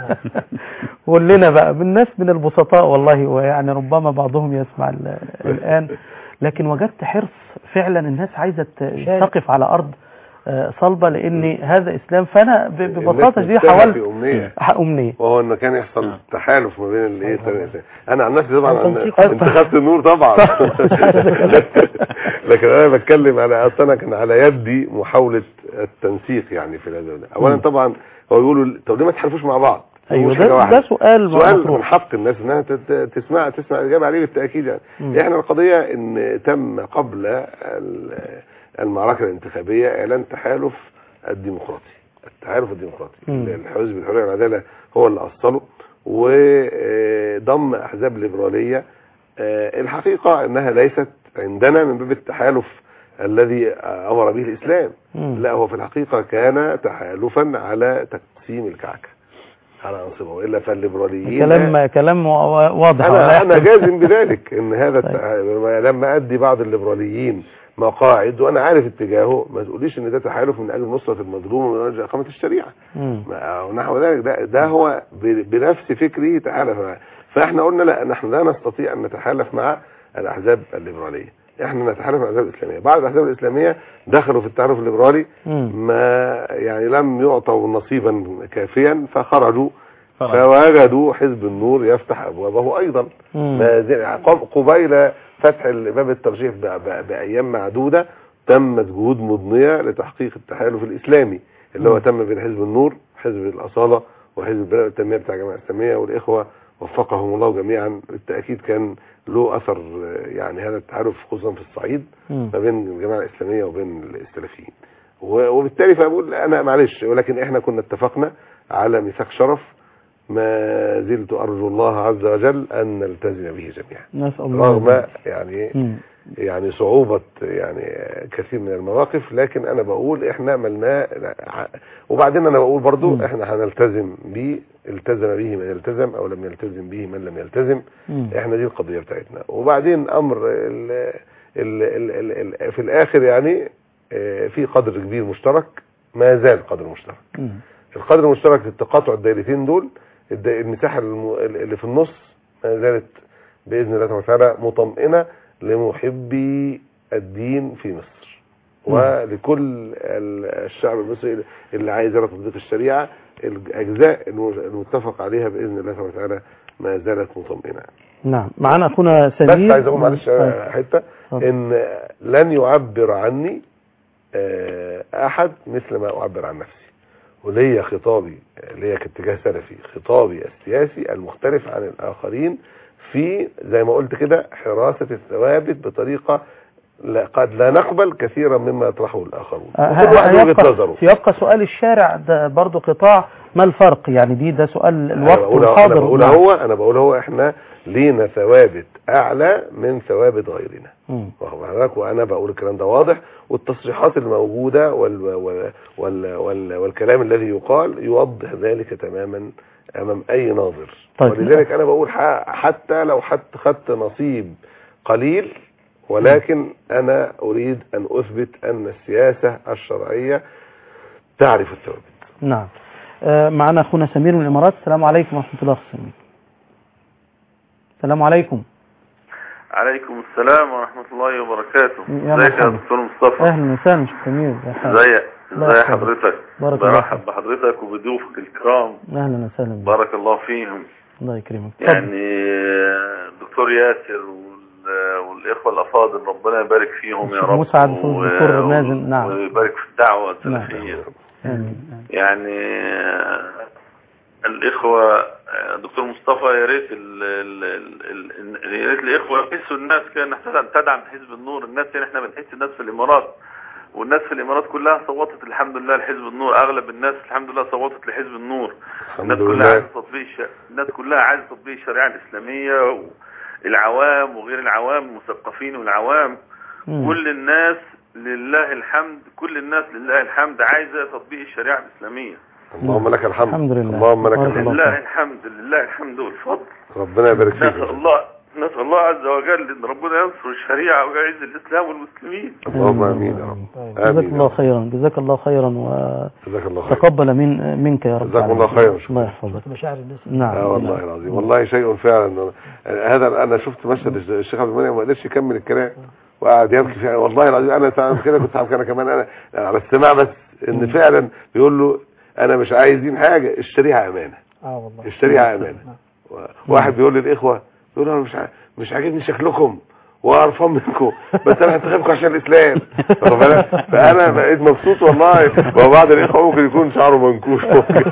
قول لنا بقى بالناس من البسطاء والله، ويعني ربما بعضهم يسمع الان، لكن وجدت حرص فعلا الناس عايزه تقف على ارض صلبة، لان هذا اسلام. فانا ببساطه دي حاولت امنيه امنيه وهو ان كان يحصل تحالف ما بين الايه. انا عن نفسي طبعا انتخبت النور طبعا، لكن انا بتكلم على اصلا كان على يدي محاوله التنسيق يعني في هذا. اولا طبعا هو بيقولوا طب ليه ما تحالفوش مع بعض؟ ايوه ده, ده سؤال سؤال من حق الناس انها تسمع تسمع الاجابه عليه بالتاكيد يعني. م. احنا القضيه ان تم قبل المعركه الانتخابيه اعلان تحالف الديمقراطي، التحالف الديمقراطي الحزب الحريه والعداله هو اللي اصله وضم احزاب ليبراليه. الحقيقه انها ليست عندنا من باب التحالف الذي امر به الاسلام، م. لا هو في الحقيقه كان تحالفا على تقسيم الكعكه على انصبه، والا فالليبراليين كلام كلام واضح. انا انا جازم بذلك ان هذا لما ادي بعض الليبراليين مقاعد وانا عارف اتجاهه، ما تقوليش ان ده تحالف من اجل نصره المظلوم ومن اجل اقامه الشريعه ونحو ذلك. ده, ده هو بنفس فكره تحالف معه. فاحنا قلنا لا، نحن لا نستطيع ان نتحالف مع الاحزاب الليبراليه، احنا نتحالف مع الاحزاب الاسلاميه. بعض الاحزاب الاسلاميه دخلوا في التحالف الليبرالي ما يعني لم يعطوا نصيبا كافيا فخرجوا، فوجدوا حزب النور يفتح ابوابه ايضا قبيل فتح باب الترشيح بايام معدوده. تمت جهود مضنيه لتحقيق التحالف الاسلامي اللي هو تم بين حزب النور، حزب الاصاله، وحزب البناء والتنميه بتاع الجماعه الاسلاميه، والاخوه وفقهم الله جميعا. بالتاكيد كان له اثر يعني هذا التحالف خصوصا في الصعيد ما بين الجماعه الاسلاميه وبين السلفيين. وبالتالي فبقول انا معلش، ولكن احنا كنا اتفقنا على ميثاق شرف ما زلت ارجو الله عز وجل ان نلتزم به جميعا رغم يعني م. يعني صعوبة يعني كثير من المواقف. لكن انا بقول احنا ملنا، وبعدين انا بقول برضو م. احنا هنلتزم به، التزم به من يلتزم او لم يلتزم به من لم يلتزم. م. احنا دي القضية بتاعتنا. وبعدين امر ال ال ال ال ال في الاخر يعني في قدر كبير مشترك، ما زال قدر مشترك. م. القدر المشترك للتقاطع الدائرتين دول، المساحة اللي في النص ما زالت بإذن الله تعالى مطمئنة لمحبي الدين في مصر ولكل الشعب المصري اللي عايز يرى تطبيق الشريعة. الأجزاء المتفق عليها بإذن الله تعالى ما زالت مطمئنة. نعم. معنا أخونا سمير. بس عايز أقول معلش حتة إن لن يعبر عني أحد مثل ما أعبر عن نفسي، وليا خطابي ليا كاتجاه سلفي، خطابي السياسي المختلف عن الآخرين في زي ما قلت كده حراسة الثوابت بطريقة لا قد لا نقبل كثيرا مما يطرحه الآخرون. آه كل واحد وجهة نظره. يبقى سؤال الشارع ده برضو قطاع، ما الفرق يعني؟ دي ده سؤال الوقت والحاضر. أنا بقول هو أنا بقول هو إحنا لينا ثوابت أعلى من ثوابت غيرنا. وأنا بقول الكلام ده واضح، والتصريحات الموجودة وال وال وال وال والكلام الذي يقال يوضح ذلك تماما أمام أي ناظر. طيب. ولذلك أنا بقول حتى لو حتى خدت نصيب قليل، ولكن أنا أريد أن أثبت أن السياسة الشرعية تعرف الثوابت. نعم. آه معنا أخونا سمير من الإمارات. السلام عليكم ورحمة الله وبركاته. السلام عليكم. عليكم السلام ورحمة الله وبركاته. ازيك يا دكتور مصطفى؟ أهلا وسهلا سمير. ازيك ازي حضرتك؟ برحب بحضرتك وبضيوفك الكرام. أهلا وسهلا. بارك الله فيهم. الله يكرمك. يعني دكتور ياسر والإخوة الأفاضل ربنا يبارك فيهم يا رب. مسعد والدكتور مازن. نعم. ويبارك في الدعوة السلفية. نعم. يعني الإخوة دكتور مصطفى يا ريت يا ريت الإخوة يحسوا الناس كان تدعم حزب النور. الناس يعني احنا بنحس الناس في الإمارات، والناس في الإمارات كلها صوتت الحمد لله لحزب النور. أغلب الناس الحمد لله صوتت لحزب النور. الناس كلها عايزة تطبيق الناس كلها عايزة تطبيق الشريعة الإسلامية، العوام وغير العوام، المثقفين والعوام. مم. كل الناس لله الحمد، كل الناس لله الحمد عايزة تطبيق الشريعة الإسلامية. اللهم لك الحمد. الحمد لله. اللهم لك الحمد. لله الحمد لله الحمد والفضل. ربنا يبارك فيك. نسأل الله نسأل الله عز وجل ان ربنا ينصر الشريعة ويعز الإسلام والمسلمين. اللهم آمين يا رب. جزاك الله خيرا. جزاك الله خيرا وتقبل من منك يا رب. جزاك الله خيرا. الله يحفظك. مشاعر الناس. نعم. اه والله العظيم، والله شيء فعلا. هذا انا شفت مشهد الشيخ عبد المنعم ما قدرش يكمل الكلام وقعد يبكي فيه. والله العظيم انا كده كنت انا كمان انا على السماع بس ان فعلا بيقول له انا مش عايزين حاجه، الشريعه امانه. اه والله الشريعه امانه. واحد بيقول للاخوه يقول له مش مش عاجبني شكلكم وقرفان منكم، بس انا هنتخبكم عشان الاسلام. فانا بقيت مبسوط والله. وبعض الاخوه ممكن يكون شعره منكوش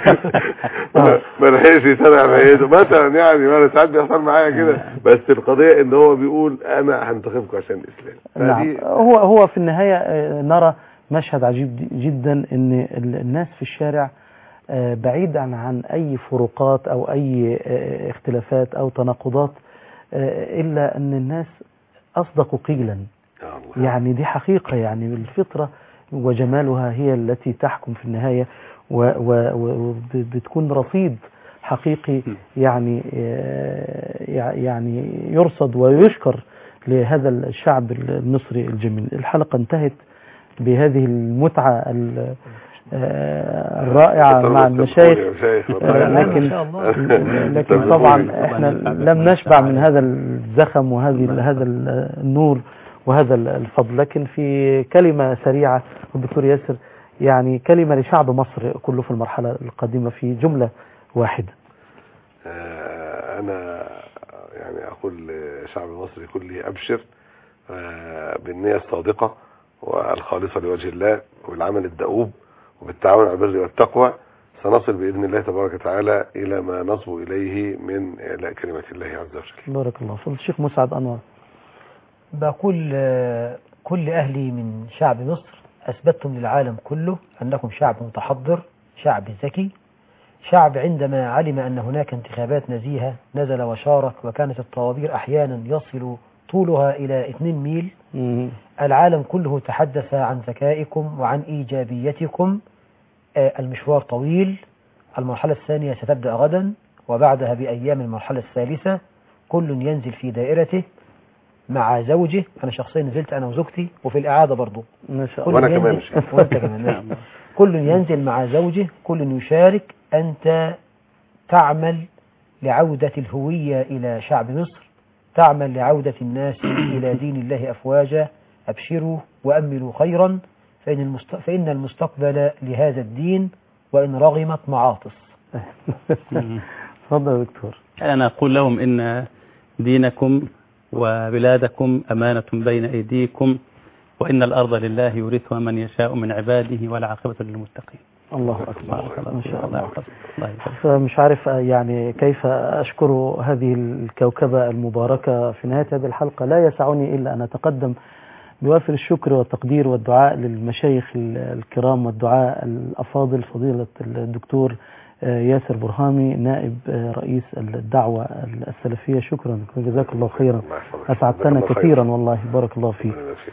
ما لحقش يتابع بعيده مثلا، يعني انا ساعات بيحصل معايا كده، بس القضيه ان هو بيقول انا هنتخبكم عشان الاسلام. نعم. هو هو في النهايه نرى مشهد عجيب جدا ان الناس في الشارع بعيدا عن اي فروقات او اي اختلافات او تناقضات، الا ان الناس اصدقوا قيلا. يعني دي حقيقة، يعني الفطرة وجمالها هي التي تحكم في النهاية، وبتكون رصيد حقيقي يعني يعني يرصد ويشكر لهذا الشعب المصري الجميل. الحلقة انتهت بهذه المتعة الرائعة مع المشايخ، لكن لكن طبعا احنا لم نشبع من هذا الزخم وهذه هذا النور وهذا الفضل. لكن في كلمة سريعة الدكتور ياسر، يعني كلمة لشعب مصر كله في المرحلة القادمة في جملة واحدة. أنا يعني أقول لشعب مصر كله أبشر بالنية الصادقة والخالصة لوجه الله والعمل الدؤوب وبالتعاون على البر والتقوى، سنصل بإذن الله تبارك وتعالى إلى ما نصبو إليه من إعلاء كلمة الله عز وجل. بارك الله فضل الشيخ مسعد أنور. بقول كل أهلي من شعب مصر، أثبتتم للعالم كله أنكم شعب متحضر، شعب ذكي، شعب عندما علم أن هناك انتخابات نزيهة نزل وشارك، وكانت الطوابير أحيانا يصل طولها إلى اثنين ميل. العالم كله تحدث عن ذكائكم وعن إيجابيتكم. المشوار طويل، المرحلة الثانية ستبدأ غدا، وبعدها بأيام المرحلة الثالثة. كل ينزل في دائرته مع زوجه. أنا شخصيا نزلت أنا وزوجتي، وفي الإعادة برضو ما شاء الله. وأنا كمان وأنت كمان. كل ينزل مع زوجه، كل يشارك. أنت تعمل لعودة الهوية إلى شعب مصر، تعمل لعودة الناس إلى دين الله أفواجا. أبشروا وأملوا خيرا، فإن, المست... فإن المستقبل لهذا الدين وإن رغمت معاطس. تفضل يا دكتور. أنا أقول لهم إن دينكم وبلادكم أمانة بين أيديكم، وإن الأرض لله يورثها من يشاء من عباده والعاقبة للمتقين. الله أكبر ما شاء الله. فمش عارف يعني كيف أشكر هذه الكوكبة المباركة في نهاية هذه الحلقة. لا يسعني إلا أن أتقدم بوافر الشكر والتقدير والدعاء للمشايخ الكرام والدعاء الأفاضل، فضيلة الدكتور ياسر برهامي نائب رئيس الدعوة السلفية. شكرا جزاك الله خيرا، أسعدتنا كثيرا والله، بارك الله فيك.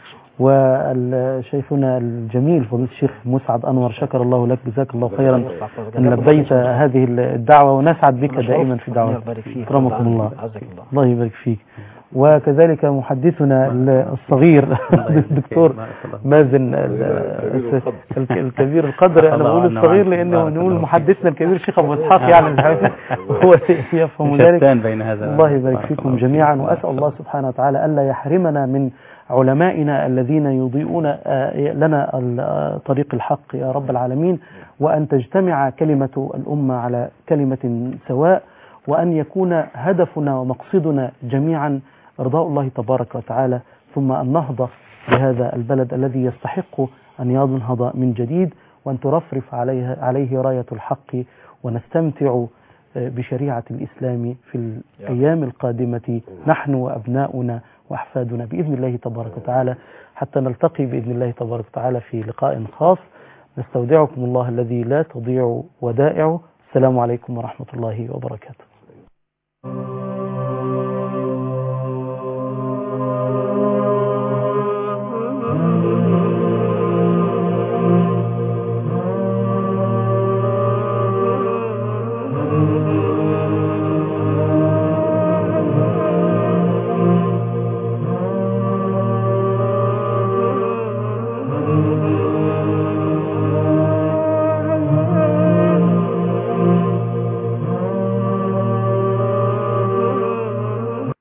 وشيخنا الجميل فضيلة الشيخ مسعد أنور، شكر الله لك، جزاك الله خيرا أن لبيت هذه الدعوة، ونسعد بك دائما في دعوتك. أكرمكم الله، الله يبارك فيك. وكذلك محدثنا الصغير الدكتور مازن الكبير القدر. أنا بقول الصغير لأنه نقول محدثنا الكبير الشيخ أبو إسحاق يعني هو يفهم ذلك. الله يبارك فيكم جميعا، وأسأل الله سبحانه وتعالى ألا يحرمنا من علمائنا الذين يضيئون لنا طريق الحق يا رب العالمين، وأن تجتمع كلمة الأمة على كلمة سواء، وأن يكون هدفنا ومقصدنا جميعا إرضاء الله تبارك وتعالى، ثم أن نهضى بهذا البلد الذي يستحق أن ينهض من جديد، وأن ترفرف عليه, عليه راية الحق، ونستمتع بشريعة الإسلام في الأيام القادمة نحن وأبناؤنا وأحفادنا بإذن الله تبارك وتعالى، حتى نلتقي بإذن الله تبارك وتعالى في لقاء خاص. نستودعكم الله الذي لا تضيع ودائعه. السلام عليكم ورحمة الله وبركاته.